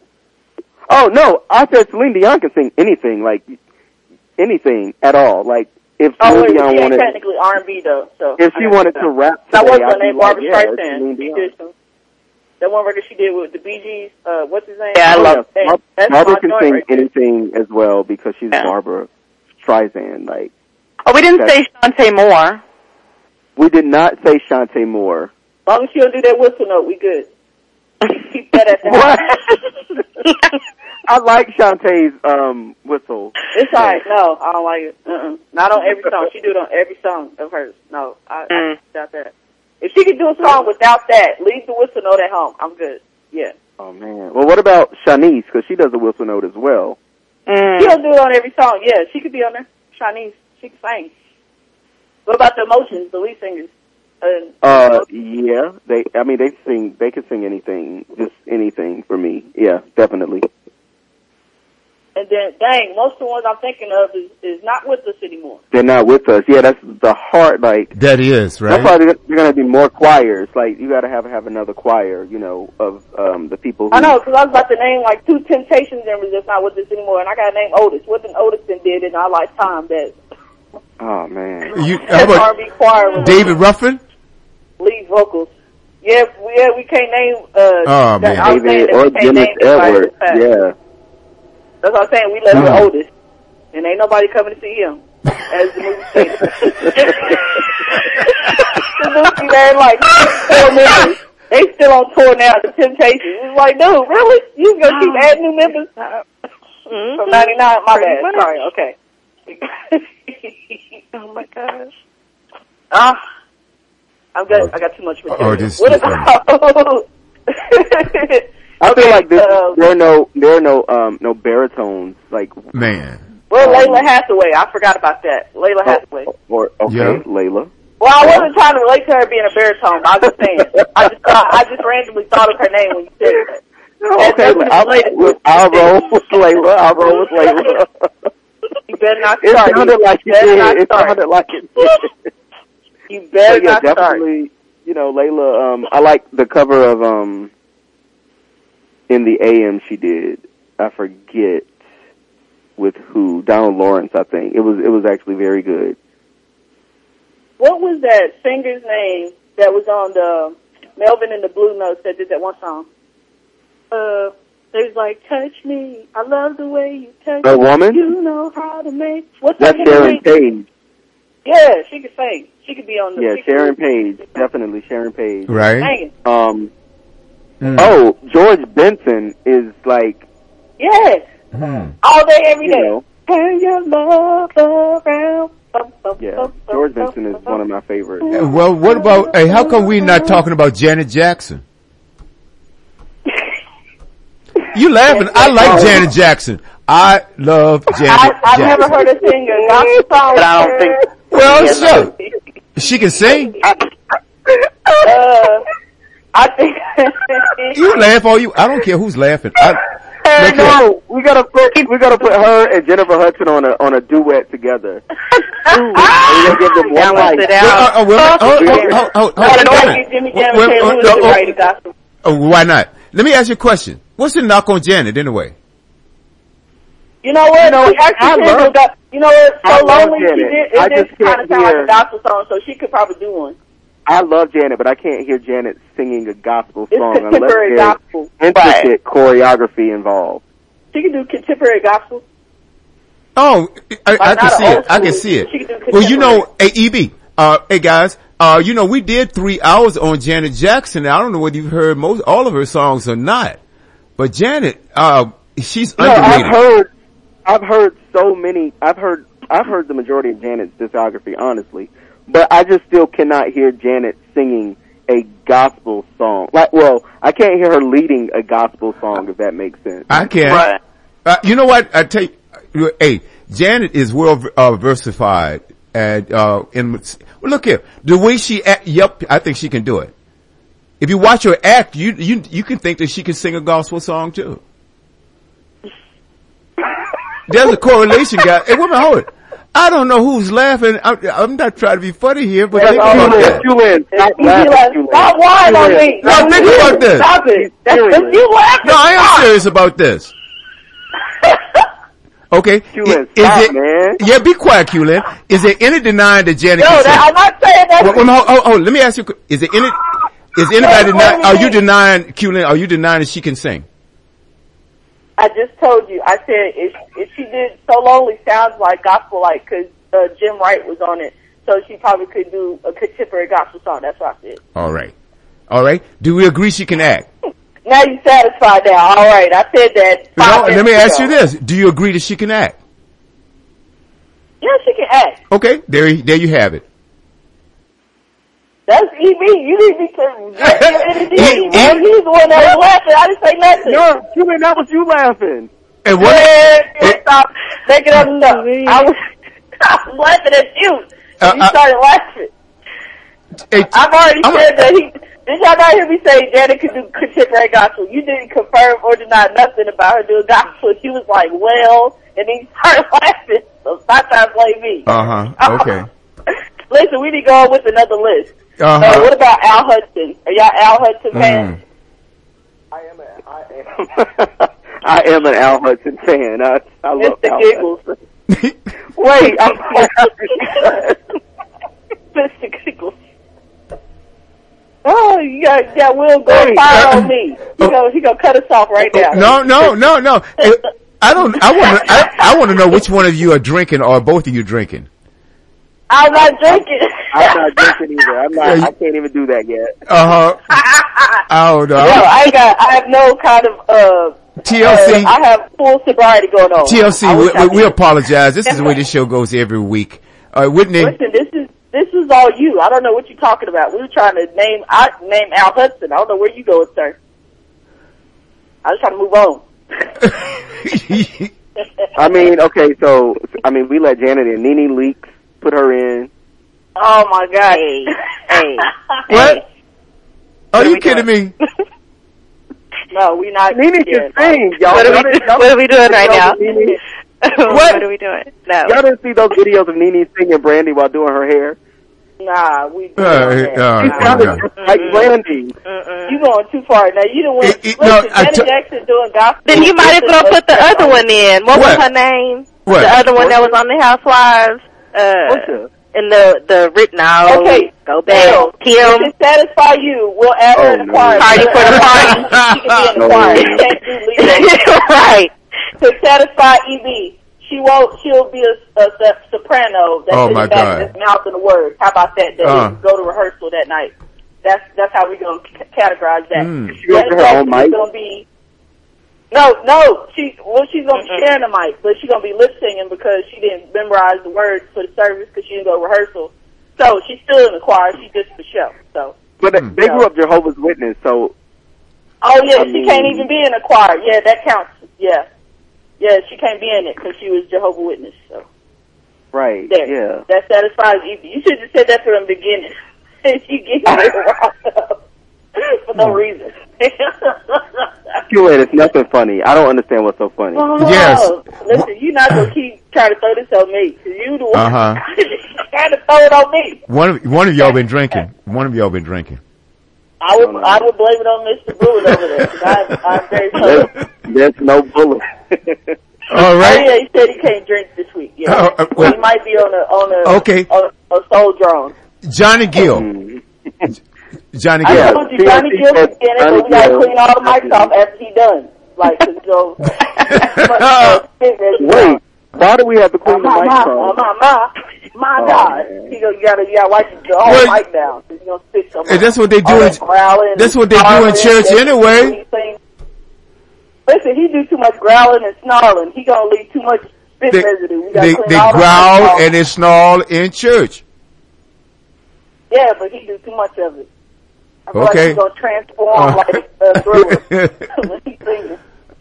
Oh no, I said Celine Dion can sing anything, like anything at all. Like if Oh Celine wait, Dion she ain't wanted, technically R and B though. So if I she gotta wanted check to it out. rap That today, was her I'd be name, like, Barbara yeah, it's Streisand. Celine She Dion. did some. That one record she did with the Bee Gees. Uh, what's his name? Yeah, I Oh, love- yeah. Bar- That's Barbara my can joint sing right there. anything as well because she's Yeah. Barbara Streisand. Like Oh, we didn't Okay. say Shantae Moore. we did not say Shantae Moore. As long as she don't do that whistle note, we good. Keep that at the house. I like Shantae's um whistle. It's alright. No, I don't like it. Uh-uh. Not on every song. She do it on every song of hers. No, I, Mm. I doubt that. If she could do a song without that, leave the whistle note at home. I'm good. Yeah. Oh man. Well, what about Shanice? Because she does a whistle note as well. Mm. She don't do it on every song. Yeah, she could be on there. Shanice, she can sing. What about the Emotions, the lead singers? Uh, Uh, yeah. They. I mean, they sing. They can sing anything. Just anything for me. Yeah, definitely. and then, dang, most of the ones I'm thinking of is, is not with us anymore. They're not with us. Yeah, that's the hard. Like That is, right? that's why there- there gonna be more choirs. Like you gotta have have another choir. You know, of um the people. Who, I know, because I was about to name like two Temptations and was just not with us anymore, and I got to name Otis. What did Otis done did in our lifetime that Oh man. You, how that about R and B choir was David Ruffin? lead vocals? Yeah, we- yeah, we can't name. Uh, Oh, that- man. I was saying David that or we can't Dennis name anybody Edwards. this fast. Yeah. That's what I'm saying. We left Oh. with Otis, and ain't nobody coming to see him, as the movie stated. The movie had like four members. They still on tour now. The Temptations. It's like, dude, really? You gonna keep adding new members? Mm-hmm. From ninety-nine, my Pretty bad. much. Sorry, okay. Oh my gosh. Ah, I'm good. I got too much material. Oh, just- what about? I feel Okay, like this, uh, there are no there are no um no baritones like Man. well, um, Layla Hathaway. I forgot about that. Layla Hathaway. or okay Yeah. Layla. Well, I wasn't trying to relate to her being a baritone. I was just saying. I just thought, I just randomly thought of her name when you said that. Okay, That's I'll, related to- I'll roll with Layla. I'll roll with Layla. You better not It start. sounded like you it better did. not It start. sounded like it did. You better But yeah, not start. definitely. You know, Layla. Um, I like the cover of um. In the A M she did. I forget with who. Donald Lawrence, I think. It was. It was actually very good. What was that singer's name that was on the Melvin and the Blue Notes that did that one song? Uh, they was like, touch me. I love the way you touch A me. woman? You know how to make. What's That's that Sharon name? Page. Yeah, she could sing. She could be on the. Yeah, she could- Sharon Page. Definitely Sharon Page. Right? Dang it. Um. Mm. Oh, George Benson is like, Yes. Hmm. All day, every you day. know, Turn your love around. Bum, bum, yeah. bum, George bum, Benson is bum, one of my favorites. Uh, Well, what about, hey, how come we not talking about Janet Jackson? You laughing? I like Janet Jackson. I love Janet I, I've Jackson. never heard her sing a gospel song. But I don't think. Well, sure. She can sing. Uh, I think. You laugh all you, I don't care who's laughing. I, Man, no, we gotta put we gotta put her and Jennifer Hudson on a on a duet together. Ooh. We gotta give them one light. Uh, uh, well, hold, hold, hold, hold, hold, I don't hold, know if Jimmy Jam well, and Taylor well, Lewis uh, to oh, write a gospel. oh, why not? Let me ask you a question. What's the knock on Janet anyway? You know what? You know, She actually I did love- do go- You know what? I So love lonely she Janet. did. It I did just kind can't of sound like hear- a gospel song, so she could probably do one. I love Janet, but I can't hear Janet singing a gospel It's song unless contemporary there's gospel. intricate choreography involved. She can do contemporary gospel. Oh, I, I Like, can not see old it. I can school. see it. She can do Well, you know, contemporary. hey, E B, uh, hey guys, uh, you know, we did three hours on Janet Jackson. I don't know whether you've heard most, all of her songs or not, but Janet, uh, she's No, I've underrated. heard, I've heard so many. I've heard, I've heard the majority of Janet's discography, honestly, but I just still cannot hear Janet singing a gospel song. Like, well, I can't hear her leading a gospel song, if that makes sense. I can. Right. Uh, you know what? I tell you, hey, Janet is well uh, versified, and uh, in well, look here, the way she act. Yep, I think she can do it. If you watch her act, you you you can think that she can sing a gospel song too. There's a correlation, guys. Hey, wait a minute, hold it. I don't know who's laughing. I'm, I'm not trying to be funny here, but think about that. Julian, stop You be laughing, like, Julian. stop whining on me. No, think about this. Stop it. That's Seriously. because you laughing. No, I am serious about this. Okay. Julian, Is stop, it, man. Yeah, be quiet, Q-Lin. Is there any denying that Janet No, can sing? that, I'm not saying that. Well, well, hold, hold, hold, let me ask you, is there any, is anybody denying, are you denying, Q-Lin, are you denying that she can sing? I just told you. I said if if she did So Lonely sounds like gospel, like because uh, Jim Wright was on it, so she probably could do a contemporary gospel song. That's what I said. All right. All right. Do we agree she can act? Now you satisfied now. All right, I said that. No, five let me minutes ask you ago. this. Do you agree that she can act? Yeah, she can act. Okay. There, there you have it. That's E B. You need me to. E- He's the one that was laughing. I didn't say nothing. No, Julian, that was you laughing. And what, Yeah, stop making up stuff. I was, I was laughing at you. Uh, you uh, started laughing. hey, I've already I'm a- said that he. Did y'all not hear me say Janet could do contemporary gospel? You didn't confirm or deny nothing about her doing gospel. She was like, well, and he started laughing. So stop trying to play me. uh-huh. Okay. Listen, we need to go on with another list. Uh-huh. Uh, what about Al Hudson? Are y'all Al Hudson fans? Mm. I am, a, I am, I am an Al Hudson fan. I, I love Mister Al Giggles. Hudson. Wait, I'm Mister Giggles. Oh, you got, you got Will going Hey, fire uh, on me. He gonna, he gonna cut us off right now. No, no, no, no. Eh, I don't, I want to, I, I want to know which one of you are drinking or both of you drinking. I'm not drinking. I'm not drinking either. I'm not. I can't even do that yet. Uh-huh. I don't know. No, I ain't got, I have no kind of, uh, T L C. uh, I have full sobriety going on. T L C, I we, wish I we, we did. apologize. This is the way this show goes every week. Uh, Whitney, Listen, this is, this is all you. I don't know what you're talking about. We were trying to name, I name Al Hudson. I don't know where you going, sir. I was trying to move on. I mean, okay, so I mean, we let Janet in. Nene Leakes put her in. Oh my God. Hey. what? Are are you we kidding me? No, we not. Nene yeah, can sing, y'all. What are we, Y'all didn't- y'all what are we doing didn't right see now? those Nene- What are we doing? No. Y'all didn't see those videos of Nene singing Brandy while doing her hair? Nah, we. Uh, Uh, uh, She uh, sounded uh, just like Brandy. you going too far now. You don't want. It- it- Listen, no, I Janet t- Jackson doing gospel. Then you might as well put the other one in. What, What? was her name? What? The other one that was on the Housewives. What's Uh, her? in the the written out. Okay, Go back. Bill, Kim. If it satisfy you, we'll add her Oh, in the no. choir. Party for the party. She can be in the No. choir. She can't do lead. Right. To satisfy E B, she won't. She'll be a, a, a soprano. That's Oh, in my the back God. that's mouthing the words. How about that? That Uh. we go to rehearsal that night. That's that's how we gonna c- categorize that. Mm. She goes to her own Jackson is mic. gonna be. No, no, she well, she's gonna be sharing the mic, but she's gonna be lip singing because she didn't memorize the words for the service because she didn't go to rehearsal. So she's still in the choir. She's just for show. So. But they, they grew up Jehovah's Witness, so Oh yeah, I she mean- can't even be in a choir. Yeah, that counts. Yeah, yeah, she can't be in it because she was Jehovah's Witness. So right, there, yeah. that satisfies you. You should have said that from the beginning. You get it wrong. for no reason. Q-Wait, it's nothing funny. I don't understand what's so funny. Oh, Yes. Listen, you're not gonna keep trying to throw this on me, cause you the one Uh-huh. trying to throw it on me. One of, one of y'all been drinking. One of y'all been drinking. I would, I would blame it on Mister Bullet over there, cause I, I'm very There's, close. there's no bullet. All Oh right. yeah, he said he can't drink this week. Yeah, Oh, uh, well- he might be on a on a Okay. on a, a soul drone. Johnny Gill. Johnny I Gill. told you Johnny Gill was in it, but we gotta clean all the mics off after he done. Like, cause you know, Wait, why do we have to clean the my, mic my, from? my, my, my Oh, God. man. You know, you gotta, you gotta wipe the whole Well, mic down. Cause you gonna spit so much. And that's what they do All in- that growling that's and what they do in snarling, church that's- anyway. anything. Listen, he do too much growling and snarling. He gonna leave too much spit They, residue. We gotta they, clean they all the mics growl off. and they snarl in church. Yeah, but he do too much of it. I feel Okay. like he's gonna transform Uh. like a thriller when he sings.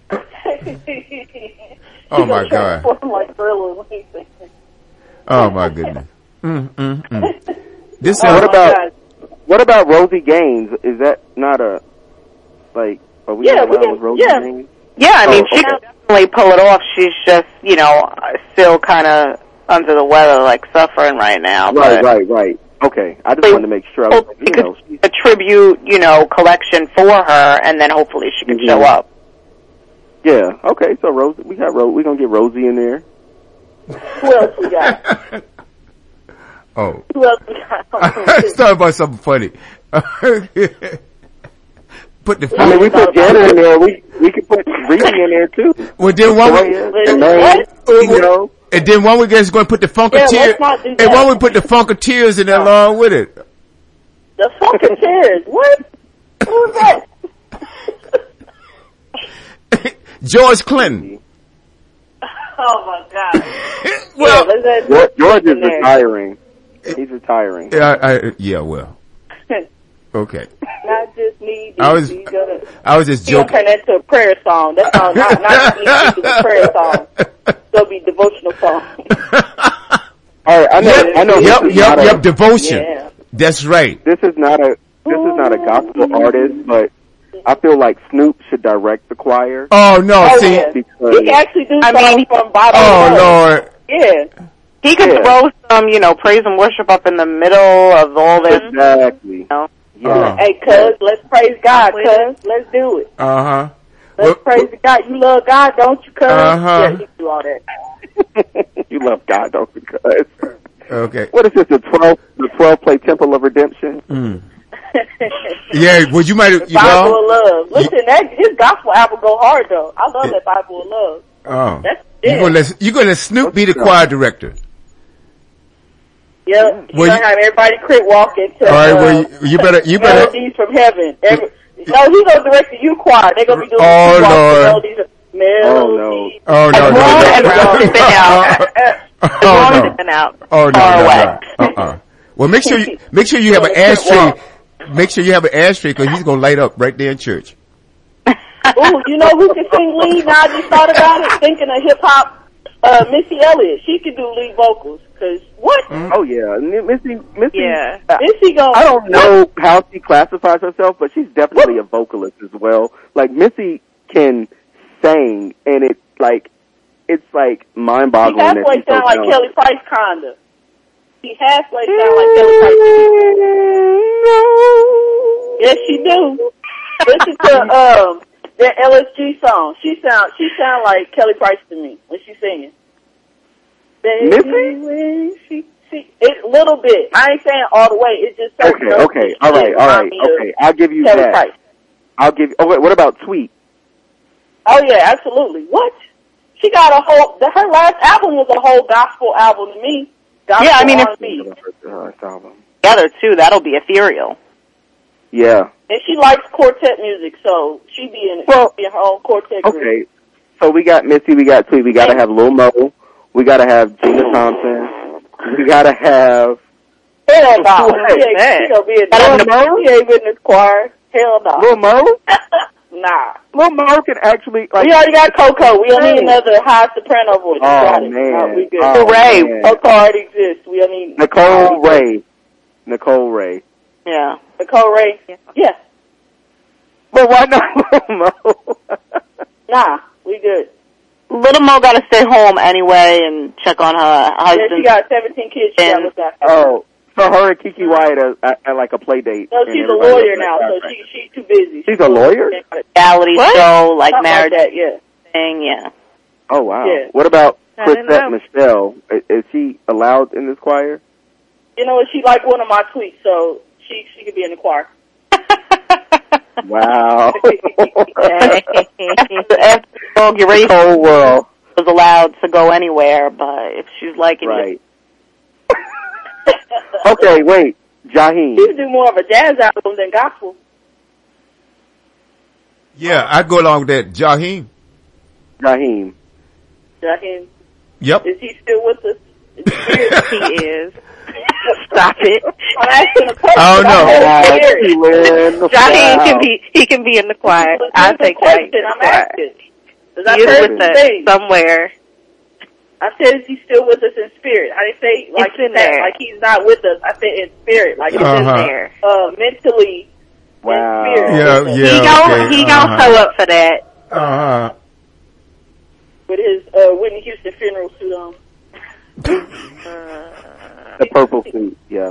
Oh, my God. Transform like thriller when he sings. Oh my goodness. Mm, mm, mm. This Oh, sounds, What my about God. what about Rosie Gaines? Is that not a like? Are we Yeah, in we line can- with Rosie yeah. Gaines? Yeah, I mean, Oh, she okay. can definitely pull it off. She's just, you know, still kind of under the weather, like suffering right now. Right, but right, right. Okay, I just They- wanted to make sure. I was, we you could know, a tribute, you know, collection for her, and then hopefully she can Mhm. show up. yeah. Okay, so Rosie, we got Ro- we gonna get Rosie in there. Who else we got? oh. Who else we got? Let's talk about something funny. Put the I mean, we put Janet in there. We we could put Reese in there too. well, then one we, Toya, and- Jermaine, you know. and then one we guys going to put the Yeah, Funketeers, let's not do and that. one we put the Funketeers in there along with it. The Funketeers. What? Who's that? George Clinton. Oh my God. Well, yeah, let's add George, George is in there. retiring. He's retiring. yeah, I, yeah, well, okay. Not just me. I was- He's gonna, I was just he's gonna joking. turn that into a prayer song. That's not not not just me. It's a prayer song. It'll be devotional song. All right, I know. Yep, I know. yep, this is yep, not yep, a, devotion. Yeah. That's right. This is not a. This is not a gospel artist, but I feel like Snoop should direct the choir. Oh no, Oh, see, yeah. Because He can actually do I songs mean- from Bible. oh Love. Lord, Yeah. He could Yeah. throw some, you know, praise and worship up in the middle of all this. exactly. You know? Yeah. Hey, cuz, let's praise God, cuz. Let's do it. uh huh. Let's praise God. You love God, don't you, cuz? Uh-huh. Yeah, he can do all that. You love God, don't you? Cuz? Okay. What is this? The twelve, the twelve play Temple of Redemption. Mm. Yeah, well, you might, you Bible know. of Love. Listen, that his gospel album go hard though. I love that Bible of Love. Oh, That's you it. gonna let you gonna let Snoop be the choir director? Yep. Well, You're gonna you- have everybody crip walk into All right, uh, well, you, you better, you better. melodies from heaven. Every, no, he gonna direct the youth choir. They gonna be doing Oh, the youth walk to Lord. melodies. Of, melodies. Oh no, no, As long as no, we're no. sipping out. Oh As long as no. it's been out. Oh no, Far no, away. no. Uh-uh. Well, make sure you make sure you have an ashtray. Make sure you have an ashtray because he's gonna light up right there in church. Ooh, you know who can sing lead? Now I just thought about it. Thinking of hip hop, uh, Missy Elliott. She could do lead vocals. Cause what? Oh yeah, and Missy. Missy. Yeah. uh, Missy go. I don't know how she classifies herself, but she's definitely a vocalist as well. Like Missy can sing, and it's like it's like She mind-boggling. that halfway she's so sound like talented. Kelly Price, kinda. She halfway sound like Kelly Price. Yes, she do. Listen to um that L S G song. She sound she sound like Kelly Price to me when she's singing. Missy? When she she it little bit. I ain't saying all the way. It's just certain Okay, notes okay, that all right, remind all right, me of okay. I'll give you Kelly that. Price. I'll give. Oh wait, what about Tweet? Oh yeah, absolutely. What? She got a whole. The, her last album was a whole gospel album to me. Gospel Yeah, I mean, R if- and B. Her album. Together too, that'll be ethereal. Yeah. And she likes quartet music, so she be in, Well, be in her own quartet group. Okay. So we got Missy, we got Tweet, we gotta have Lil Mo, we gotta have Gina Thompson, we gotta have Hell no. Who She is ain't, that? she gonna be in Lil the Mo? She ain't in this choir. Hell no. Lil Mo. Nah. Lil Mo can actually like. We already got Coco. We don't need another high soprano voice. We Oh got it. man. No, we good. Oh, Ray. man. Coco already exists. We don't need Nicole Ray. Nicole Ray. Yeah. Nicole Ray. Yeah. But why not Little Mo? Nah, we good. Little Mo got to stay home anyway and check on her husband. Yeah, she got seventeen kids. She got to look after. Oh, so her and Kiki Wyatt are at, at like a play date. No, she's a lawyer now, so she she's too busy. She's a lawyer? Reality What? show, like Something marriage like that, yeah. thing, yeah. Oh, wow. Yeah. What about I didn't Chrisette know. Michelle? Is, is she allowed in this choir? You know, she liked one of my tweets, so she she could be in the choir. Wow. After the inauguration, Whole world. was allowed to go anywhere, but if she's liking Right. Okay, wait. Jaheim. She would do more of a jazz album than gospel. Yeah, I'd go along with that. Jaheim. Jaheim. Jaheim, Yep. is he still with us? it, he is. Stop it. I'm asking a question. I don't know. I'm Wow, serious. she win. Jaheim Wow. can be, he can be in the choir. But I'll there's a take Jaheim question in the I'm choir. asking. 'Cause I He is heard with you us say, somewhere. I said, is he still with us in spirit? I didn't say like It's in that, there. like he's not with us. I said in spirit, like It's it's in Uh-huh. there. uh, mentally. Wow. In spirit. Yeah, with us. yeah. he gon' okay, he gon' uh-huh. show up for that. Uh-huh. With his uh, Whitney Houston funeral suit on. The purple suit, yeah.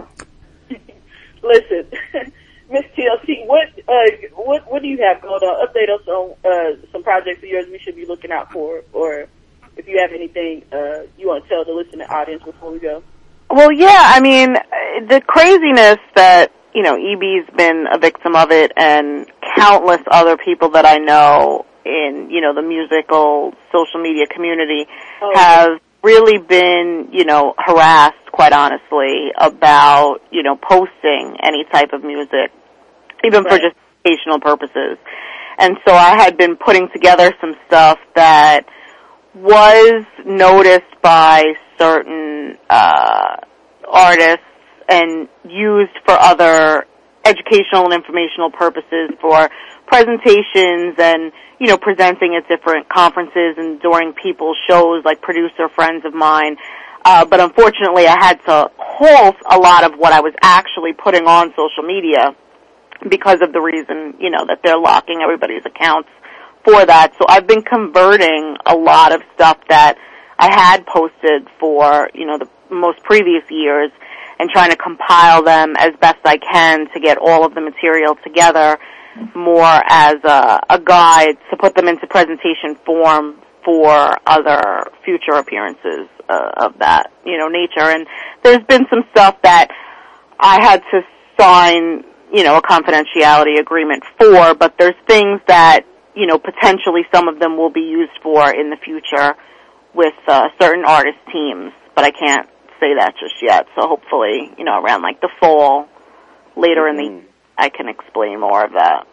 Listen, Miss T L C, what uh, what what do you have going on? Update us on uh, some projects of yours we should be looking out for, or if you have anything uh, you want to tell the listening audience before we go. Well, yeah, I mean, the craziness that, you know, E B's been a victim of it, and countless other people that I know in, you know, the musical social media community Oh. have really been, you know, harassed, quite honestly, about, you know, posting any type of music, even for Right. just educational purposes. And so I had been putting together some stuff that was noticed by certain uh artists and used for other educational and informational purposes, for presentations and, you know, presenting at different conferences and during people's shows, like producer friends of mine. Uh, but unfortunately I had to halt a lot of what I was actually putting on social media because of the reason, you know, that they're locking everybody's accounts for that. So I've been converting a lot of stuff that I had posted for, you know, the most previous years and trying to compile them as best I can to get all of the material together more as a, a guide to put them into presentation form for other future appearances uh, of that, you know, nature. And there's been some stuff that I had to sign, you know, a confidentiality agreement for, but there's things that, you know, potentially some of them will be used for in the future with uh, certain artist teams, but I can't say that just yet. So hopefully, you know, around like the fall, later in the, I can explain more of that.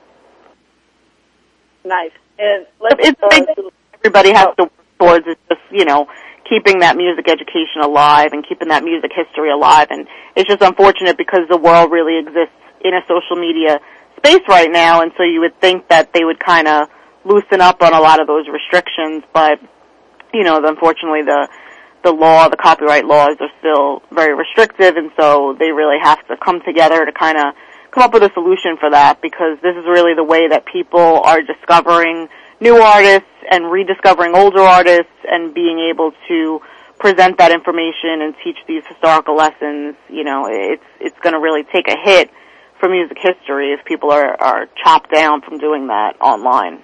Nice. And let's It's uh, big. Everybody has to work towards is just, you know, keeping that music education alive and keeping that music history alive. And it's just unfortunate because the world really exists in a social media space right now, and so you would think that they would kind of loosen up on a lot of those restrictions, but, you know, unfortunately the the law, the copyright laws are still very restrictive, and so they really have to come together to kind of come up with a solution for that, because this is really the way that people are discovering new artists and rediscovering older artists and being able to present that information and teach these historical lessons. You know, it's it's going to really take a hit for music history if people are, are chopped down from doing that online.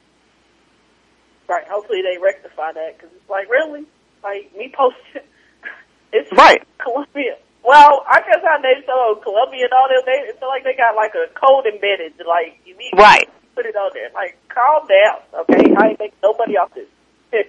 right. Hopefully they rectify that, because it's like, really, like me posting. It's Right. Columbia. Well, I guess how they so Columbia and all that, they it's like they got like a code embedded. Like you need Right. to put it on there. Like, calm down, okay? I ain't making nobody off this.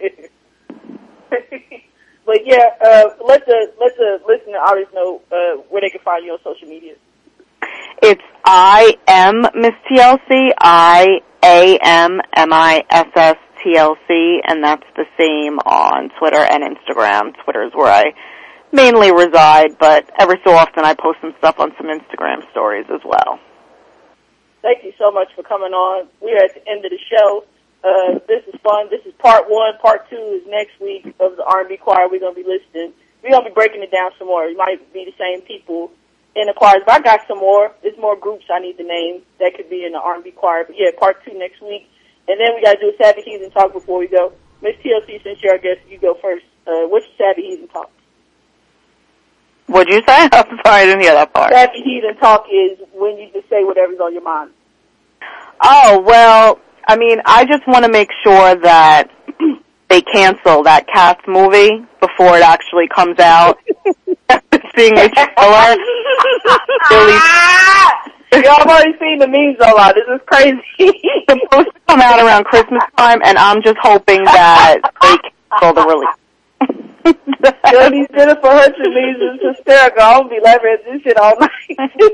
But yeah, uh, let the let the listener audience know uh, where they can find you on social media. It's I am Miss T L C, I A M M I S S T L C, and that's the same on Twitter and Instagram. Twitter is where I mainly reside, but every so often I post some stuff on some Instagram stories as well. Thank you so much for coming on. We are at the end of the show. Uh, this is fun. This is part one. Part two is next week of the R and B choir. We're going to be listening. We're going to be breaking it down some more. It might be the same people in the choirs, but I got some more. There's more groups I need to name that could be in the R and B choir. But yeah, part two next week. And then we got to do a Savvy Heathen Talk before we go. Miss T L C, since you're our guest, you go first. Uh, what's your Savvy Heathen Talk? What'd you say? I'm sorry, I didn't hear that part. Savvy Heathen Talk is when you just say whatever's on your mind. Oh, well, I mean, I just want to make sure that they cancel that Cats movie before it actually comes out. Seeing the trailer. Really. Y'all have already seen the memes a lot. This is crazy. It's supposed to come out around Christmas time, and I'm just hoping that they cancel the release. Yo, these Jennifer Hudson memes is hysterical. I'm going to be laughing at this shit all night.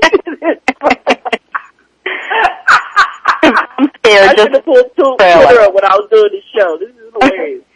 I'm scared. I Just should have pulled Twitter up when I was doing this show. This is hilarious.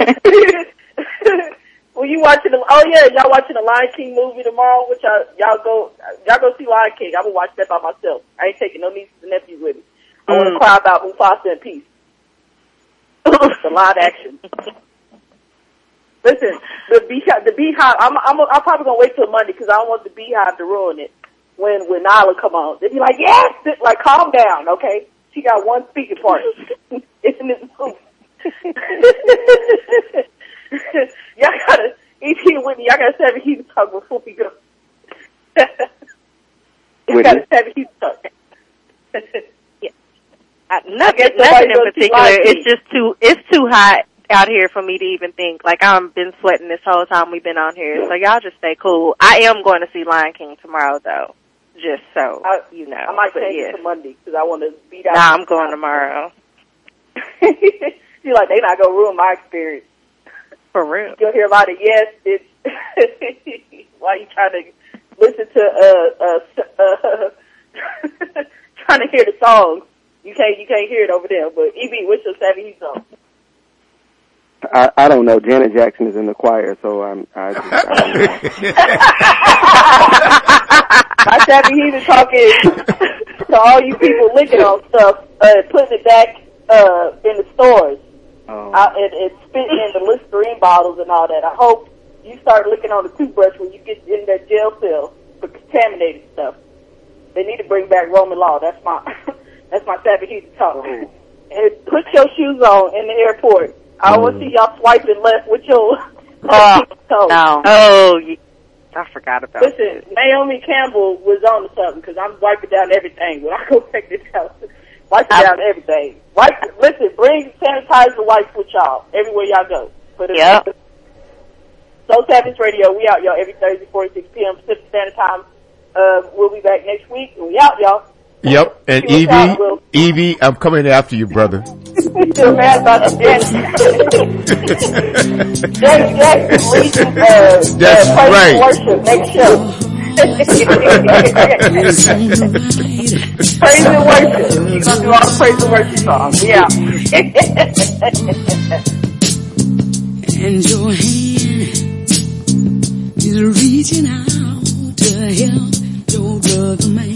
Well, you watching the, oh yeah, y'all watching the Lion King movie tomorrow, which y'all, y'all go, y'all go see Lion King. I'm gonna watch that by myself. I ain't taking no nieces and nephews with me. I mm. want to cry about Mufasa in peace. It's a lot of action. Listen, the Beehive, the Beehive, I'm, I'm, I'm probably gonna wait till Monday because I don't want the Beehive to ruin it when, when Nyla come on. They'd be like, yes, like calm down, okay? She got one speaking part. It's in this movie. Y'all gotta, E T and Whitney, y'all gotta Savvy Heathen Talk before we go. You gotta Savvy Heathen Talk. Yeah. I, nothing, nothing in particular. It's just too, it's too hot out here for me to even think. Like, I've been sweating this whole time we've been on here. So y'all just stay cool. I am going to see Lion King tomorrow, though. Just so I, you know. I might change yeah. it to Monday because I want to beat out. Nah, I'm going tomorrow. You're like, they not going to ruin my experience. For real. You'll hear about it. Yes, it's why you trying to listen to uh uh, uh trying to hear the songs. You can't you can't hear it over there. But E B, what's your Savvy Heathen song? I I don't know. Janet Jackson is in the choir, so I'm I, just, I don't know. My Savvy Heathen talk is to all you people licking on stuff, uh, putting it back uh in the stores. Oh. I, it, it's spitting in the Listerine bottles and all that. I hope you start licking on the toothbrush when you get in that jail cell for contaminated stuff. They need to bring back Roman law. That's my that's my Savvy Heathen talk. Oh. And put your shoes on in the airport. I oh. want to see y'all swiping left with your Oh, toes. no. Oh, I forgot about Listen, this. Naomi Campbell was on to something because I'm wiping down everything when I go check this house. Wiping I'm, down everything. Wipe, listen, bring sanitizer wipes with y'all everywhere y'all go. Put it Yep. in. Soul Savage Radio, we out, y'all, every Thursday, forty-six p.m. Pacific Standard Time. Uh, we'll be back next week, and we out, y'all. Yep, and See what's out, Will. Evie, Evie, I'm coming after you, brother. Still mad about the Janet Janet Jackson leading, uh, That's uh, praise right. and worship next show. Praise and worship. You're gonna do all the praise and worship songs. Yeah. And your hand is reaching out to help your brother man.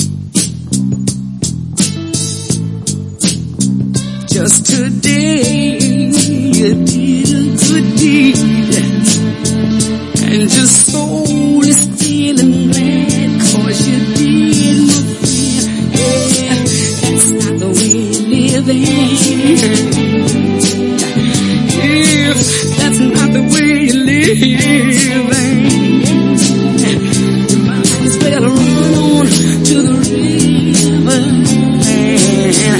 Just today you did a good deed, and your soul is feeling glad 'cause you did, my friend. Yeah, that's not the way you're living. If that's not the way you're living, you might as well run on to the river and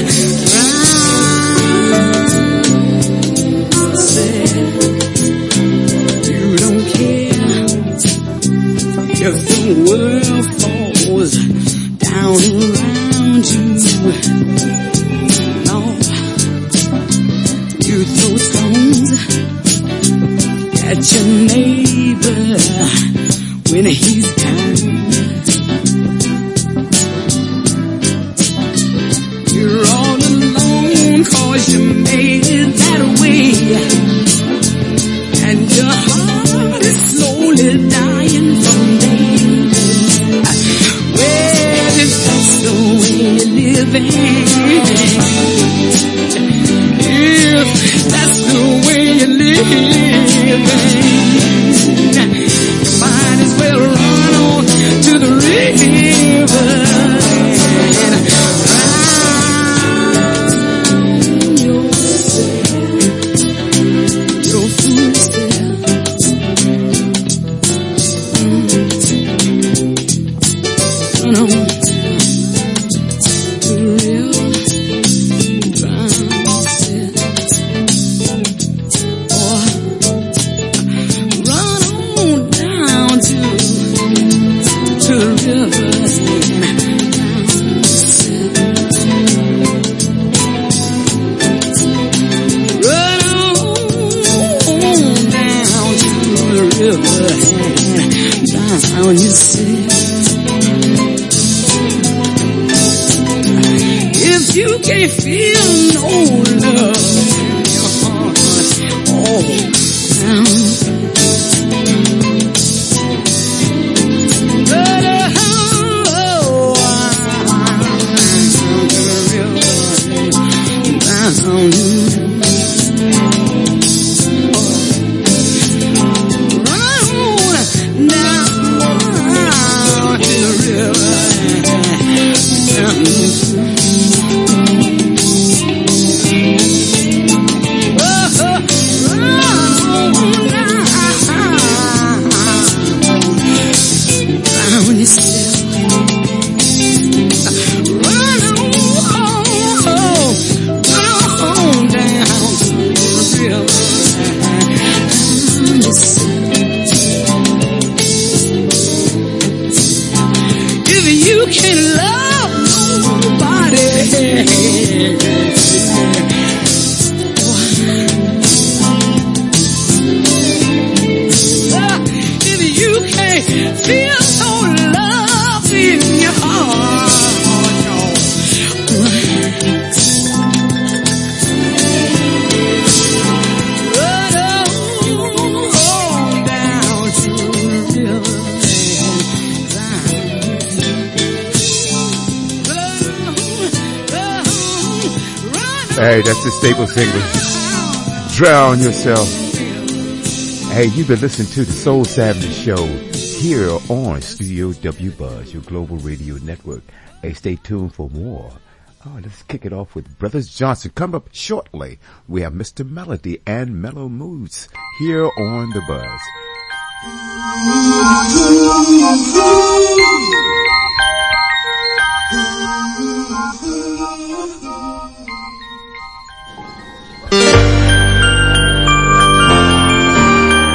if the world falls down around you, no, you throw stones at your neighbor when he's down. You're all alone 'cause you made it that way, and your heart is slowly dying from well, if that's the way you're living, if that's the way you're living, you might as well run on to the river. river and drown yourself. If you can't feel no love in your heart, oh, down. Hey, that's the staple single. Drown yourself. Hey, you've been listening to the Soul Savage Show here on Studio W Buzz, your global radio network. Hey, stay tuned for more. Oh, let's kick it off with Brothers Johnson. Come up shortly. We have Mister Melody and Mellow Moods here on the Buzz.